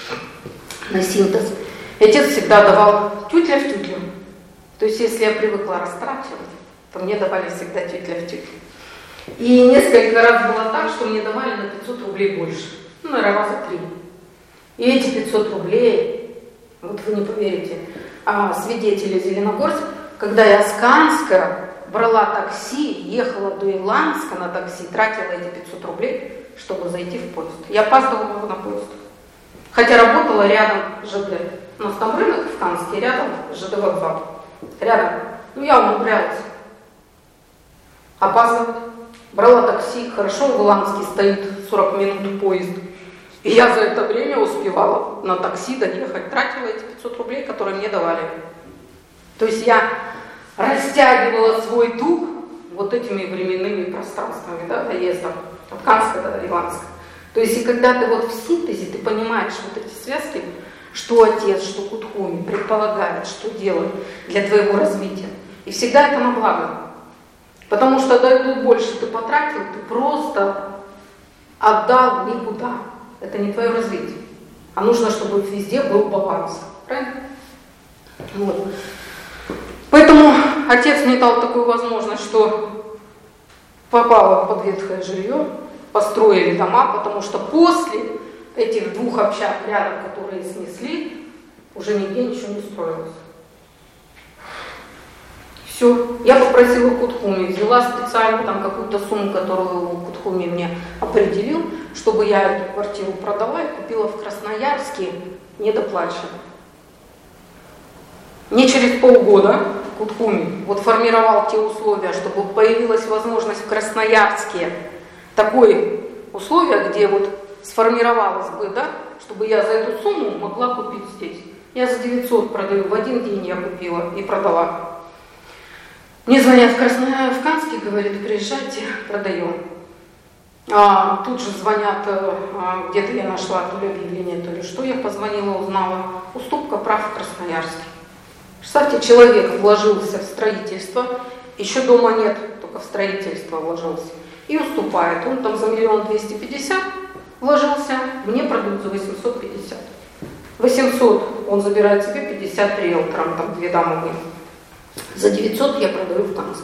на синтез. И отец всегда давал тютля в тютлю. То есть если я привыкла растрачивать, то мне давали всегда тютля в тютлю. И несколько раз было так, что мне давали на пятьсот рублей больше. Ну, наверное, раза три. И эти пятьсот рублей, вот вы не поверите, а, свидетели Зеленогорск, когда я с Канска брала такси, ехала до Иланска на такси, тратила эти пятьсот рублей, чтобы зайти в поезд. Я опаздывала на поезд. Хотя работала рядом ЖД. У нас там рынок в Канске, рядом ЖД вокзал. Рядом. Ну, я умудрялась опаздывать. Брала такси, хорошо, в Иланске стоит сорок минут поезд. И я за это время успевала на такси доехать, тратила эти пятьсот рублей, которые мне давали. То есть я растягивала свой дух вот этими временными пространствами, да, доездом от Канска до Иланска. То есть и когда ты вот в синтезе, ты понимаешь вот эти связки, что отец, что Кутхуми предполагает, что делать для твоего развития. И всегда это на благо. Потому что да, тут больше ты потратил, ты просто отдал никуда. Это не твое развитие. А нужно, чтобы везде был баланс. Правильно? Вот. Поэтому отец мне дал такую возможность, что попала под ветхое жилье, построили дома, потому что после этих двух общак рядом, которые снесли, уже нигде ничего не строилось. Все. Я попросила Кутхуми, взяла специально там какую-то сумму, которую Кутхуми мне определил, чтобы я эту квартиру продала и купила в Красноярске, не доплачивая. Не через полгода Кутхуми вот формировал те условия, чтобы появилась возможность в Красноярске такое условие, где вот сформировалось бы, да, чтобы я за эту сумму могла купить здесь. Я за девятьсот продаю, в один день я купила и продала. Мне звонят в Красноярск, в Канске, говорят, приезжайте, продаем. А, тут же звонят, а, где-то я нашла то ли объявление, то ли что, я позвонила, узнала, уступка прав в Красноярске. Представьте, человек вложился в строительство, еще дома нет, только в строительство вложился, и уступает. Он там за миллион двести пятьдесят вложился, мне продают за восемьсот пятьдесят. восемьсот он забирает себе, пятьдесят риэлторам, там две дамы были. За девятьсот я продаю в Канске.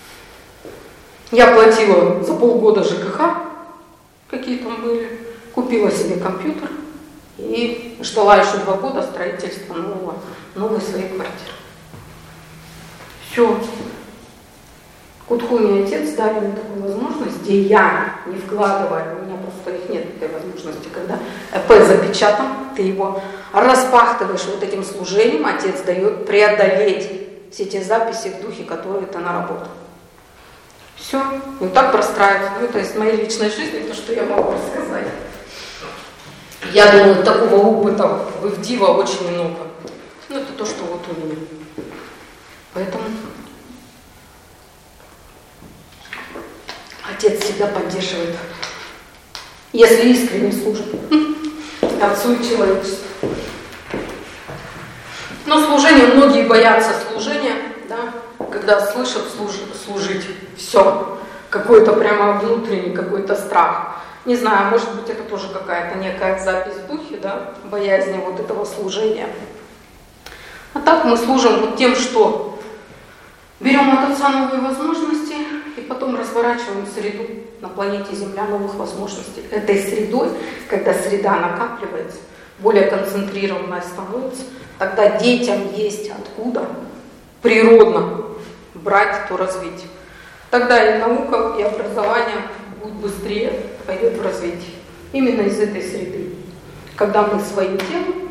Я платила за полгода ЖКХ, какие там были, купила себе компьютер и ждала еще два года строительства нового, новой своей квартиры. Все. Кутхуми и отец дали мне такую возможность, где я, не вкладывая, у меня просто их нет, этой возможности, когда ЭП запечатан, ты его распахтываешь вот этим служением, отец дает преодолеть все те записи в духе, которые ты наработал. Все. И вот так простраивается. Ну, это из моей личной жизни, то, что я могу рассказать. Я думаю, такого опыта в Дива очень много. Ну, это то, что вот у меня. Поэтому отец всегда поддерживает, если искренне служит отцу и человечеству. Но служение, многие боятся служения, да, когда слышат служ, служить, все, какой-то прямо внутренний какой-то страх. Не знаю, может быть, это тоже какая-то некая запись в духе, да, боязни вот этого служения. А так мы служим вот тем, что берем от Отца новые возможности и потом разворачиваем среду на планете Земля новых возможностей. Этой средой, когда среда накапливается, более концентрированная становится, тогда детям есть откуда природно брать то развитие. Тогда и наука, и образование будет быстрее пойдет в развитие. Именно из этой среды. Когда мы своим телом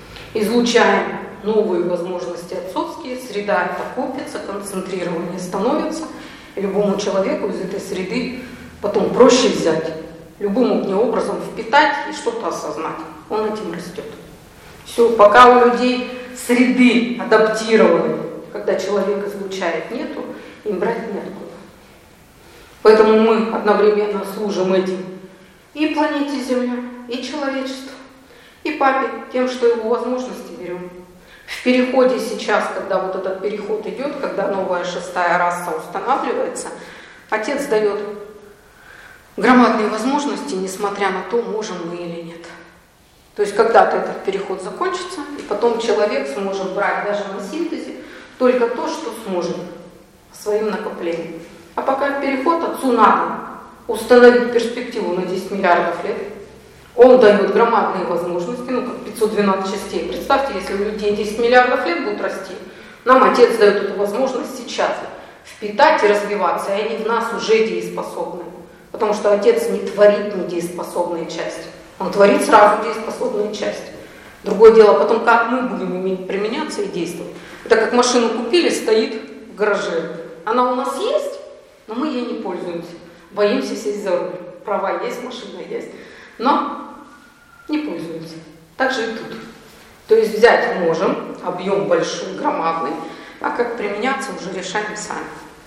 излучаем новые возможности отцовские, среда это копится, концентрирование становится, и любому человеку из этой среды потом проще взять, любым образом впитать и что-то осознать. Он этим растет. Все, пока у людей среды адаптированы, когда человек излучает, нету, им брать неоткуда. Поэтому мы одновременно служим этим и планете Земля, и человечеству, и папе, тем, что его возможности берем. В переходе сейчас, когда вот этот переход идет, когда новая шестая раса устанавливается, Отец дает громадные возможности, несмотря на то, можем мы или нет. То есть когда-то этот переход закончится, и потом человек сможет брать даже на синтезе только то, что сможет своим накоплением. А пока переход, Отцу надо установить перспективу на десять миллиардов лет. Он дает громадные возможности, ну как пятьсот двенадцать частей. Представьте, если у людей десять миллиардов лет будут расти, нам Отец дает эту возможность сейчас впитать и развиваться, и они в нас уже дееспособны. Потому что Отец не творит недееспособные части. Он творит сразу дееспособные части. Другое дело потом, как мы будем уметь применяться и действовать. Это как машину купили, стоит в гараже. Она у нас есть, но мы ей не пользуемся. Боимся сесть за руль. Права есть, машина есть, но не пользуемся. Так же и тут. То есть взять можем, объем большой, громадный, а как применяться уже решаем сами.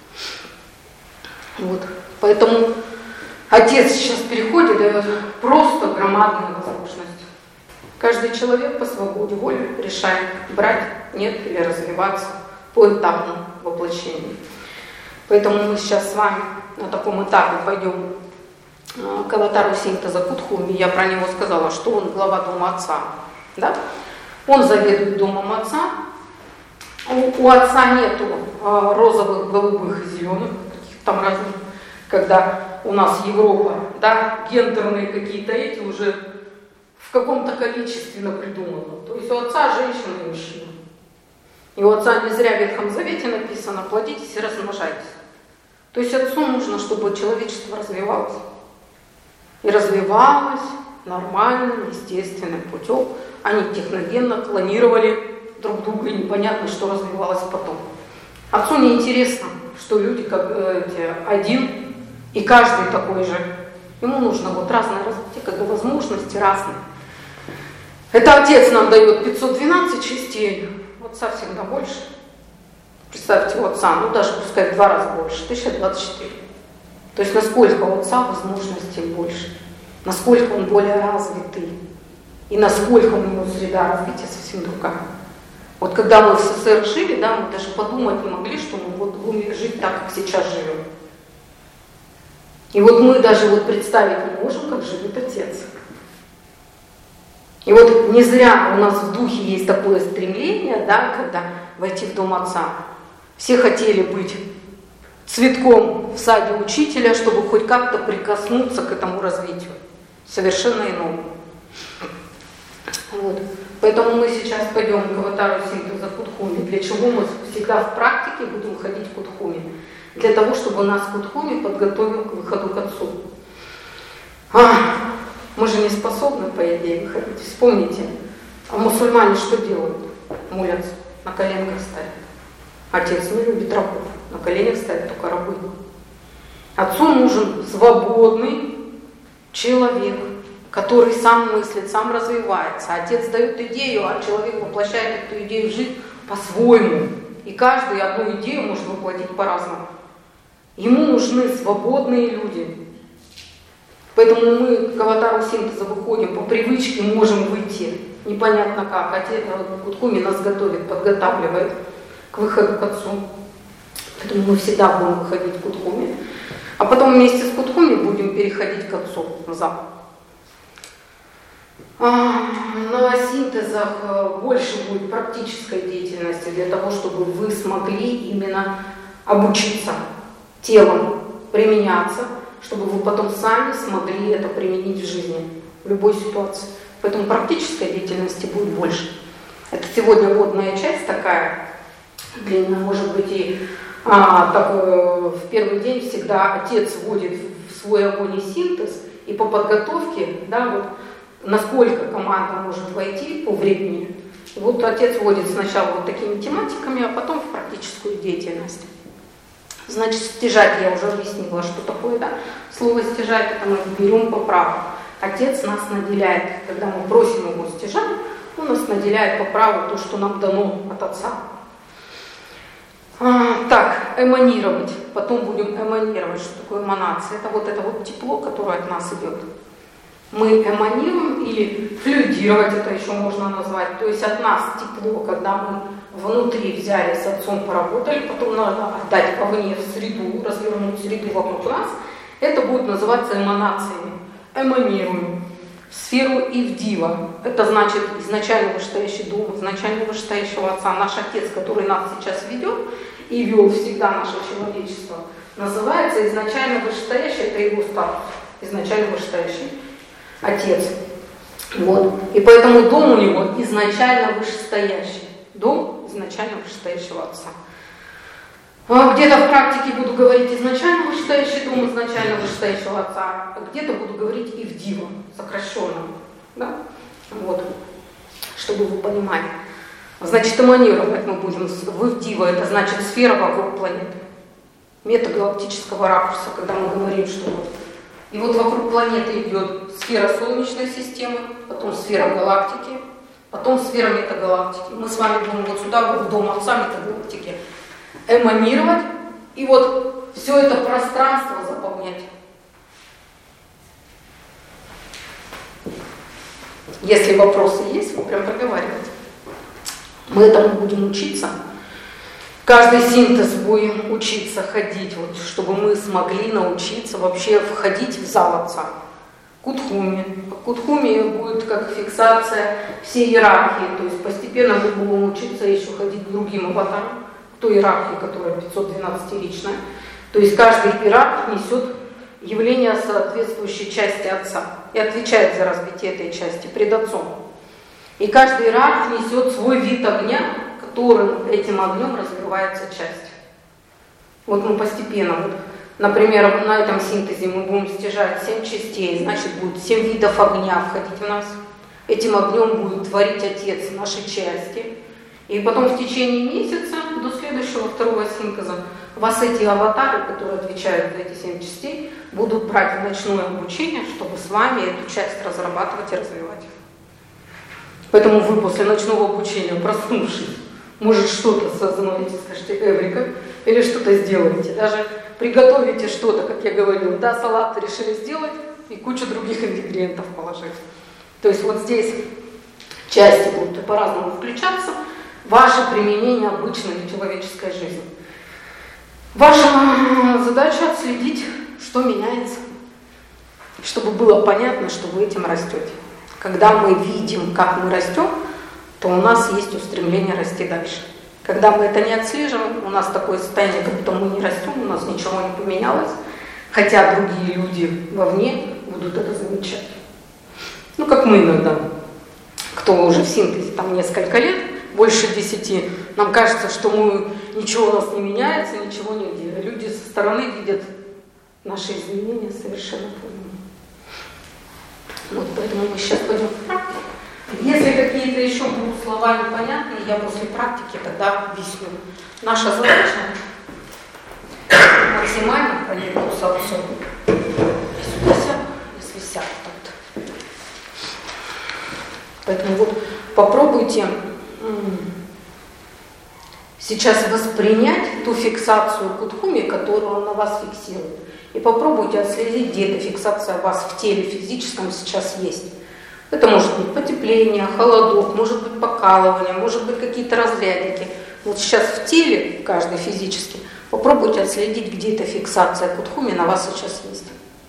Вот. Поэтому Отец сейчас в переходе дает просто громадные возможности. Каждый человек по свободе воли решает, брать, нет, или развиваться по этапному воплощению. Поэтому мы сейчас с вами на таком этапе пойдем к аватару синтеза Кутхуми. Я про него сказала, что он глава дома Отца. Да? Он заведует домом Отца. У, у Отца нету розовых, голубых и зеленых, каких-то там разных. Когда у нас Европа, да, гендерные какие-то эти уже в каком-то количестве придумано. То есть у Отца женщина и мужчина. И у Отца не зря в Ветхом Завете написано: плодитесь и размножайтесь. То есть Отцу нужно, чтобы человечество развивалось. И развивалось нормальным, естественным путем. Они техногенно клонировали друг друга, и непонятно, что развивалось потом. Отцу не интересно, что люди как эти, один, и каждый такой же. Ему нужно вот разное развитие, когда возможности разные. Это Отец нам дает пятьсот двенадцать частей, у Отца всегда больше. Представьте, у Отца, ну даже пускай в два раза больше, тысяча двадцать четыре. То есть насколько у Отца возможностей больше, насколько он более развитый, и насколько у него среда развития совсем другая. Вот когда мы в СССР жили, да, мы даже подумать не могли, что мы вот будем жить так, как сейчас живем. И вот мы даже вот представить не можем, как живет Отец. И вот не зря у нас в духе есть такое стремление, да, когда войти в дом Отца. Все хотели быть цветком в саде учителя, чтобы хоть как-то прикоснуться к этому развитию. Совершенно иному. Вот. Поэтому мы сейчас пойдем к аватару синтеза Кутхуми. Для чего мы всегда в практике будем ходить в Кутхуми? Для того, чтобы нас Кутхуми подготовил к выходу к Отцу. А, мы же не способны, по идее, выходить. Вспомните, а мусульмане что делают? Молятся, на коленках стоят. Отец не любит рабов, на коленях стоят только рабы. Отцу нужен свободный человек, который сам мыслит, сам развивается. Отец дает идею, а человек воплощает эту идею в жизнь по-своему. И каждую одну идею можно воплотить по-разному. Ему нужны свободные люди. Поэтому мы к аватару синтеза выходим, по привычке можем выйти. Непонятно как. Отец Кутхуми нас готовит, подготавливает к выходу к Отцу. Поэтому мы всегда будем выходить к Кутхуми. А потом вместе с Кутхуми будем переходить к Отцу, в Запад. На синтезах больше будет практической деятельности для того, чтобы вы смогли именно обучиться телом, применяться, чтобы вы потом сами смогли это применить в жизни, в любой ситуации. Поэтому практической деятельности будет больше. Это сегодня вводная часть такая длинная, может быть, и а, так, в первый день всегда отец вводит в свой огонь и синтез, и по подготовке, да, вот, насколько команда может войти по времени. И вот отец вводит сначала вот такими тематиками, а потом в практическую деятельность. Значит, стяжать я уже объяснила, что такое, да? Слово стяжать — это мы берем по праву. Отец нас наделяет, когда мы просим его стяжать, он нас наделяет по праву то, что нам дано от отца. А, так, эманировать. Потом будем эманировать. Что такое эманация? Это вот это вот тепло, которое от нас идет. Мы эманируем, или флюидировать это еще можно назвать. То есть от нас тепло, когда мы внутри взяли с отцом, поработали, потом надо отдать вовне в среду, развернуть среду вокруг нас. Это будет называться эманациями. Эманируем в сферу Ивдива. Это значит изначально вышестоящий дом, изначально вышестоящего отца. Наш отец, который нас сейчас ведет и вел всегда наше человечество, называется изначально вышестоящий, это его статус. Изначально вышестоящий отец. Вот. И поэтому дом у него изначально вышестоящий. Дом изначально вышестоящего отца. Где-то в практике буду говорить изначально вышестоящий дом, изначально вышестоящего отца, а где-то буду говорить Ивдива, сокращенно. Да? Вот. Чтобы вы понимали. Значит, эманировать мы будем в Ивдива, это значит сфера вокруг планеты. Метагалактического ракурса, когда мы говорим, что вот. И вот вокруг планеты идет сфера Солнечной системы, потом сфера галактики, потом сфера метагалактики. Мы с вами будем вот сюда, в дом отца метагалактики, эманировать и вот все это пространство заполнять. Если вопросы есть, вы прям проговаривайте. Мы этому будем учиться. Каждый синтез будем учиться ходить, вот, чтобы мы смогли научиться вообще входить в зал отца. Кутхуми. Кутхуми будет как фиксация всей иерархии, то есть постепенно мы будем учиться еще ходить к другим аватарам, к той иерархии, которая пятьсот двенадцатиричная. То есть каждый иерарх несет явление соответствующей части отца и отвечает за развитие этой части пред отцом. И каждый иерарх несет свой вид огня, которым этим огнем развивается часть. Вот мы постепенно, вот, например, на этом синтезе мы будем стяжать семь частей, значит, будет семь видов огня входить в нас. Этим огнем будет творить Отец наши части. И потом в течение месяца до следующего второго синтеза вас эти аватары, которые отвечают за эти семь частей, будут брать в ночное обучение, чтобы с вами эту часть разрабатывать и развивать. Поэтому вы после ночного обучения, проснувшись, может, что-то сознаете, скажете «Эврика», или что-то сделаете. Даже приготовите что-то, как я говорила, да, салат решили сделать и кучу других ингредиентов положить. То есть вот здесь части будут по-разному включаться. Ваше применение обычной человеческой жизни. Ваша задача отследить, что меняется, чтобы было понятно, что вы этим растете. Когда мы видим, как мы растем, то у нас есть устремление расти дальше. Когда мы это не отслеживаем, у нас такое состояние, как будто мы не растем, у нас ничего не поменялось, хотя другие люди вовне будут это замечать. Ну, как мы иногда, кто уже в синтезе там несколько лет, больше десяти, нам кажется, что мы, ничего у нас не меняется, ничего не делаем. Люди со стороны видят наши изменения совершенно по-другому. Вот поэтому мы сейчас пойдем в практику. Если какие-то еще будут слова непонятные, я после практики тогда объясню. Наша задача максимально проникнуться отцом. Сюда сяду, если сяду так-то. Поэтому вот попробуйте сейчас воспринять ту фиксацию Кутхуми, которую он на вас фиксирует. И попробуйте отследить, где эта фиксация у вас в теле физическом сейчас есть. Это может быть потепление, холодок, может быть покалывание, может быть какие-то разрядики. Вот сейчас в теле, каждый физически, Попробуйте отследить, где эта фиксация кутхуми на вас сейчас есть.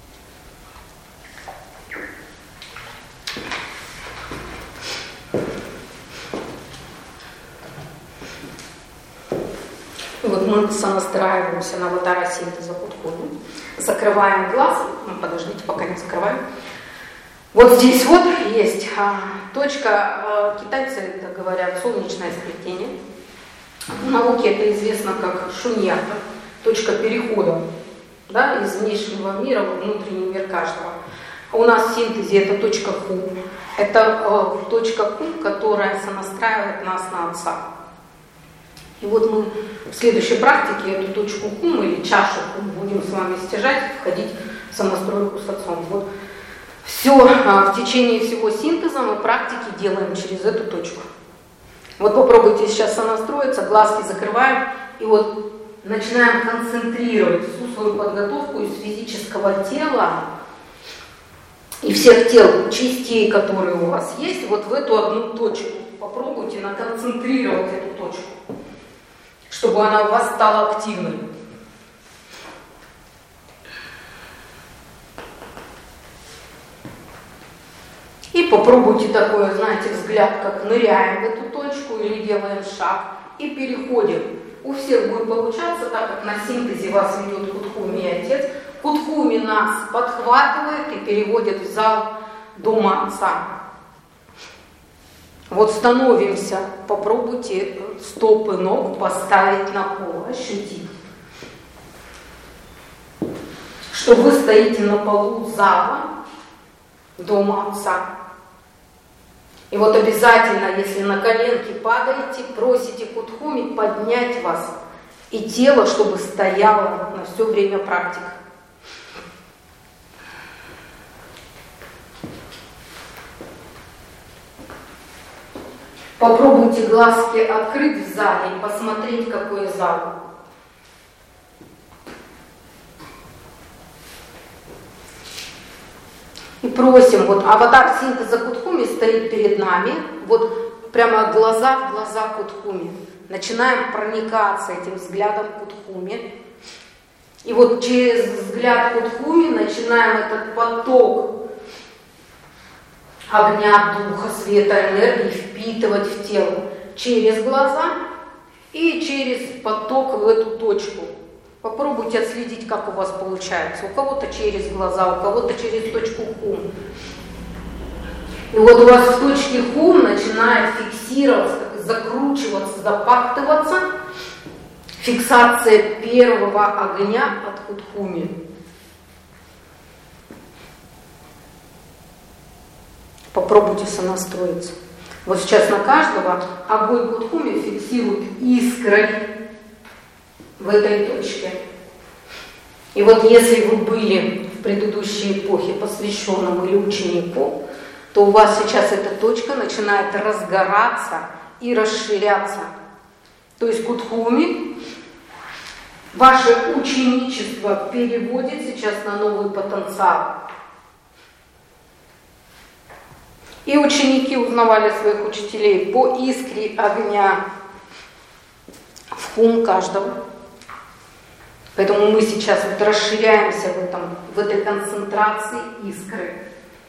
И вот мы сонастраиваемся на аватара синтеза кутхуми. Закрываем глаз. Ну, подождите, пока не закрываем. Вот здесь вот есть а, точка, а, китайцы это говорят, солнечное сплетение. В науке это известно как шуньята, точка перехода, да, из внешнего мира в внутренний мир каждого. А у нас в синтезе это точка хум. Это а, точка хум, которая сонастраивает нас на отца. И вот мы в следующей практике эту точку хум или чашу хум будем с вами стяжать, входить в самостройку с отцом. Вот. Все в течение всего синтеза мы практики делаем через эту точку. Вот попробуйте сейчас сонастроиться, глазки закрываем и вот начинаем концентрировать всю свою подготовку из физического тела и всех тел, частей, которые у вас есть, вот в эту одну точку. Попробуйте наконцентрировать эту точку, чтобы она у вас стала активной. И попробуйте такой, знаете, взгляд, как ныряем в эту точку или делаем шаг и переходим. У всех будет получаться, так как на синтезе вас ведет Кутхуми и Отец. Кутхуми нас подхватывает и переводит в зал Дома Отца. Вот становимся, попробуйте стопы ног поставить на пол, ощутить. Что вы стоите на полу зала Дома Отца. И вот обязательно, если на коленки падаете, просите Кутхуми поднять вас и тело, чтобы стояло на все время практик. Попробуйте глазки открыть в зале и посмотреть, какой зал. И просим, вот аватар синтеза Кутхуми стоит перед нами, вот прямо глаза в глаза Кутхуми. Начинаем проникаться этим взглядом Кутхуми. И вот через взгляд Кутхуми начинаем этот поток огня, духа, света, энергии впитывать в тело через глаза и через поток в эту точку. Попробуйте отследить, как у вас получается. У кого-то через глаза, у кого-то через точку хум. И вот у вас в точке хум начинает фиксироваться, закручиваться, запахтываться фиксация первого огня от Кутхуми. Попробуйте сонастроиться. Вот сейчас на каждого огонь Кутхуми фиксирует искрой в этой точке. И вот если вы были в предыдущей эпохе посвященном или ученику, то у вас сейчас эта точка начинает разгораться и расширяться. То есть Кутхуми ваше ученичество переводит сейчас на новый потенциал. И ученики узнавали своих учителей по искре огня в хум каждого. Поэтому мы сейчас вот расширяемся в, этом, в этой концентрации искры.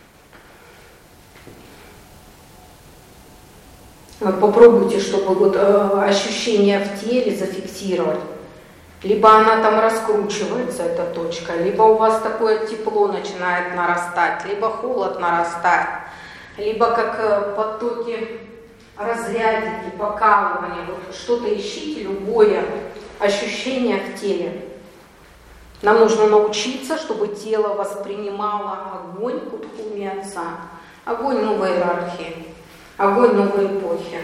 Вот попробуйте, чтобы вот, э, ощущение в теле зафиксировать. Либо она там раскручивается, эта точка, либо у вас такое тепло начинает нарастать, либо холод нарастает, либо как э, потоки разрядики, покалывания. Вот что-то ищите, любое ощущение в теле. Нам нужно научиться, чтобы тело воспринимало огонь Кутхуми Отца, огонь новой иерархии, огонь новой эпохи.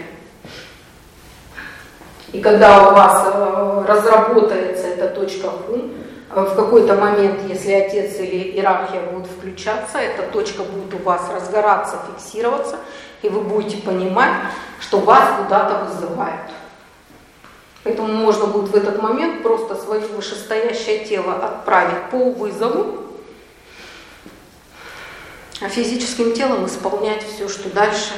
И когда у вас э, разработается эта точка хум, э, в какой-то момент, если Отец или иерархия будут включаться, эта точка будет у вас разгораться, фиксироваться, и вы будете понимать, что вас куда-то вызывают. Поэтому можно будет в этот момент просто свое вышестоящее тело отправить по вызову, а физическим телом исполнять все, что дальше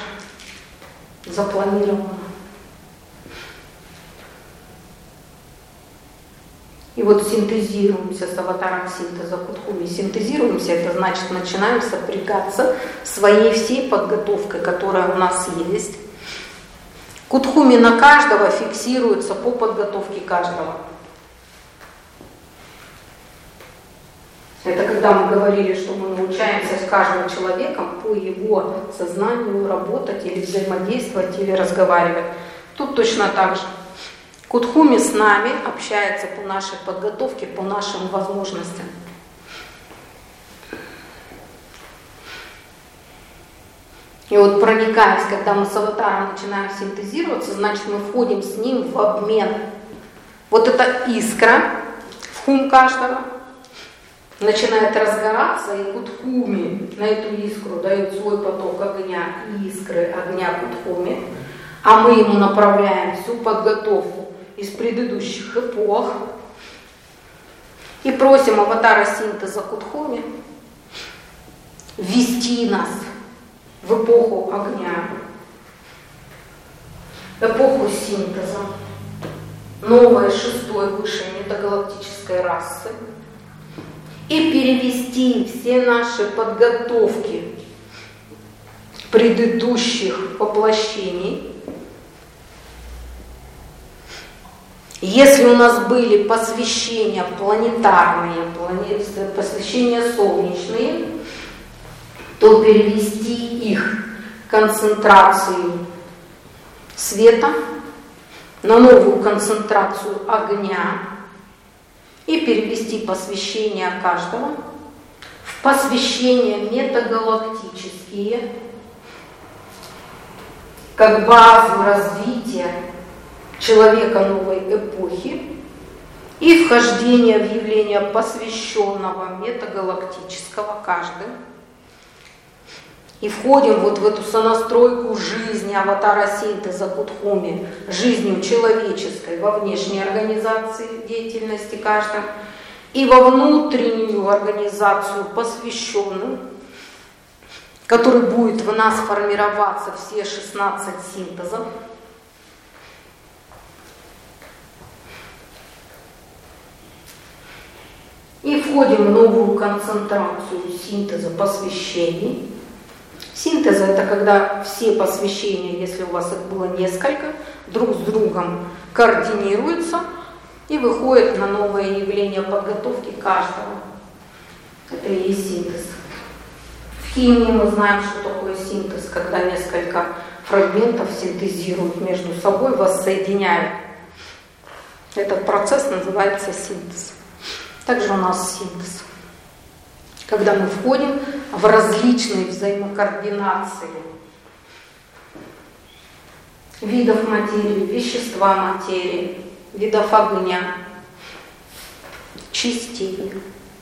запланировано. И вот синтезируемся с аватаром синтеза Кутхуми. Синтезируемся, это значит начинаем сопрягаться своей всей подготовкой, которая у нас есть. Кутхуми на каждого фиксируется по подготовке каждого. Это когда мы говорили, что мы научаемся с каждым человеком по его сознанию работать или взаимодействовать, или разговаривать. Тут точно так же. Кутхуми с нами общается по нашей подготовке, по нашим возможностям. И вот проникаясь, когда мы с аватаром начинаем синтезироваться, значит мы входим с ним в обмен. Вот эта искра в хум каждого начинает разгораться, и Кутхуми на эту искру дает свой поток огня, искры огня Кутхуми, а мы ему направляем всю подготовку из предыдущих эпох и просим аватара синтеза Кутхуми ввести нас в эпоху огня, эпоху синтеза, новой шестой высшей метагалактической расы, и перевести все наши подготовки предыдущих воплощений. Если у нас были посвящения планетарные, посвящения солнечные, то перевести их концентрацию света на новую концентрацию огня и перевести посвящения каждого в посвящения метагалактические, как базу развития человека новой эпохи и вхождение в явление посвященного метагалактического каждым. И входим вот в эту сонастройку жизни аватара синтеза Кутхуми, жизнью человеческой во внешней организации деятельности каждого и во внутреннюю организацию посвященную, который будет в нас формироваться все шестнадцать синтезов. И входим в новую концентрацию синтеза посвящений. Синтез — это когда все посвящения, если у вас их было несколько, друг с другом координируются и выходят на новое явление подготовки каждого. Это и есть синтез. В химии мы знаем, что такое синтез, когда несколько фрагментов синтезируют между собой, воссоединяют. Этот процесс называется синтез. Также у нас синтез, когда мы входим в различные взаимокоординации видов материи, вещества материи, видов огня, частей.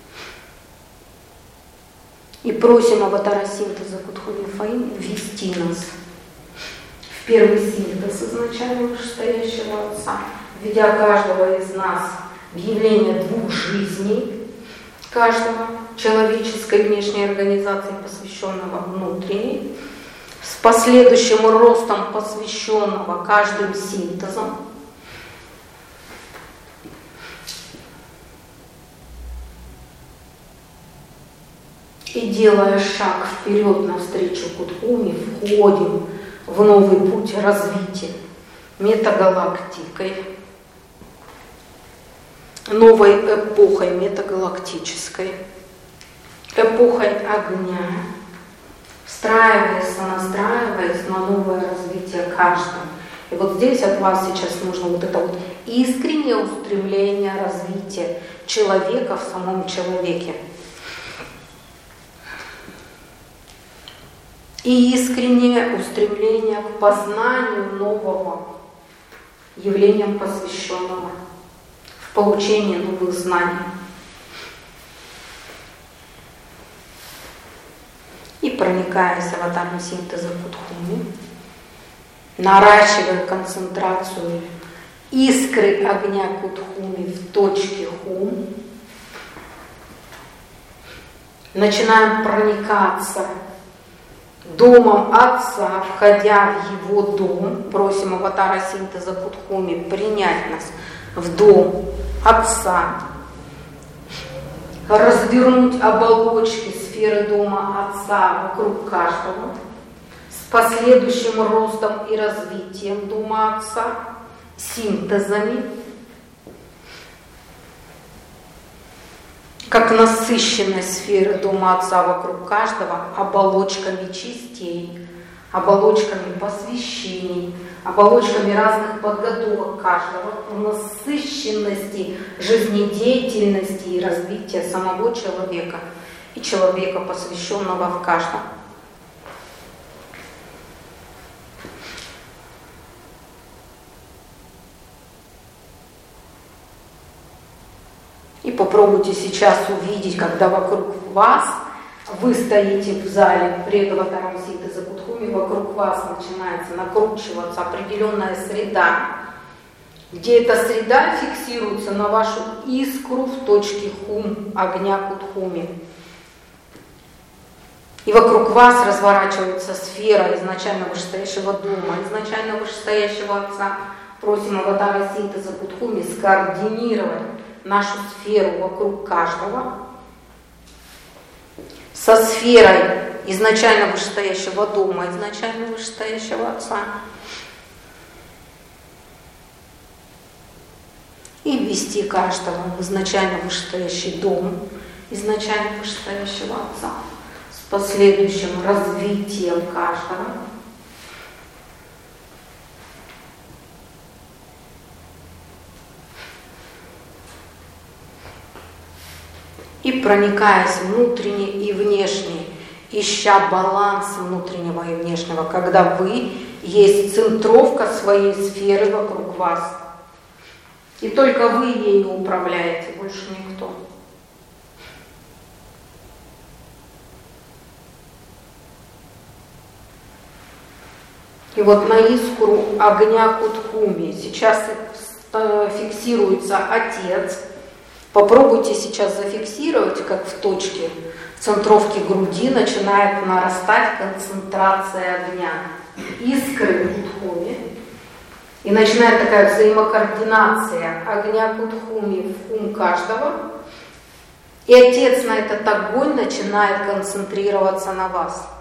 И просим аватара синтеза Кутхуми Фаим ввести нас в первый синтез изначально вышестоящего Отца, введя каждого из нас в явление двух жизней, каждого человеческой внешней организации, посвященного внутренней, с последующим ростом посвященного каждым синтезом. И делая шаг вперед навстречу Кутхуми, входим в новый путь развития метагалактикой, новой эпохой метагалактической, эпохой огня, встраиваясь, настраиваясь на новое развитие каждого. И вот здесь от вас сейчас нужно вот это вот искреннее устремление развития человека в самом человеке. И искреннее устремление к познанию нового, явлением посвященного, в получении новых знаний. И проникаясь аватаром синтеза Кутхуми, наращивая концентрацию искры огня Кутхуми в точке Хум, начинаем проникаться домом Отца, входя в его дом, просим аватара синтеза Кутхуми принять нас в дом Отца, развернуть оболочки сферы дома Отца вокруг каждого с последующим ростом и развитием дома Отца, синтезами, как насыщенность сферы дома Отца вокруг каждого оболочками частей, оболочками посвящений, оболочками разных подготовок каждого, в насыщенности жизнедеятельности и развития самого человека и человека, посвященного в каждом. И попробуйте сейчас увидеть, когда вокруг вас, вы стоите в зале пред аватаром синтеза Кутхуми, вокруг вас начинается накручиваться определенная среда, где эта среда фиксируется на вашу искру в точке хум, огня Кутхуми. И вокруг вас разворачивается сфера изначально вышестоящего дома, изначально вышестоящего Отца. Просим аватара синтеза Кутхуми скоординировать нашу сферу вокруг каждого со сферой изначально вышестоящего дома, изначально вышестоящего Отца. И ввести каждого в изначально вышестоящий дом, изначально вышестоящего Отца, с последующим развитием каждого. И проникаясь внутренне и внешне, ища баланс внутреннего и внешнего, когда вы есть центровка своей сферы вокруг вас. И только вы ею управляете, больше никто. И вот на искру огня Кутхуми сейчас фиксируется Отец. Попробуйте сейчас зафиксировать, как в точке в центровке груди начинает нарастать концентрация огня, искры Кутхуми. И начинает такая взаимокоординация огня Кутхуми в ум каждого. И Отец на этот огонь начинает концентрироваться на вас.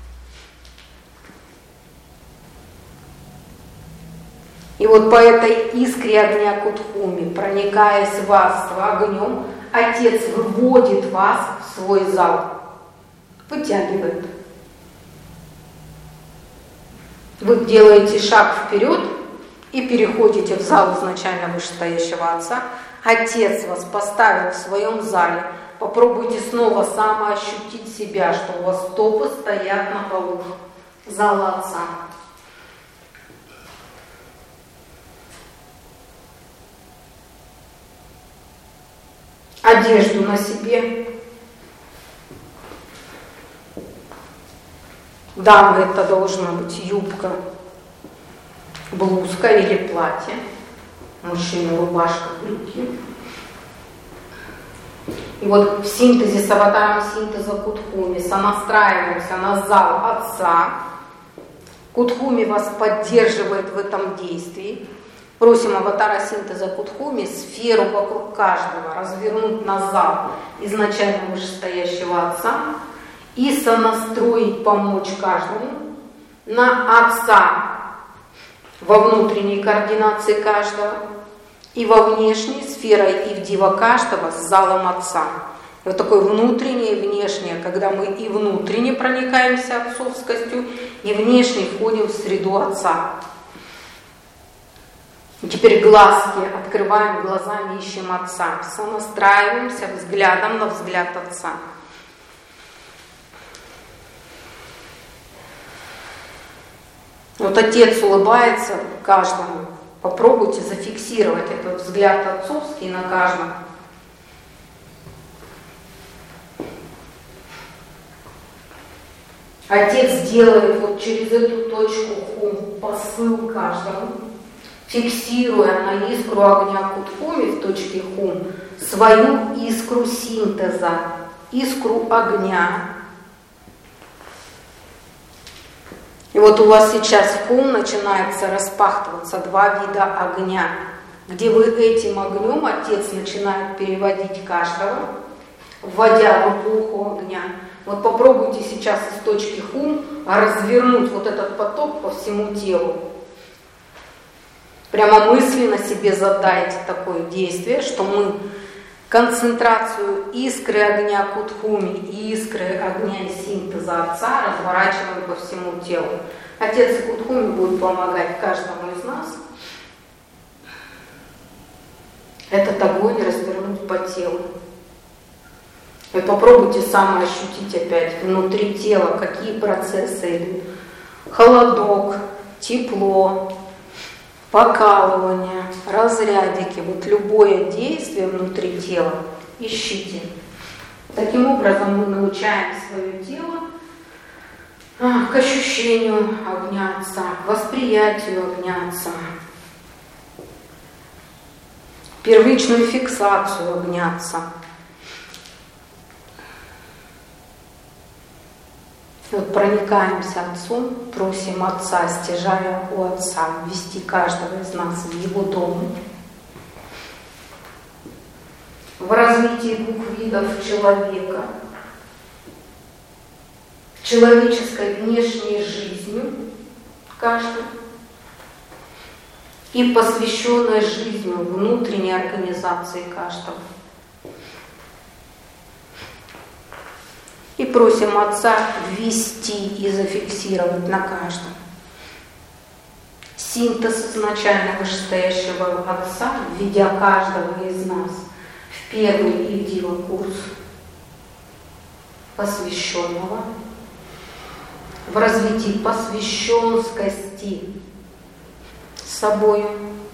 И вот по этой искре огня Кутхуми, проникаясь в вас огнем, Отец выводит вас в свой зал, вытягивает. Вы делаете шаг вперед и переходите в зал изначально вышестоящего Отца. Отец вас поставил в своем зале. Попробуйте снова самоощутить себя, что у вас стопы стоят на полу зала Отца. Одежду на себе. Дамы, это должна быть юбка, блузка или платье. Мужчина, рубашка, брюки. И вот в синтезе с аватаром синтеза Кутхуми сонастраиваемся на зал Отца. Кутхуми вас поддерживает в этом действии. Просим аватара синтеза Кутхуми сферу вокруг каждого развернуть на зал изначально вышестоящего Отца и сонастроить, помочь каждому на Отца во внутренней координации каждого и во внешней сферой Ивдива каждого с залом Отца. И вот такое внутреннее и внешнее, когда мы и внутренне проникаемся отцовскостью, и внешне входим в среду Отца. И теперь глазки открываем, глазами ищем Отца. Сонастраиваемся взглядом на взгляд Отца. Вот Отец улыбается каждому. Попробуйте зафиксировать этот взгляд отцовский на каждом. Отец делает вот через эту точку хум посыл каждому, фиксируя на искру огня Кутхуми в точке хум свою искру синтеза, искру огня. И вот у вас сейчас в хум начинается распахиваться два вида огня, где вы этим огнем Отец начинает переводить каждого вводя в эпоху огня. Вот попробуйте сейчас из точки хум развернуть вот этот поток по всему телу. Прямо мысленно себе задайте такое действие, что мы концентрацию искры огня Кутхуми и искры огня и синтеза Отца разворачиваем по всему телу. Отец Кутхуми будет помогать каждому из нас этот огонь развернуть по телу. И попробуйте сами ощутить опять внутри тела, какие процессы идут. Холодок, тепло, покалывание, разрядики. Вот любое действие внутри тела ищите. Таким образом мы научаем свое тело к ощущению огня Отца, к восприятию огня Отца, первичную фиксацию огня Отца. Вот проникаемся Отцом, просим Отца, стяжая у Отца, ввести каждого из нас в Его дом. В развитии двух видов человека, человеческой внешней жизнью каждый и посвященной жизнью внутренней организации каждого. И просим Отца ввести и зафиксировать на каждом синтез изначально вышестоящего Отца, введя каждого из нас в первый Ивдила курс посвященного, в развитии посвященскости собою,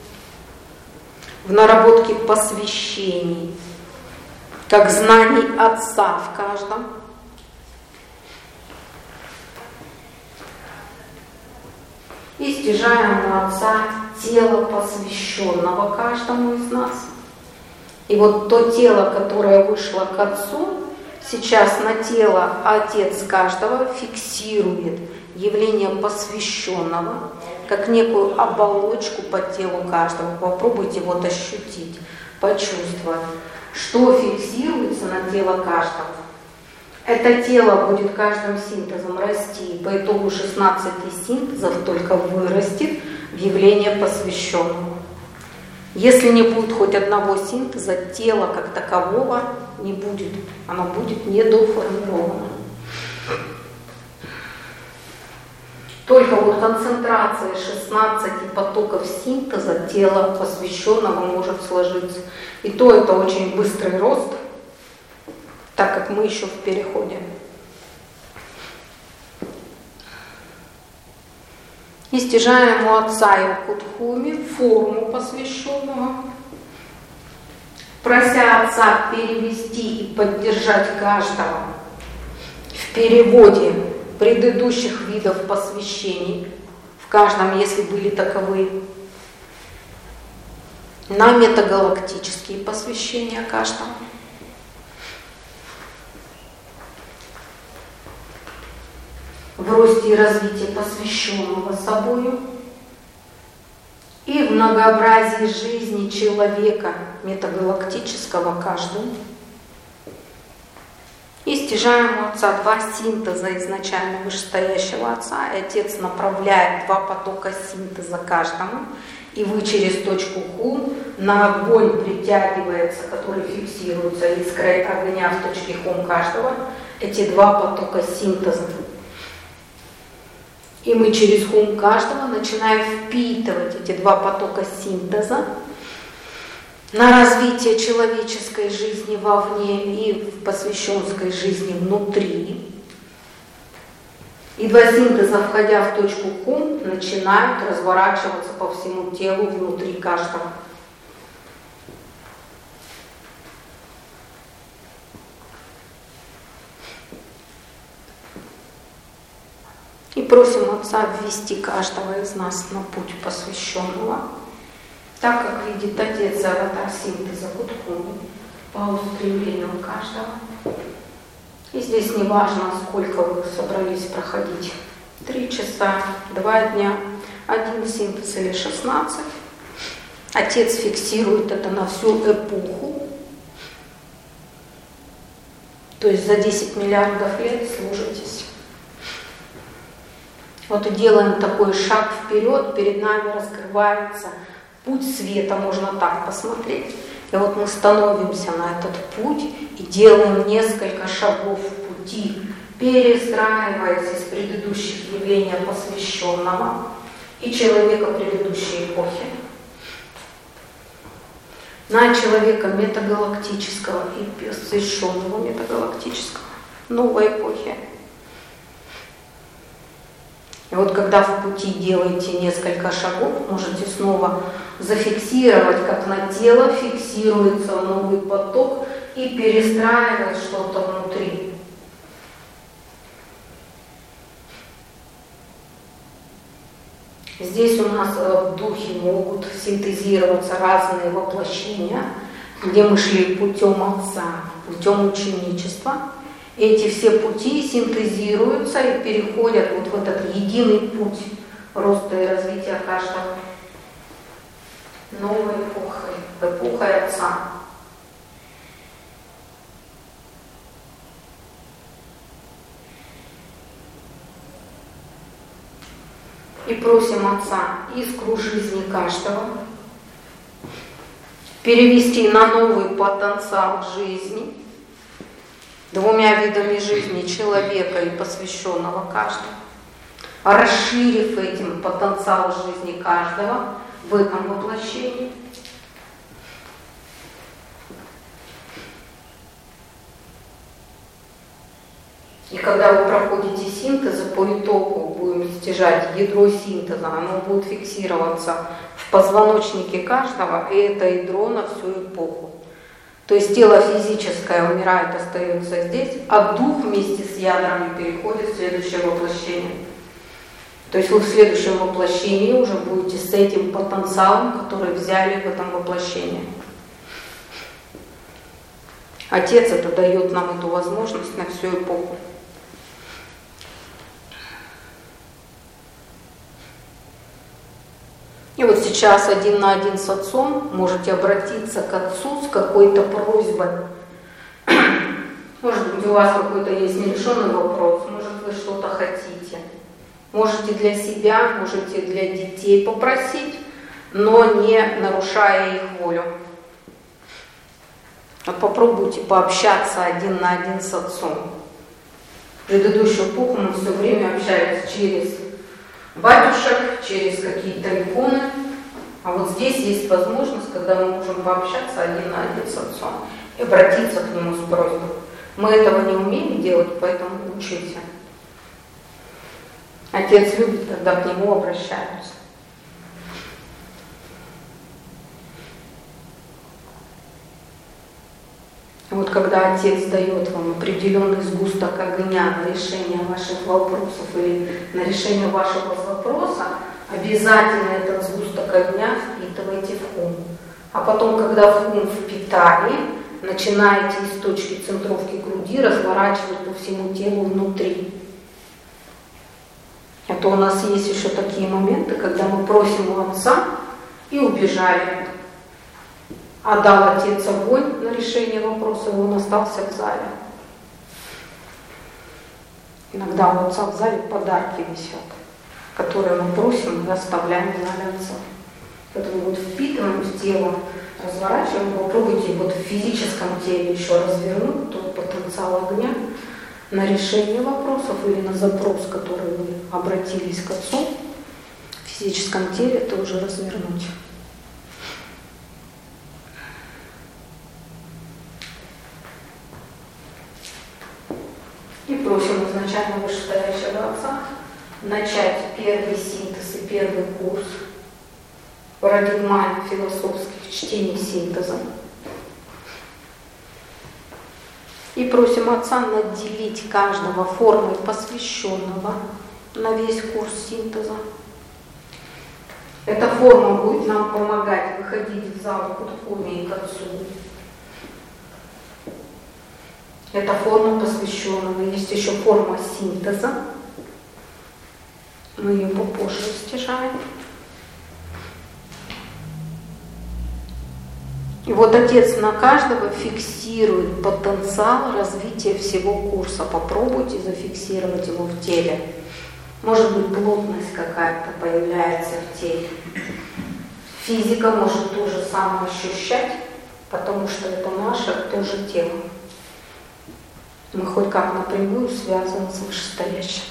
в наработке посвящений, как знаний Отца в каждом, и стяжаем у Отца тело посвященного каждому из нас. И вот то тело, которое вышло к Отцу, сейчас на тело Отец каждого фиксирует явление посвященного, как некую оболочку по телу каждого. Попробуйте вот ощутить, почувствовать, что фиксируется на тело каждого. Это тело будет каждым синтезом расти, по итогу шестнадцати синтезов только вырастет в явление посвященного. Если не будет хоть одного синтеза, тела как такового не будет, оно будет недоформировано. Только вот концентрация шестнадцати потоков синтеза тела посвященного может сложиться. И то это очень быстрый рост, так как мы еще в переходе. И стяжаем у Отца и у Кутхуми форму посвященного, прося Отца перевести и поддержать каждого в переводе предыдущих видов посвящений, в каждом, если были таковые, на метагалактические посвящения каждого. В росте и развитии посвященного собою и в многообразии жизни человека метагалактического каждому. И стяжаем у Отца два синтеза изначально вышестоящего Отца, и Отец направляет два потока синтеза каждому, и вы через точку Хум на огонь притягивается, который фиксируется искрой огня в точке Хум каждого, эти два потока синтеза. И мы через хум каждого начинаем впитывать эти два потока синтеза на развитие человеческой жизни вовне и в посвященской жизни внутри. И два синтеза, входя в точку хум, начинают разворачиваться по всему телу внутри каждого. И просим Отца ввести каждого из нас на путь посвященного, так как видит Отец аватар синтеза Кутхуми по устремлению каждого. И здесь не важно, сколько вы собрались проходить. Три часа, два дня, один синтез или шестнадцать. Отец фиксирует это на всю эпоху. То есть за десять миллиардов лет служитесь. Вот и делаем такой шаг вперед, перед нами раскрывается путь света, можно так посмотреть. И вот мы становимся на этот путь и делаем несколько шагов пути, перестраиваясь из предыдущих явлений посвященного и человека предыдущей эпохи на человека метагалактического и посвященного метагалактического новой эпохи. И вот когда в пути делаете несколько шагов, можете снова зафиксировать, как на тело фиксируется новый поток и перестраивать что-то внутри. Здесь у нас в духе могут синтезироваться разные воплощения, где мы шли путем Отца, путем ученичества. Эти все пути синтезируются и переходят вот в этот единый путь роста и развития каждого. Новой эпохой, эпохой Отца. И просим Отца искру жизни каждого перевести на новый потенциал жизни, двумя видами жизни человека и посвященного каждого, расширив этим потенциал жизни каждого в этом воплощении. И когда вы проходите синтезы, по итогу будем стяжать ядро синтеза, оно будет фиксироваться в позвоночнике каждого, и это ядро на всю эпоху. То есть тело физическое умирает, остается здесь, а дух вместе с ядрами переходит в следующее воплощение. То есть вы в следующем воплощении уже будете с этим потенциалом, который взяли в этом воплощении. Отец это дает нам эту возможность на всю эпоху. И вот сейчас один на один с Отцом можете обратиться к Отцу с какой-то просьбой. Может быть, у вас какой-то есть нерешенный вопрос, может, вы что-то хотите. Можете для себя, можете для детей попросить, но не нарушая их волю. Вот попробуйте пообщаться один на один с Отцом. В предыдущую эпоху мы все время общались через батюшек, через какие-то иконы. А вот здесь есть возможность, когда мы можем пообщаться один на один с Отцом и обратиться к Нему с просьбой. Мы этого не умеем делать, поэтому учимся. Отец любит, когда к Нему обращаются. Вот когда Отец дает вам определенный сгусток огня на решение ваших вопросов или на решение вашего запроса, обязательно этот сгусток огня впитывайте в хум. А потом, когда в хум впитали, начинаете из точки центровки груди разворачивать по всему телу внутри. А то у нас есть еще такие моменты, когда мы просим у Отца и убежали. А дал Отец огонь на решение вопроса, и он остался в зале. Иногда у Отца в зале подарки висят, которые мы просим и оставляем в зале Отца. Поэтому вот впитываем в тело, разворачиваем, попробуйте вот в физическом теле еще развернуть тот потенциал огня на решение вопросов или на запрос, который вы обратились к Отцу. В физическом теле тоже развернуть. И просим изначально вышестоящего Отца начать первый синтез и первый курс парадигмальных философских чтений синтеза. И просим Отца наделить каждого формой посвященного на весь курс синтеза. Эта форма будет нам помогать выходить в зал к Духове и к Отцу. Это форма посвященного. Есть еще форма синтеза. Мы ее попозже стяжаем. И вот Отец на каждого фиксирует потенциал развития всего курса. Попробуйте зафиксировать его в теле. Может быть, плотность какая-то появляется в теле. Физика может то же самое ощущать, потому что это наше тоже тело. Мы хоть как напрямую связаны с вышестоящим.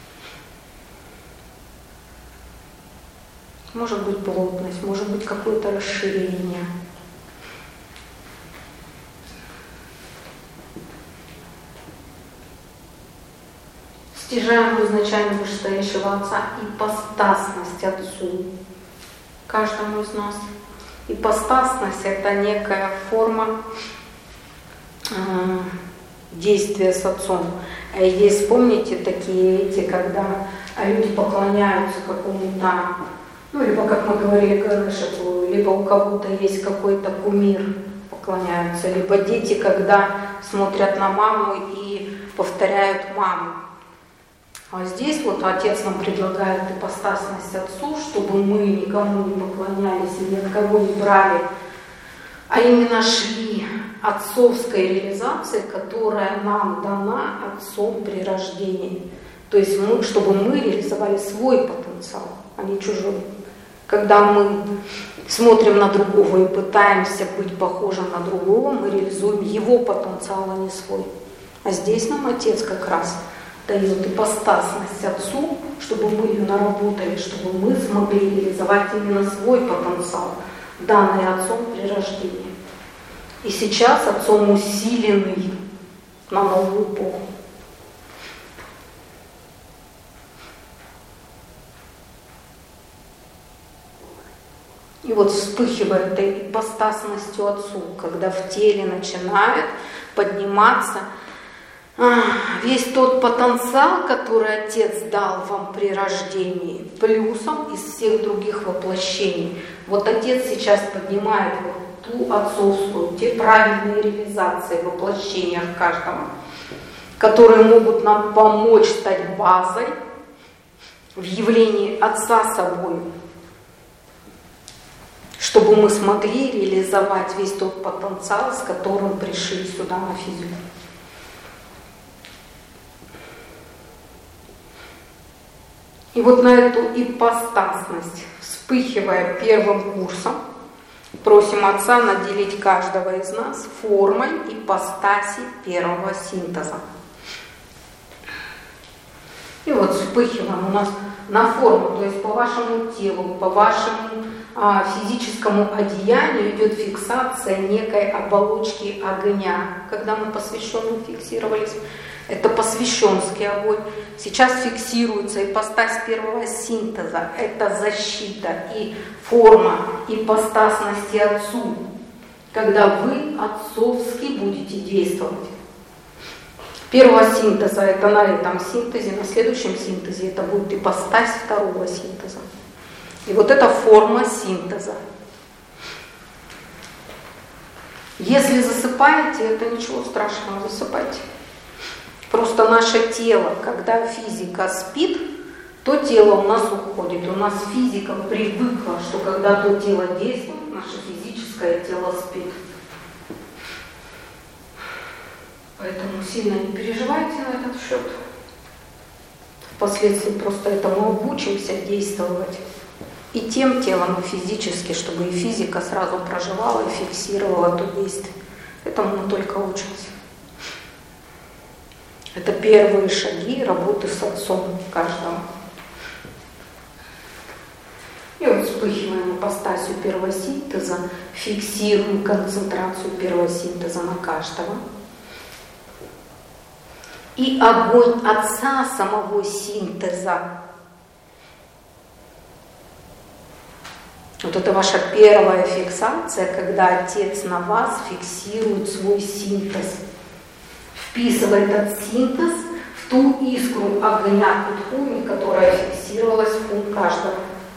Может быть плотность, может быть какое-то расширение. Стяжаем изначально вышестоящего Отца ипостасность Отцу, каждому из нас. Ипостасность – это некая форма э, действия с Отцом. А есть, помните, такие эти, когда люди поклоняются какому-то, ну, либо, как мы говорили, Ганешеву, либо у кого-то есть какой-то кумир, поклоняются, либо дети, когда смотрят на маму и повторяют маму. А здесь вот Отец нам предлагает ипостасность Отцу, чтобы мы никому не поклонялись и ни от кого не брали, а именно шли отцовской реализации, которая нам дана Отцом при рождении. То есть мы, чтобы мы реализовали свой потенциал, а не чужой. Когда мы смотрим на другого и пытаемся быть похожим на другого, мы реализуем его потенциал, а не свой. А здесь нам Отец как раз дает ипостасность Отцу, чтобы мы ее наработали, чтобы мы смогли реализовать именно свой потенциал, данный Отцом при рождении. И сейчас Отцом усиленный на новую эпоху. И вот вспыхивает этой ипостасностью Отцу, когда в теле начинает подниматься весь тот потенциал, который Отец дал вам при рождении, плюсом из всех других воплощений. Вот Отец сейчас поднимает вот ту отцовскую, те правильные реализации в воплощениях каждого, которые могут нам помочь стать базой в явлении Отца собой, чтобы мы смогли реализовать весь тот потенциал, с которым пришли сюда на физику. И вот на эту ипостасность, вспыхивая первым курсом, просим Отца наделить каждого из нас формой ипостаси первого синтеза. И вот вспыхиваем у нас на форму, то есть по вашему телу, по вашему а, физическому одеянию идет фиксация некой оболочки огня. Когда мы посвященным фиксировались, это посвященский огонь. Сейчас фиксируется ипостась первого синтеза. Это защита и форма ипостасности Отцу, когда вы отцовски будете действовать. Первого синтеза это на этом синтезе, на следующем синтезе это будет ипостась второго синтеза. И вот эта форма синтеза. Если засыпаете, это ничего страшного, засыпайте. Просто наше тело, когда физика спит, то тело у нас уходит. У нас физика привыкла, что когда то тело действует, наше физическое тело спит. Поэтому сильно не переживайте на этот счет. Впоследствии просто этому обучимся действовать. И тем телом, и физически, чтобы и физика сразу проживала и фиксировала то действие. Этому мы только учимся. Это первые шаги работы с Отцом каждого. И вот вспыхиваем ипостасью первого синтеза, фиксируем концентрацию первого синтеза на каждого. И огонь Отца самого синтеза. Вот это ваша первая фиксация, когда Отец на вас фиксирует свой синтез. Вписывает этот синтез в ту искру огня Кутхуми, которая фиксировалась в ум каждого.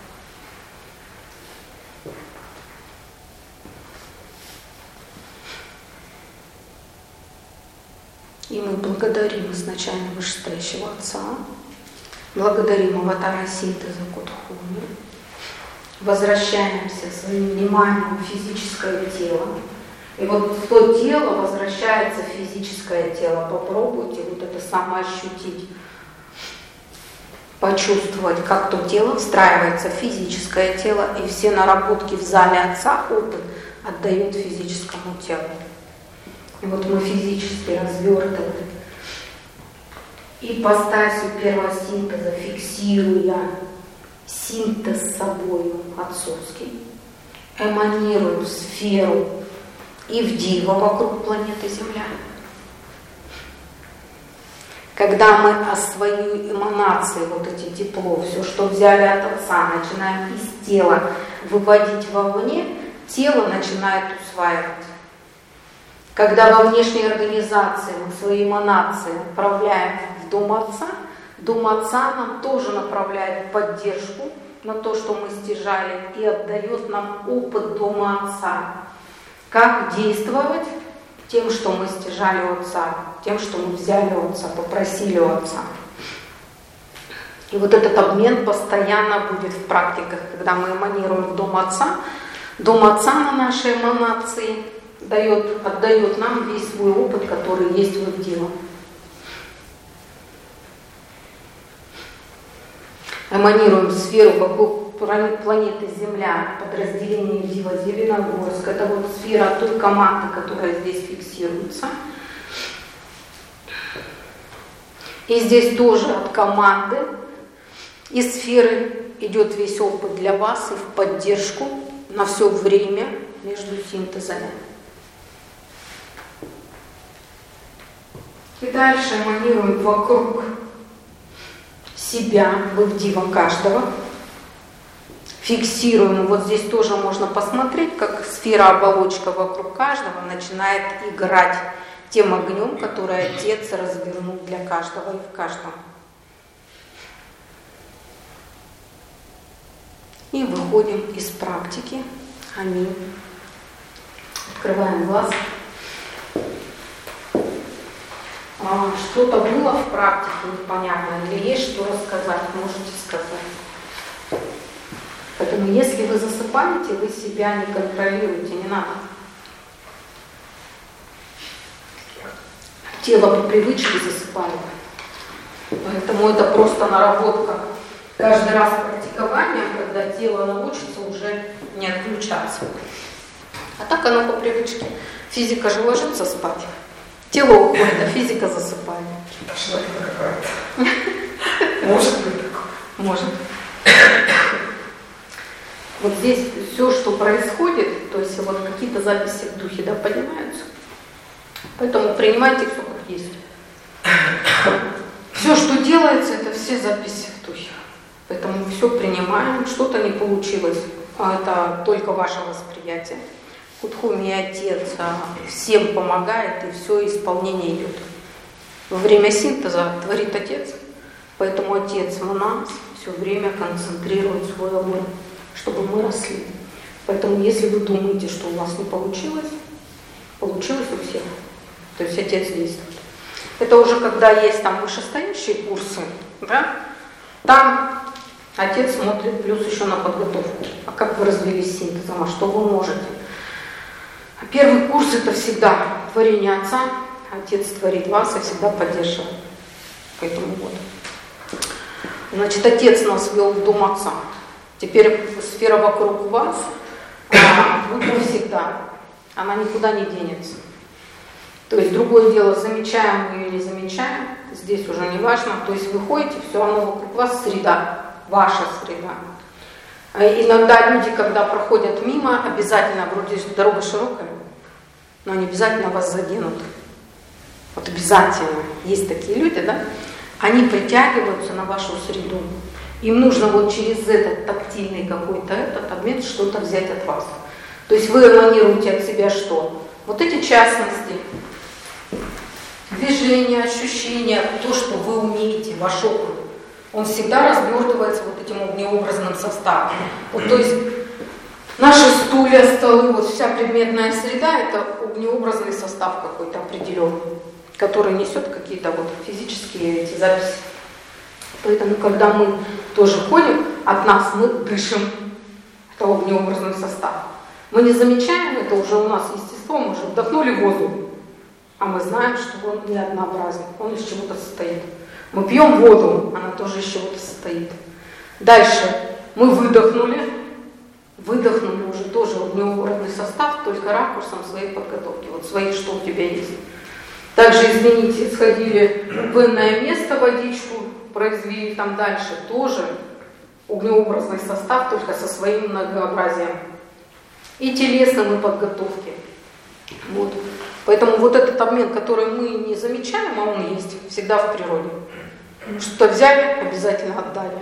И мы благодарим изначально вышестоящего Отца, благодарим аватара синтеза Кутхуми, возвращаемся своим вниманием в физическое тело. И вот в то тело возвращается физическое тело. Попробуйте вот это самое ощутить, почувствовать, как то тело встраивается в физическое тело, и все наработки в зале Отца, опыт отдает физическому телу. И вот мы физически развертываем ипостасью первого синтеза, фиксируя синтез с собою отцовский, эманируем в сферу и в диво вокруг планеты Земля. Когда мы о своей эманации, вот эти тепло, все, что взяли от Отца, начинаем из тела выводить вовне, тело начинает усваивать. Когда во внешней организации мы свои эманации отправляем в Дом Отца, Дом Отца нам тоже направляет поддержку на то, что мы стяжали, и отдает нам опыт Дома Отца. Как действовать тем, что мы стяжали у Отца, тем, что мы взяли у Отца, попросили у Отца. И вот этот обмен постоянно будет в практиках, когда мы эманируем в Дом Отца. Дом Отца на нашей эманации дает, отдает нам весь свой опыт, который есть в Дива. Эманируем в сферу вокруг планеты Земля, подразделение Дива Зеленогорск. Это вот сфера той команды, которая здесь фиксируется. И здесь тоже от команды из сферы идет весь опыт для вас и в поддержку на все время между синтезами. И дальше эманируем вокруг себя, в Дива каждого. Фиксируем. Вот здесь тоже можно посмотреть, как сфера-оболочка вокруг каждого начинает играть тем огнем, который Отец развернул для каждого и в каждом. И выходим из практики. Аминь. Открываем глаз. А, что-то было в практике непонятно, или есть что рассказать, можете сказать. Поэтому если вы засыпаете, вы себя не контролируете, не надо. Тело по привычке засыпает. Поэтому это просто наработка. Каждый раз практикование, когда тело научится уже не отключаться. А так оно по привычке. Физика же ложится спать. Тело уходит, а физика засыпает. Что это какое-то? Может быть такое? Может. Вот здесь все, что происходит, то есть вот какие-то записи в духе, да, поднимаются. Поэтому принимайте все как есть. Все, что делается, это все записи в духе. Поэтому все принимаем, что-то не получилось, а это только ваше восприятие. Кудхуми Отец всем помогает, и все исполнение идет. Во время синтеза творит Отец, поэтому Отец в нас все время концентрирует свой огонь, чтобы мы росли. Поэтому если вы думаете, что у вас не получилось, получилось у всех. То есть Отец действует. Это уже когда есть там вышестоящие курсы, да? Там Отец смотрит плюс еще на подготовку. А как вы развились синтезом, а что вы можете? А первый курс это всегда творение Отца. Отец творит вас и всегда поддерживает. Поэтому вот. Значит, Отец нас ввел в Дом Отца. Теперь сфера вокруг вас, вы навсегда. Она никуда не денется. То есть другое дело, замечаем мы ее или не замечаем, здесь уже не важно. То есть вы ходите, все равно вокруг вас среда, ваша среда. Иногда люди, когда проходят мимо, обязательно, вроде дорога широкая, но они обязательно вас заденут. Вот обязательно. Есть такие люди, да? Они притягиваются на вашу среду. Им нужно вот через этот тактильный какой-то этот обмен что-то взять от вас. То есть вы эманируете от себя что? Вот эти частности, движения, ощущения, то, что вы умеете, ваш опыт, он всегда развертывается вот этим огнеобразным составом. Вот, то есть наши стулья, столы, вот вся предметная среда – это огнеобразный состав какой-то определенный, который несет какие-то вот физические эти записи. Поэтому, когда мы тоже ходим, от нас мы дышим. Это огнеобразный состав. Мы не замечаем, это уже у нас естество, мы же вдохнули воздух, а мы знаем, что он не однообразен, он из чего-то состоит. Мы пьем воду, она тоже из чего-то состоит. Дальше мы выдохнули, выдохнули уже тоже огнеобразный состав, только ракурсом своей подготовки, вот свои, что у тебя есть. Также, извините, сходили в винное место, водичку произвели там дальше, тоже огнеобразный состав, только со своим многообразием. И телесным, и подготовки. Вот. Поэтому вот этот обмен, который мы не замечаем, а он есть всегда в природе. Что-то взяли, обязательно отдали.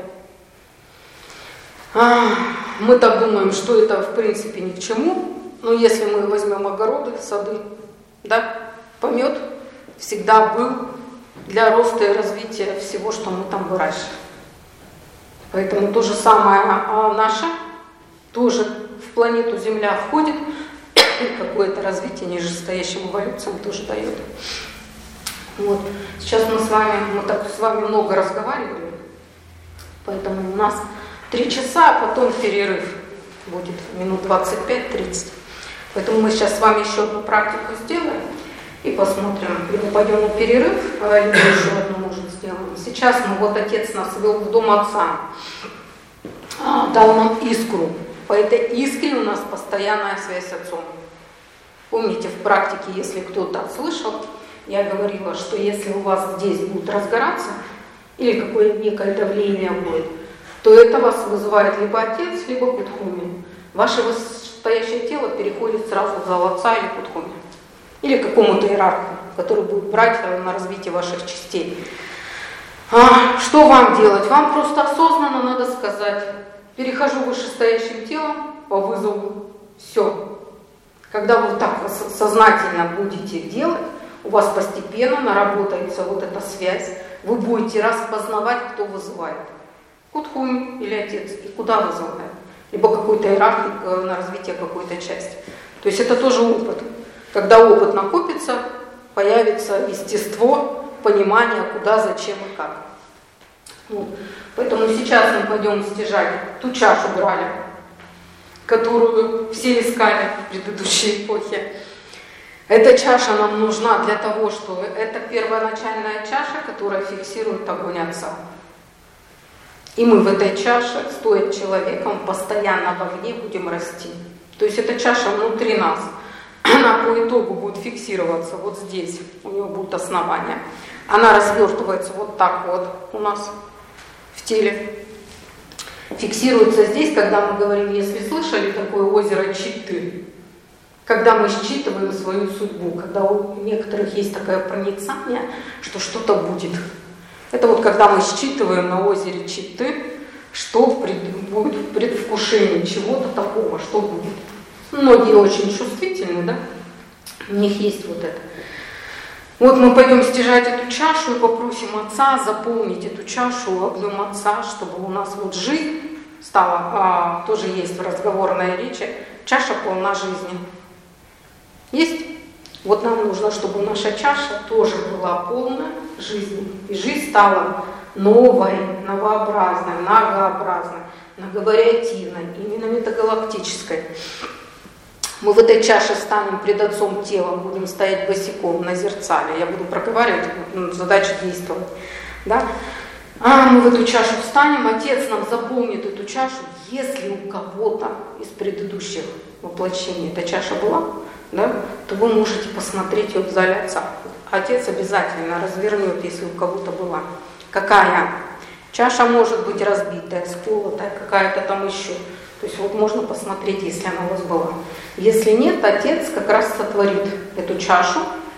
А, мы так думаем, что это в принципе ни к чему, но если мы возьмем огороды, сады, да, помет всегда был для роста и развития всего, что мы там выращиваем. Поэтому то же самое а наше тоже в планету Земля входит, какое-то развитие нижестоящим эволюциям тоже дает. Вот. Сейчас мы с вами, мы так с вами много разговаривали, поэтому у нас три часа, а потом перерыв будет минут двадцать пять тридцать. Поэтому мы сейчас с вами еще одну практику сделаем и посмотрим, либо пойдем на перерыв, либо еще одну, может, сделаем. Сейчас мы, вот отец нас вел в дом отца, дал нам искру. По этой искре у нас постоянная связь с отцом. Помните, в практике, если кто-то слышал, я говорила, что если у вас здесь будет разгораться, или какое-то некое давление будет, то это вас вызывает либо отец, либо Кудхуми. Ваше вышестоящее тело переходит сразу в зал отца или Кудхуми. Или к какому-то иерарху, который будет брать на развитие ваших частей. А, что вам делать? Вам просто осознанно надо сказать: перехожу вышестоящим телом по вызову. Все. Когда вы так сознательно будете делать, у вас постепенно наработается вот эта связь. Вы будете распознавать, кто вызывает. Кудхуми или отец, и куда вызывает. Либо какой-то иерарх на развитие какой-то части. То есть это тоже опыт. Когда опыт накопится, появится естество, понимание, куда, зачем и как. Вот. Поэтому сейчас мы пойдем стяжать ту чашу брали, которую все искали в предыдущей эпохе. Эта чаша нам нужна для того, что это первоначальная чаша, которая фиксирует огонь отца. И мы в этой чаше, стоя человеком, постоянно в огне будем расти. То есть эта чаша внутри нас. Она по итогу будет фиксироваться вот здесь, у нее будет основание. Она развертывается вот так вот у нас в теле. Фиксируется здесь, когда мы говорим, если слышали такое озеро Читты, когда мы считываем свою судьбу, когда у некоторых есть такое проницание, что что-то будет. Это вот когда мы считываем на озере Читты, что будет в предвкушении чего-то такого, что будет. Многие очень чувствительны, да? У них есть вот это. Вот мы пойдем стяжать эту чашу и попросим Отца заполнить эту чашу огнем Отца, чтобы у нас вот жизнь стала, а, тоже есть в разговорной речи, чаша полна жизни. Есть? Вот нам нужно, чтобы наша чаша тоже была полна жизни. И жизнь стала новой, новообразной, многообразной, многовариативной, именно метагалактической. Мы в этой чаше станем пред Отцом телом, будем стоять босиком на зерцале. Я буду проговаривать, задача действовать. Да? А мы в эту чашу встанем, Отец нам заполнит эту чашу. Если у кого-то из предыдущих воплощений эта чаша была, да, то вы можете посмотреть ее в зале Отца. Отец обязательно развернет, если у кого-то была. Какая? Чаша может быть разбитая, сколотая, какая-то там еще. То есть вот можно посмотреть, если она у вас была. Если нет, Отец как раз сотворит эту чашу.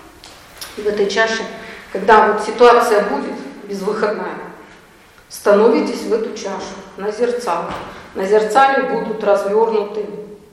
И в этой чаше, когда вот ситуация будет безвыходная, становитесь в эту чашу, на зерцало. На зерцале будут развернуты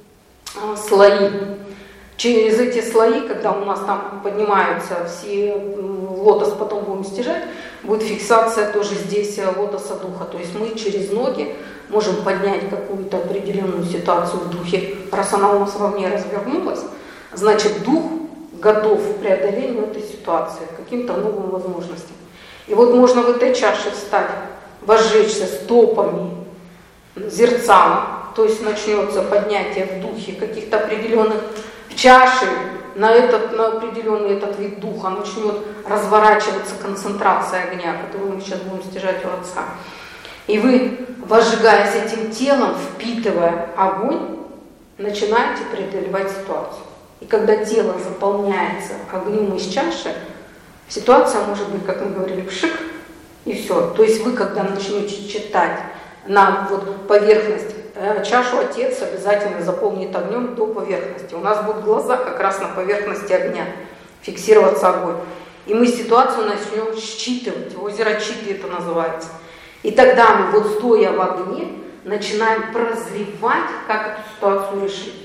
а, слои. Через эти слои, когда у нас там поднимаются все, лотос потом будем стяжать, будет фиксация тоже здесь лотоса духа. То есть мы через ноги можем поднять какую-то определенную ситуацию в духе. Раз она у нас вовне развернулась, значит дух готов к преодолению этой ситуации, к каким-то новым возможностям. И вот можно в этой чаше встать, возжечься стопами зерцала, то есть начнется поднятие в духе каких-то определенных чашей, на этот, на определенный этот вид духа начнет разворачиваться концентрация огня, которую мы сейчас будем стяжать у Отца. И вы, возжигаясь этим телом, впитывая огонь, начинаете преодолевать ситуацию. И когда тело заполняется огнем из чаши, ситуация может быть, как мы говорили, пшик, и все. То есть вы, когда начнете читать на вот поверхность, э, чашу Отец обязательно заполнит огнем до поверхности. У нас будут глаза как раз на поверхности огня, фиксироваться огонь. И мы ситуацию начнем считывать, озеро Читы это называется. И тогда мы, вот стоя в огне, начинаем прозревать, как эту ситуацию решить.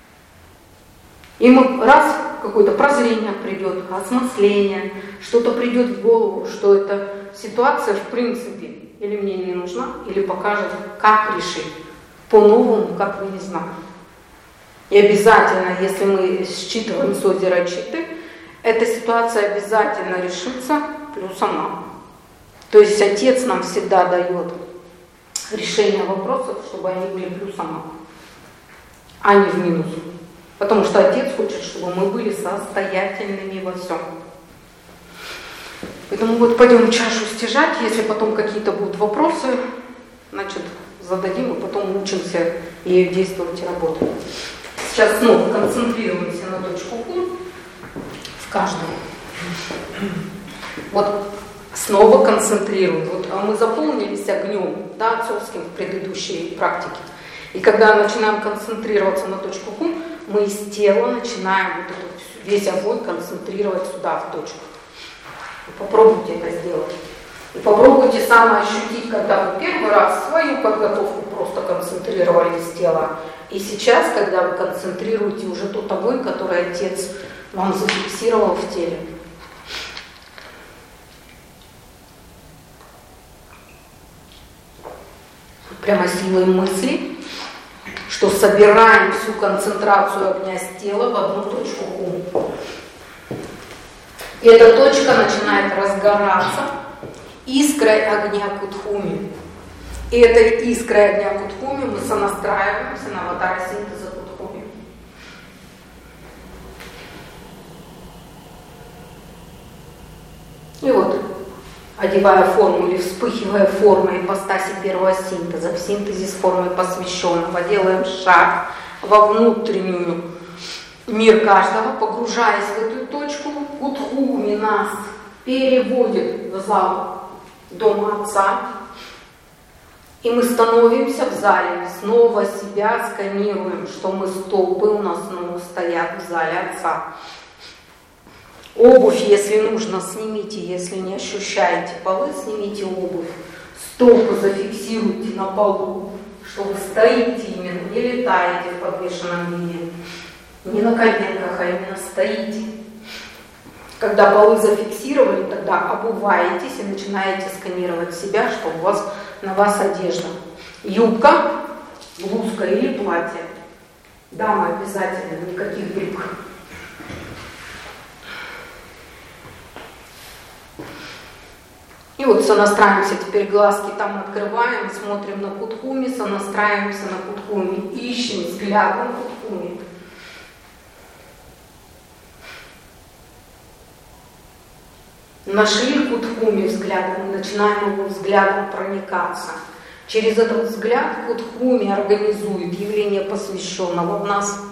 И мы раз какое-то прозрение придет, осмысление, что-то придет в голову, что эта ситуация в принципе или мне не нужна, или покажет, как решить по-новому, как мы не знаем. И обязательно, если мы считываем с озера Читы, эта ситуация обязательно решится плюсом нам. То есть Отец нам всегда дает решение вопросов, чтобы они были плюсом нам, а не в минус. Потому что Отец хочет, чтобы мы были состоятельными во всем. Поэтому вот пойдем чашу стяжать, если потом какие-то будут вопросы, значит, зададим, и потом учимся ею действовать и работать. Сейчас снова концентрируемся на точку Хум в каждом. Вот снова концентрируем. Вот мы заполнились огнем, да, отцовским в предыдущей практике. И когда начинаем концентрироваться на точку Хум, мы из тела начинаем вот этот весь огонь концентрировать сюда, в точку. Попробуйте это сделать. И попробуйте самое ощутить, когда вы первый раз свою подготовку просто концентрировали из тела. И сейчас, когда вы концентрируете уже тот огонь, который Отец вам зафиксировал в теле. Прямо силой мысли, что собираем всю концентрацию огня с тела в одну точку Хум. И эта точка начинает разгораться искрой огня Кутхуми. И этой искрой огня Кутхуми мы сонастраиваемся на аватара синтеза Кутхуми. И вот, одевая форму или вспыхивая формой ипостаси первого синтеза, в синтезе с формой посвященного, делаем шаг во внутреннюю мир каждого, погружаясь в эту точку, Кутхуми нас переводит в зал Дома Отца, и мы становимся в зале, снова себя сканируем, что мы столбы у нас снова стоят в зале Отца. Обувь, если нужно, снимите, если не ощущаете полы, снимите обувь. Стопы зафиксируйте на полу, что вы стоите именно, не летаете в подвешенном виде. Не на коленках, а именно стоите. Когда полы зафиксировали, тогда обуваетесь и начинаете сканировать себя, что у вас на вас одежда. Юбка, блузка или платье. Дамы обязательно, никаких брюк. И вот сонастраиваемся, теперь глазки там открываем, смотрим на Кутхуми, сонастраиваемся на Кутхуми, ищем взглядом Кутхуми. Нашли Кутхуми взглядом, мы начинаем его взглядом проникаться. Через этот взгляд Кутхуми организует явление посвященного в нас.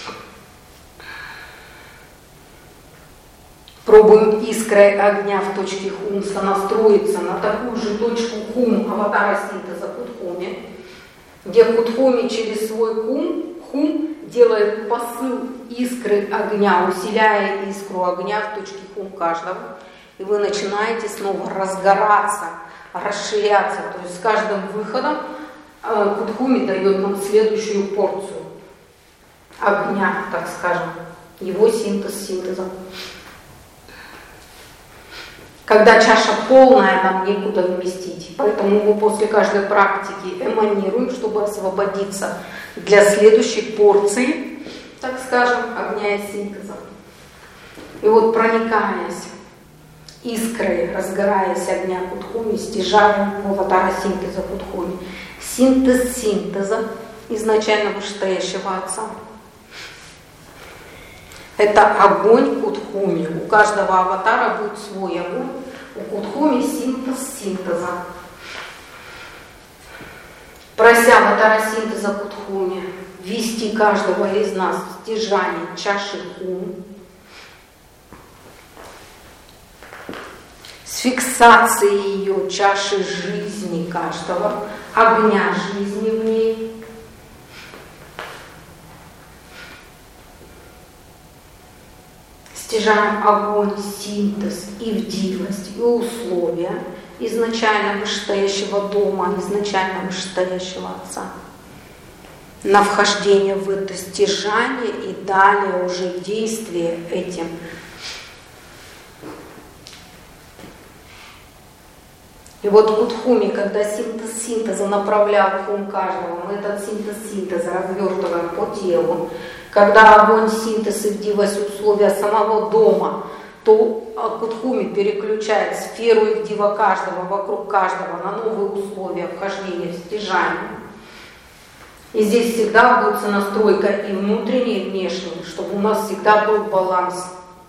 Пробуем искрой огня в точке Хум сонастроиться на такую же точку Хум аватара синтеза Кутхуми, где Кутхуми через свой Хум, хум делает посыл искры огня, усиляя искру огня в точке Хум каждого. И вы начинаете снова разгораться, расширяться. То есть с каждым выходом Кутхуми дает нам следующую порцию огня, так скажем, его синтез синтеза. Когда чаша полная, нам некуда вместить. Поэтому мы после каждой практики эманируем, чтобы освободиться для следующей порции, так скажем, огня и синтеза. И вот проникаясь искрой, разгораясь огня Кутхуми, стяжаем в аватара синтеза Кутхуми. Синтез синтеза изначально вышестоящего Отца. Это огонь Кудхуми. У каждого аватара будет свой огонь. У Кудхуми синтез синтеза. Прося аватара синтеза Кудхуми ввести каждого из нас в стяжание чаши Хум, с фиксацией ее чаши жизни каждого, огня жизни в ней, стяжаем огонь, синтез и вдивость, и условия изначально вышестоящего дома, изначально вышестоящего Отца, на вхождение в это стяжание и далее уже действие этим. И вот Кудхуми, когда синтез синтеза направлял хум каждого, мы этот синтез синтеза развертываем по телу. Когда огонь синтез и вдивость условия самого дома, то Кудхуми переключает сферу и вдива каждого, вокруг каждого на новые условия вхождения в стяжание. И здесь всегда будет настройка и внутренняя, и внешняя, чтобы у нас всегда был баланс.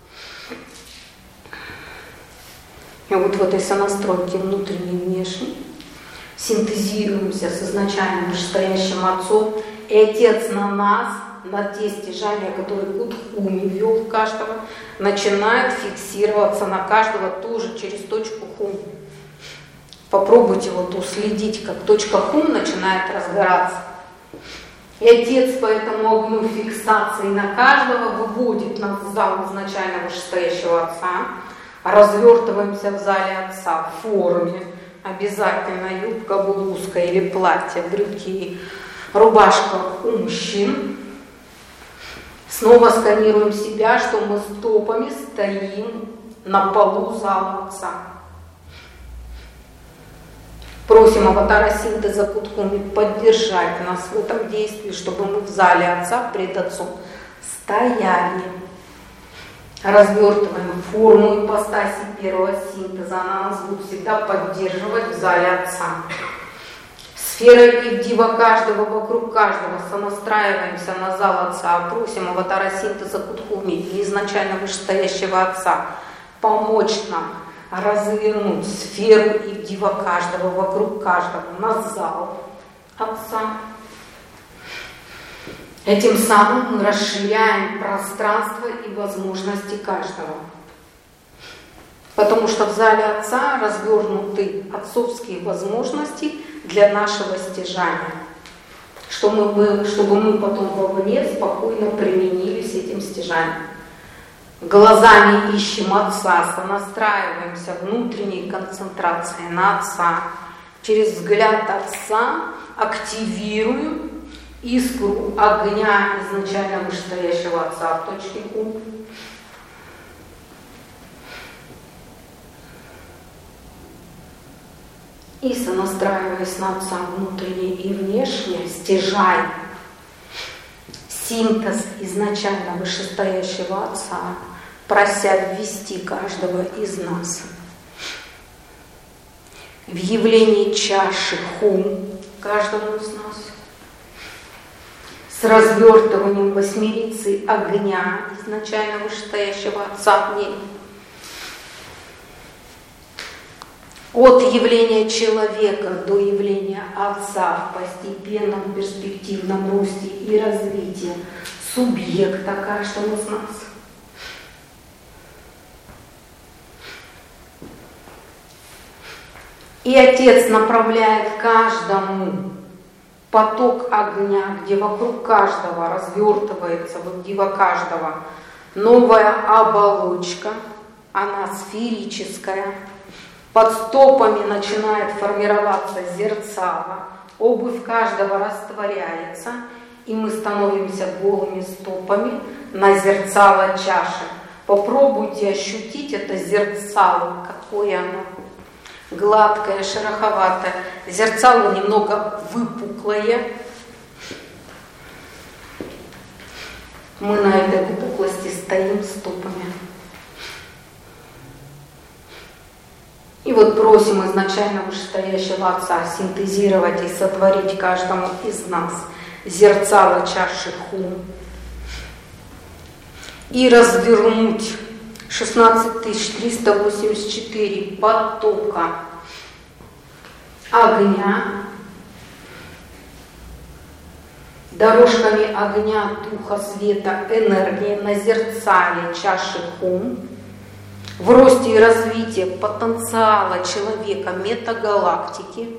И вот в этой сонастройке внутренней и внешней синтезируемся с изначально вышестоящим Отцом, и Отец на нас, на те стяжания, которые Кудхуми вел в каждого, начинает фиксироваться на каждого тоже через точку Хум. Попробуйте вот уследить, как точка Хум начинает разгораться. И Отец по этому огню фиксации на каждого выводит нас в зал изначально вышестоящего Отца. Развертываемся в зале Отца в форме. Обязательно юбка, блузка или платье, брюки, рубашка у мужчин. Снова сканируем себя, что мы стопами стоим на полу зала Отца. Просим аватара синтеза Кудхуми поддержать нас в этом действии, чтобы мы в зале Отца пред Отцом стояли. Развертываем форму ипостаси первого синтеза, она нас будет всегда поддерживать в зале Отца. Сфера и вдива каждого, вокруг каждого, сонастраиваемся на зал Отца, просим аватара синтеза Кудхуми и изначально вышестоящего Отца помочь нам развернуть сферу и вдива каждого, вокруг каждого, на зал Отца. Этим самым мы расширяем пространство и возможности каждого. Потому что в зале Отца развернуты отцовские возможности для нашего стяжания, чтобы мы, чтобы мы потом вовне спокойно применились этим стяжанием. Глазами ищем Отца, сонастраиваемся внутренней концентрацией на Отца. Через взгляд Отца активируем искру огня изначально вышестоящего Отца в точке Хум. И сонастраиваясь на Отца внутренне и внешне, стяжаем синтез изначально вышестоящего Отца, прося ввести каждого из нас в явление чаши Хум каждому из нас, с развертыванием восьмерицы огня изначально вышестоящего Отца в ней. От явления человека до явления Отца в постепенном перспективном росте и развитии субъекта каждого из нас. И Отец направляет каждому поток огня, где вокруг каждого развертывается, где во каждого новая оболочка, она сферическая. Под стопами начинает формироваться зерцало, обувь каждого растворяется, и мы становимся голыми стопами на зерцало чаши. Попробуйте ощутить это зерцало, какое оно. Гладкое, шероховатое. Зерцало немного выпуклое. Мы на этой выпуклости стоим стопами. И вот просим изначально вышестоящего Отца синтезировать и сотворить каждому из нас зерцало чаши Хум и развернуть шестнадцать тысяч триста восемьдесят четыре потока огня, дорожками огня, духа, света, энергии на зерцале чаши Хум в росте и развитии потенциала человека метагалактики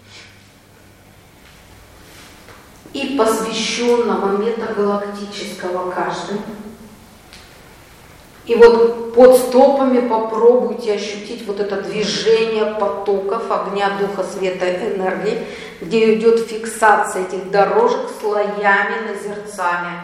и посвященного метагалактического каждому. И вот под стопами попробуйте ощутить вот это движение потоков огня, духа, света, энергии, где идет фиксация этих дорожек слоями на зерцале.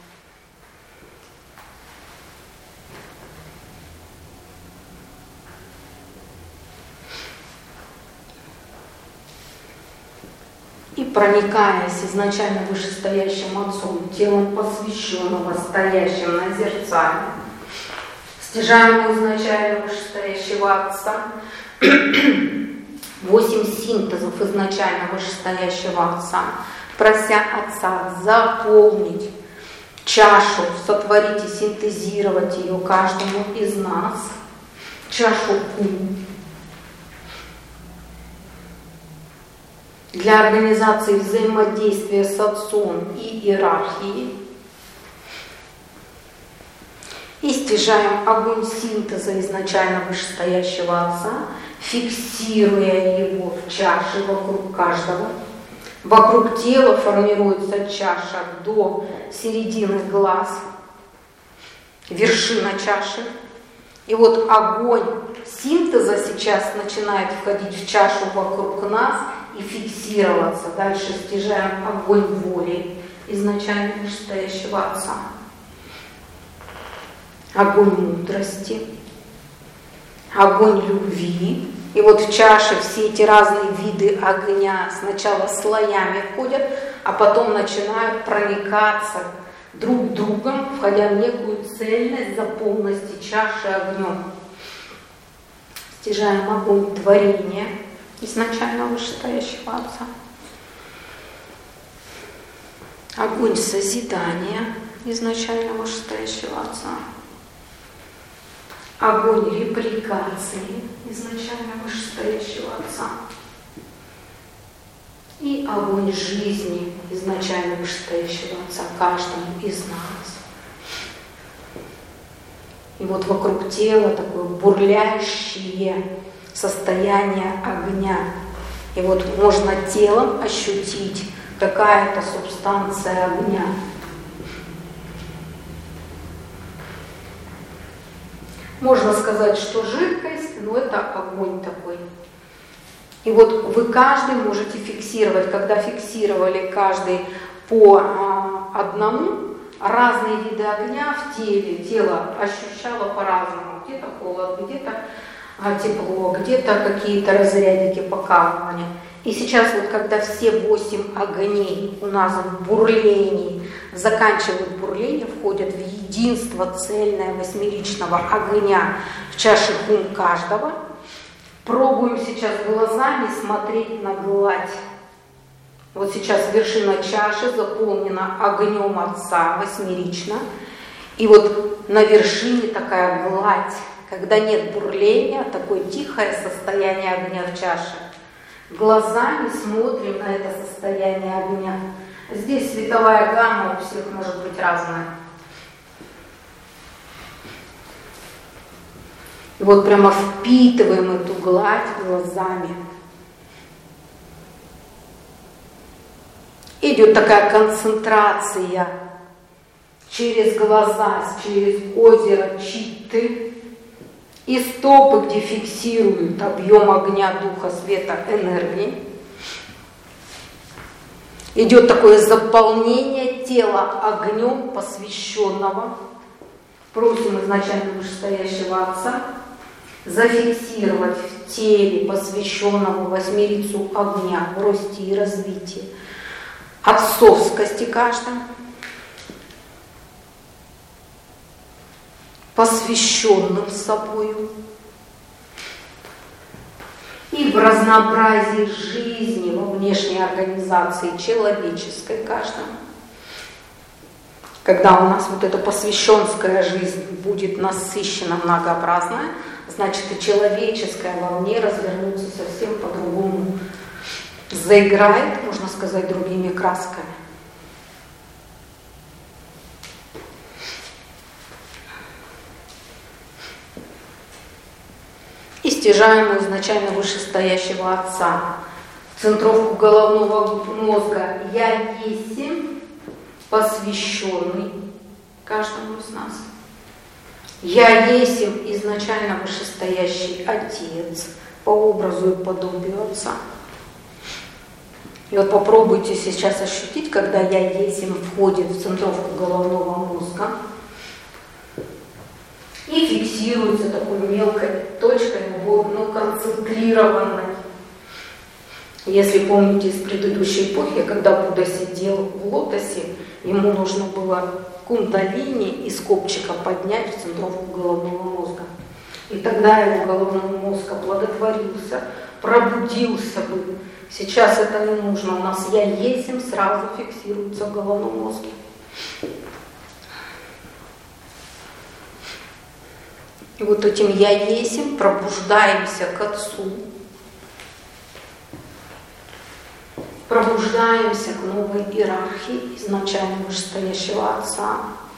И проникаясь изначально вышестоящим Отцом, телом посвященного, стоящим на зерцале, стяжаем изначально вышестоящего Отца, восемь синтезов изначально вышестоящего Отца, прося Отца заполнить чашу, сотворить и синтезировать ее каждому из нас, чашу Хум, для организации взаимодействия с Отцом и иерархией. И стяжаем огонь синтеза изначально вышестоящего Отца, фиксируя его в чаше вокруг каждого. Вокруг тела формируется чаша до середины глаз, вершина чаши. И вот огонь синтеза сейчас начинает входить в чашу вокруг нас и фиксироваться. Дальше стяжаем огонь воли изначально вышестоящего Отца, огонь мудрости, огонь любви. И вот в чаше все эти разные виды огня сначала слоями входят, а потом начинают проникаться друг другом, входя в некую цельность за полностью чаши огнем. Стяжаем огонь творения изначально вышестоящего Отца, огонь созидания изначально вышестоящего Отца, огонь репликации изначально вышестоящего Отца и огонь жизни изначально вышестоящего Отца каждому из нас. И вот вокруг тела такое бурлящее состояние огня. И вот можно телом ощутить какая-то субстанция огня. Можно сказать, что жидкость, но это огонь такой. И вот вы каждый можете фиксировать, когда фиксировали каждый по а, одному, разные виды огня в теле, тело ощущало по-разному. Где-то холод, где-то а, тепло, где-то какие-то разрядики, покалывания. И сейчас вот когда все восемь огней у нас в бурлении, заканчивают бурление, входят в единство цельное восьмеричного огня в чаше Хум каждого, пробуем сейчас глазами смотреть на гладь. Вот сейчас вершина чаши заполнена огнем Отца восьмерично. И вот на вершине такая гладь, когда нет бурления, такое тихое состояние огня в чаше. Глазами смотрим на это состояние огня. Здесь световая гамма у всех может быть разная. И вот прямо впитываем эту гладь глазами. Идет такая концентрация через глаза, через озеро Читты. И стопы, где фиксируют объем огня, духа, света, энергии. Идет такое заполнение тела огнем посвященного. Просим изначально вышестоящего Отца зафиксировать в теле посвященного восьмерицу огня в росте и развитии отцовскости каждому, посвященным собою. и в разнообразии жизни во внешней организации человеческой каждом. Когда у нас вот эта посвященская жизнь будет насыщена, многообразная, значит и человеческая вовне развернется совсем по-другому. Заиграет, можно сказать, другими красками. И стяжаем у изначально вышестоящего Отца в центровку головного мозга «Я есмь посвященный каждому из нас». «Я есмь изначально вышестоящий Отец по образу и подобию Отца». И вот попробуйте сейчас ощутить, когда «Я есмь» входит в центровку головного мозга и фиксируется такой мелкой точкой, ну, концентрированной. Если помните из предыдущей эпохи, когда Будда сидел в лотосе, ему нужно было кундалини из копчика поднять в центровку головного мозга. И тогда его головной мозг оплодотворился, пробудился бы. Сейчас это не нужно. У нас «Я есмь» сразу фиксируется в головном мозге. И вот этим «Я есмь» пробуждаемся к Отцу, пробуждаемся к новой иерархии изначально вышестоящего Отца,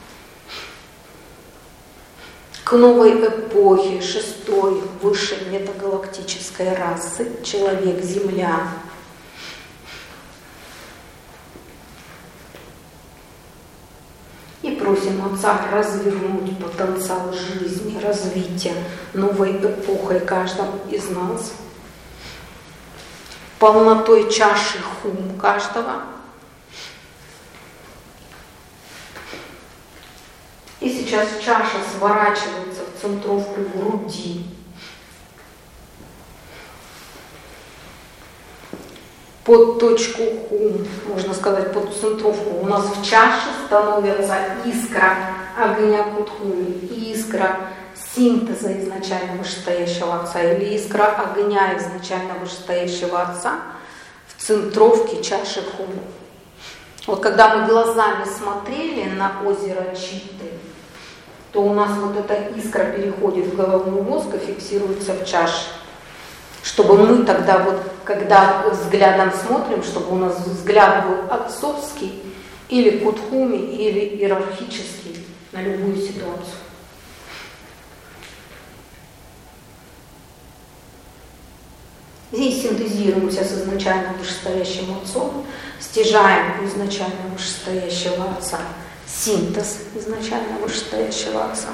к новой эпохе шестой высшей метагалактической расы Человек-Земля. И просим Отца развернуть потенциал жизни, развития новой эпохой каждому из нас, полнотой чаши хум каждого. И сейчас чаша сворачивается в центровку груди. Под точку хум, можно сказать, под центровку у нас в чаше становится искра огня кутхуми, искра синтеза изначально вышестоящего Отца или искра огня изначально вышестоящего Отца в центровке чаши хум. Вот когда мы глазами смотрели на озеро Читы, то у нас вот эта искра переходит в головной мозг и фиксируется в чаше. Чтобы мы тогда вот, когда взглядом смотрим, чтобы у нас взгляд был отцовский или кутхуми, или иерархический на любую ситуацию. Здесь синтезируемся с изначально вышестоящим Отцом, стяжаем у изначально вышестоящего Отца синтез изначально вышестоящего Отца,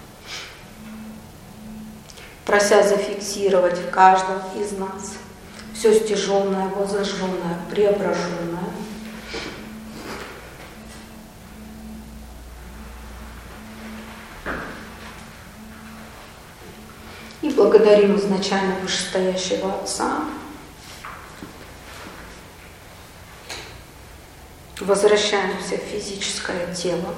прося зафиксировать в каждом из нас все стяженное, воззажженное, преображенное. И благодарим изначально вышестоящего Отца. Возвращаемся в физическое тело.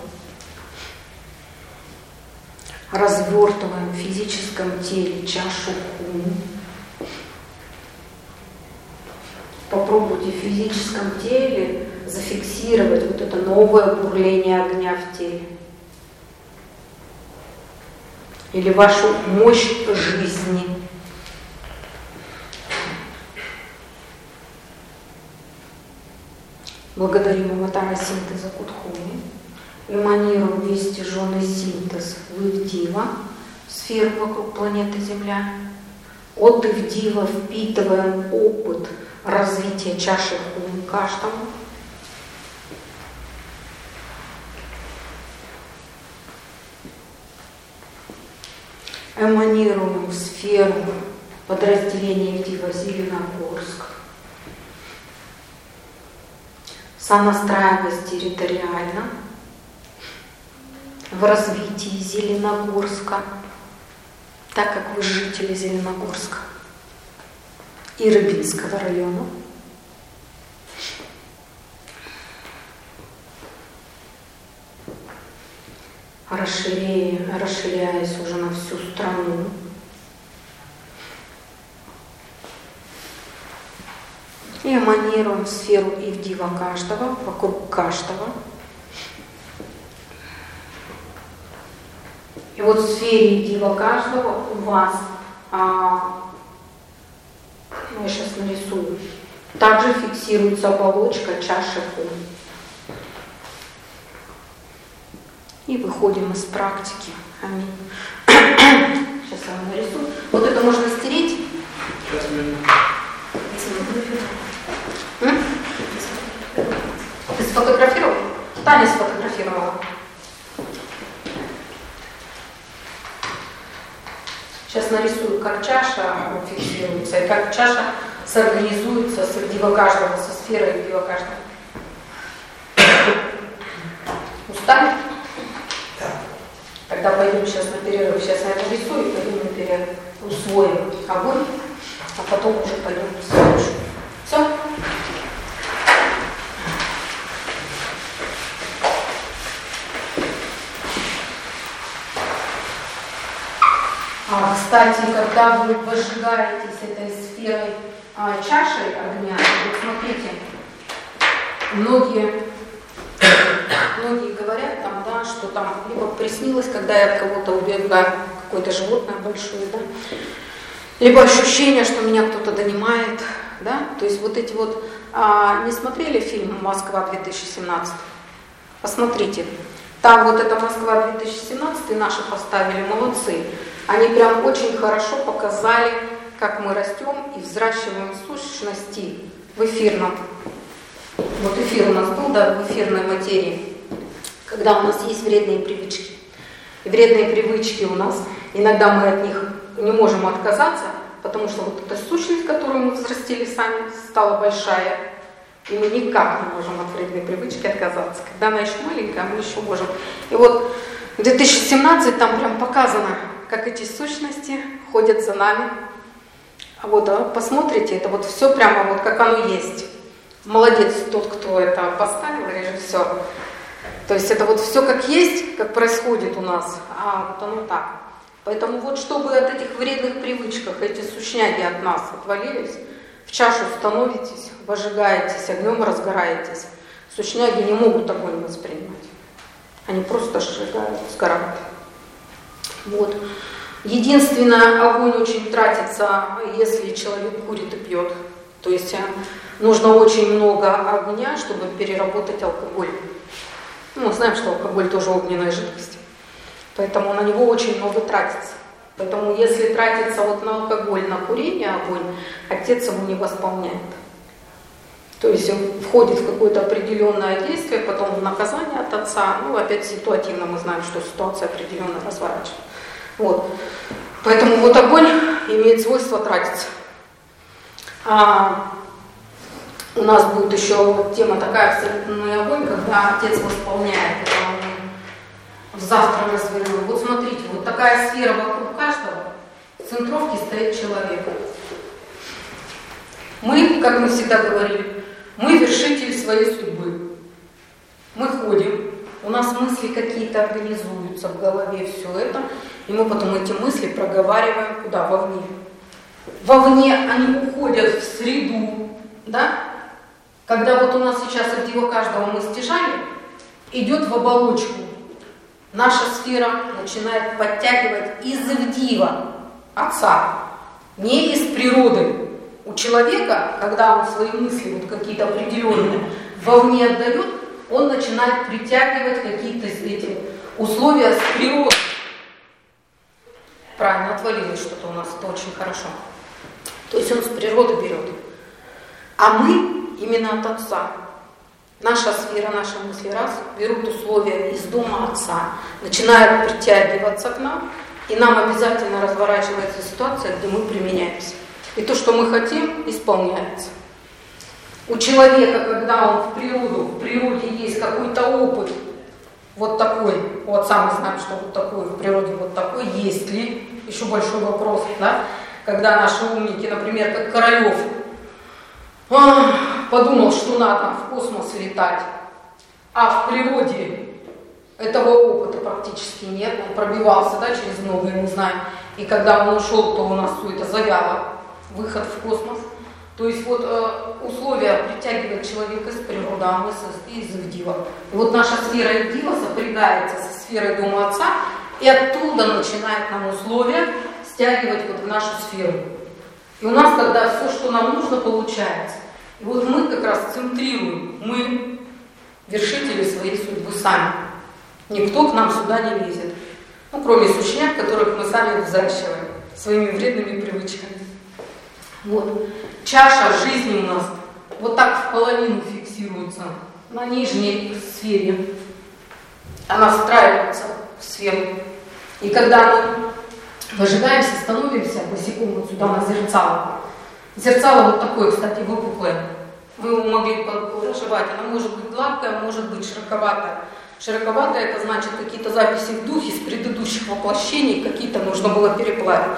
Развертываем в физическом теле чашу хум. Попробуйте в физическом теле зафиксировать вот это новое бурление огня в теле. Или вашу мощь жизни. Благодарим аватара синтеза Кутхуми. Эманируем весь стяженный синтез в Ивдива, сферу вокруг планеты Земля. От Ивдива впитываем опыт развития чаши хум каждому. Эманируем в сферу подразделения Ивдива Зеленогорск. Сонастраиваясь территориально в развитии Зеленогорска, так как вы жители Зеленогорска и Рыбинского района. Расширяя, расширяясь уже на всю страну. И эманируем сферу Ивдива каждого, вокруг каждого. И вот в сфере Ивдива каждого у вас, а, я сейчас нарисую, также фиксируется оболочка чаши Кум. И выходим из практики. Аминь. Сейчас я вам нарисую. Вот это можно стереть. Сейчас мы... М? Ты сфотографировал? Таня сфотографировала. Сейчас нарисую, как чаша фиксируется, и как чаша соорганизуется с Ивдива каждого, со сферой Ивдива каждого. Устали? Да. Тогда пойдем сейчас на перерыв. Сейчас я нарисую и пойдем на перерыв. Усвоим огонь, а потом уже пойдем в следующую. Все? А, кстати, когда вы возжигаетесь этой сферой а, чашей огня, вот смотрите, многие, многие говорят там, да, что там либо приснилось, когда я от кого-то убегаю, какое-то животное большое, да, либо ощущение, что меня кто-то донимает, да, то есть вот эти вот, а, не смотрели фильм «Москва две тысячи семнадцать»? Посмотрите, там вот это «Москва две тысячи семнадцать» наши поставили, молодцы. Они прям очень хорошо показали, как мы растем и взращиваем сущности в эфирном. Вот эфир у нас был, да, в эфирной материи, когда у нас есть вредные привычки. И вредные привычки у нас, иногда мы от них не можем отказаться, потому что вот эта сущность, которую мы взрастили сами, стала большая, и мы никак не можем от вредной привычки отказаться. Когда она еще маленькая, мы еще можем. И вот две тысячи семнадцать там прям показано, как эти сущности ходят за нами. А вот а, посмотрите, это вот все прямо вот как оно есть. Молодец тот, кто это поставил, режиссер. То есть это вот все как есть, как происходит у нас, а вот оно так. Поэтому вот чтобы от этих вредных привычек эти сущняги от нас отвалились, в чашу становитесь, возжигаетесь, огнем разгораетесь. Сущняги не могут огонь воспринимать. Они просто сжигают, сгорают. Вот. Единственное, огонь очень тратится, если человек курит и пьет. То есть нужно очень много огня, чтобы переработать алкоголь. Ну, мы знаем, что алкоголь тоже огненная жидкость. Поэтому на него очень много тратится. Поэтому если тратится вот на алкоголь, на курение огонь, Отец его не восполняет. То есть он входит в какое-то определенное действие, потом в наказание от Отца. Ну, опять ситуативно мы знаем, что ситуация определенно разворачивается. Вот. Поэтому вот огонь имеет свойство тратиться. А у нас будет еще тема такая, абсолютный огонь, когда Отец восполняет. Это мы завтра развернем. Вот смотрите, вот такая сфера вокруг каждого. В центровке стоит человек. Мы, как мы всегда говорили, мы вершители своей судьбы. Мы ходим, у нас мысли какие-то организуются в голове, все это, и мы потом эти мысли проговариваем куда? Вовне. Вовне они уходят в среду, да? Когда вот у нас сейчас Ивдива каждого мы стяжали, идет в оболочку. Наша сфера начинает подтягивать из Ивдива, Отца, не из природы. У человека, когда он свои мысли вот какие-то определенные вовне отдает, он начинает притягивать какие-то эти условия с природы. Правильно, отвалилось что-то у нас, это очень хорошо. То есть он с природы берет. А мы именно от Отца. Наша сфера, наши мысли раз, берут условия из дома Отца, начинают притягиваться к нам, и нам обязательно разворачивается ситуация, где мы применяемся. И то, что мы хотим, исполняется. У человека, когда он в природу, в природе есть какой-то опыт, вот такой, у Отца мы знаем, что вот такой в природе, вот такой, есть ли, еще большой вопрос, да? Когда наши умники, например, как Королев, подумал, что надо в космос летать, а в природе этого опыта практически нет, он пробивался, да, через многое, мы знаем, и когда он ушел, то у нас все это завяло, выход в космос. То есть вот э, условия притягивают человека из природы, а мы из Ивдива. И вот наша сфера Ивдива сопрягается со сферой Дома Отца, и оттуда начинает нам условия стягивать вот в нашу сферу. И у нас тогда все, что нам нужно, получается. И вот мы как раз центрируем, мы вершители своей судьбы сами. Никто к нам сюда не лезет. Ну, кроме сущняк, которых мы сами взращиваем своими вредными привычками. Вот. Чаша жизни у нас вот так в половину фиксируется на нижней сфере. Она встраивается в сферу. И когда мы выжигаемся, становимся босиком вот сюда на зерцало. Зерцало вот такое, кстати, выпуклое. Вы его могли проживать. Она может быть гладкая, может быть широковатая. Широковатая — это значит какие-то записи в духе с предыдущих воплощений, какие-то нужно было переплавить.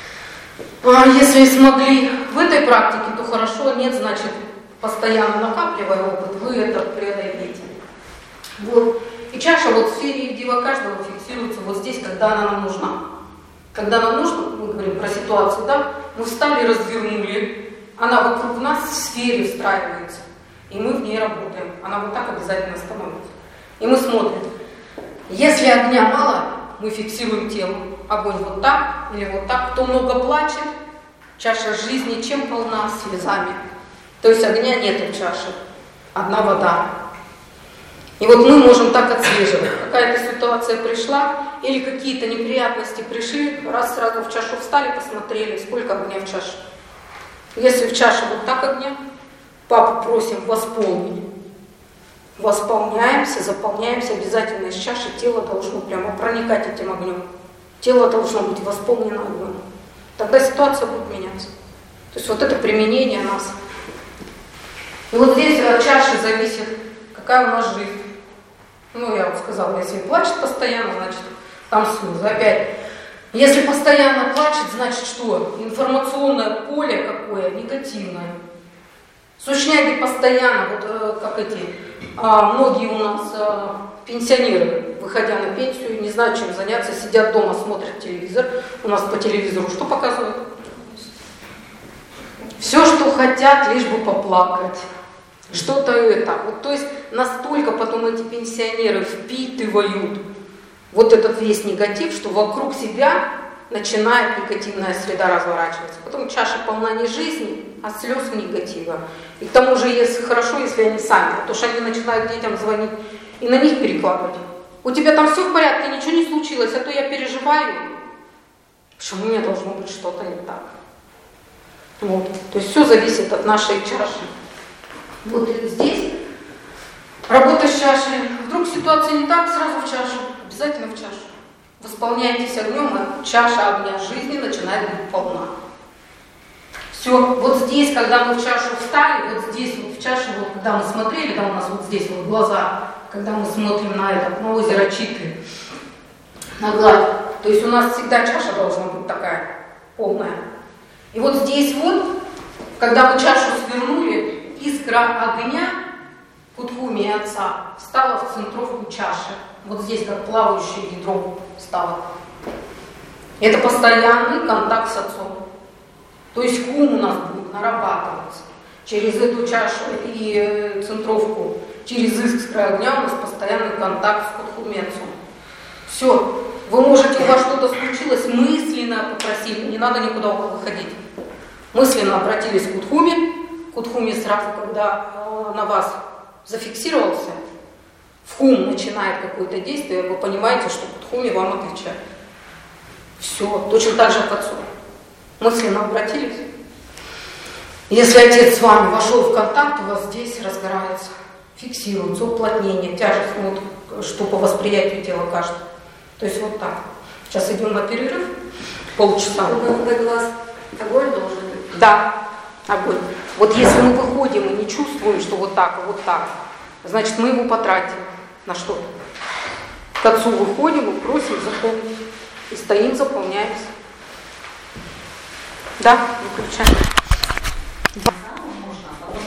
А если смогли в этой практике, то хорошо, нет, значит, постоянно накапливая опыт, вы это преодолеете. Вот. И чаша вот в сфере Ивдива каждого фиксируется вот здесь, когда она нам нужна. Когда нам нужно, мы говорим про ситуацию, да, мы встали, развернули, она вокруг нас в сфере встраивается, и мы в ней работаем. Она вот так обязательно становится. И мы смотрим. Если огня мало, мы фиксируем тело. Огонь вот так или вот так. Кто много плачет, чаша жизни чем полна? Слезами. То есть огня нет в чаше. Одна вода. И вот мы можем так отслеживать. Какая-то ситуация пришла, или какие-то неприятности пришли, раз сразу в чашу встали, посмотрели, сколько огня в чаше. Если в чаше вот так огня, папу просим восполнить. Восполняемся, заполняемся, обязательно из чаши тело должно прямо проникать этим огнем. Тело должно быть восполнено огнем. Тогда ситуация будет меняться. То есть вот это применение нас. И вот здесь от чаши зависит, какая у нас жизнь. Ну, я вот сказала, если плачет постоянно, значит, там слезы. Опять, если постоянно плачет, значит что? Информационное поле какое? Негативное. Сущняги постоянно, вот как эти, а, многие у нас а, пенсионеры, выходя на пенсию, не знают, чем заняться, сидят дома, смотрят телевизор. У нас по телевизору что показывают? Все, что хотят, лишь бы поплакать. Что-то это. Вот, то есть настолько потом эти пенсионеры впитывают вот этот весь негатив, что вокруг себя начинает негативная среда разворачиваться. Потом чаша полна не жизни, а слез и негатива. И к тому же, если хорошо, если они сами, потому что они начинают детям звонить и на них перекладывать. У тебя там все в порядке, ничего не случилось, а то я переживаю, что у меня должно быть что-то не так. Вот. То есть все зависит от нашей чаши. Вот здесь работа с чашей. Вдруг ситуация не так, сразу в чашу, обязательно в чашу. Восполняйтесь огнем, и чаша огня жизни начинает быть полна. Все, вот здесь, когда мы в чашу встали, вот здесь вот в чашу, вот когда мы смотрели, да, у нас вот здесь вот глаза, когда мы смотрим на это, на озеро Читы, на гладь, то есть у нас всегда чаша должна быть такая, полная. И вот здесь вот, когда мы чашу свернули, искра огня Кутхуми Отца встала в центровку чаши. Вот здесь как плавающее ядро стало. Это постоянный контакт с Отцом. То есть хум у нас будет нарабатываться через эту чашу и центровку, через искры огня у нас постоянный контакт с Кутхуми Отцом. Все. Вы можете, у вас что-то случилось, мысленно попросили, не надо никуда выходить. Мысленно обратились к Кутхуми. Кутхуми сразу, когда на вас зафиксировался, в хум начинает какое-то действие, вы понимаете, что Кутхуми вам отвечает. Все, точно так же к Отцу. Мысленно обратились. Если Отец с вами вошел в контакт, у вас здесь разгорается, фиксируется уплотнение, тяжесть, ну, вот, что по восприятию тела каждого. То есть вот так. Сейчас идем на перерыв, полчаса. На глаз огонь должен быть? Да, огонь. Вот если мы выходим и не чувствуем, что вот так, вот так, значит, мы его потратим на что-то. К Отцу выходим и просим заполнить. И стоим, заполняемся. Да, выключаем.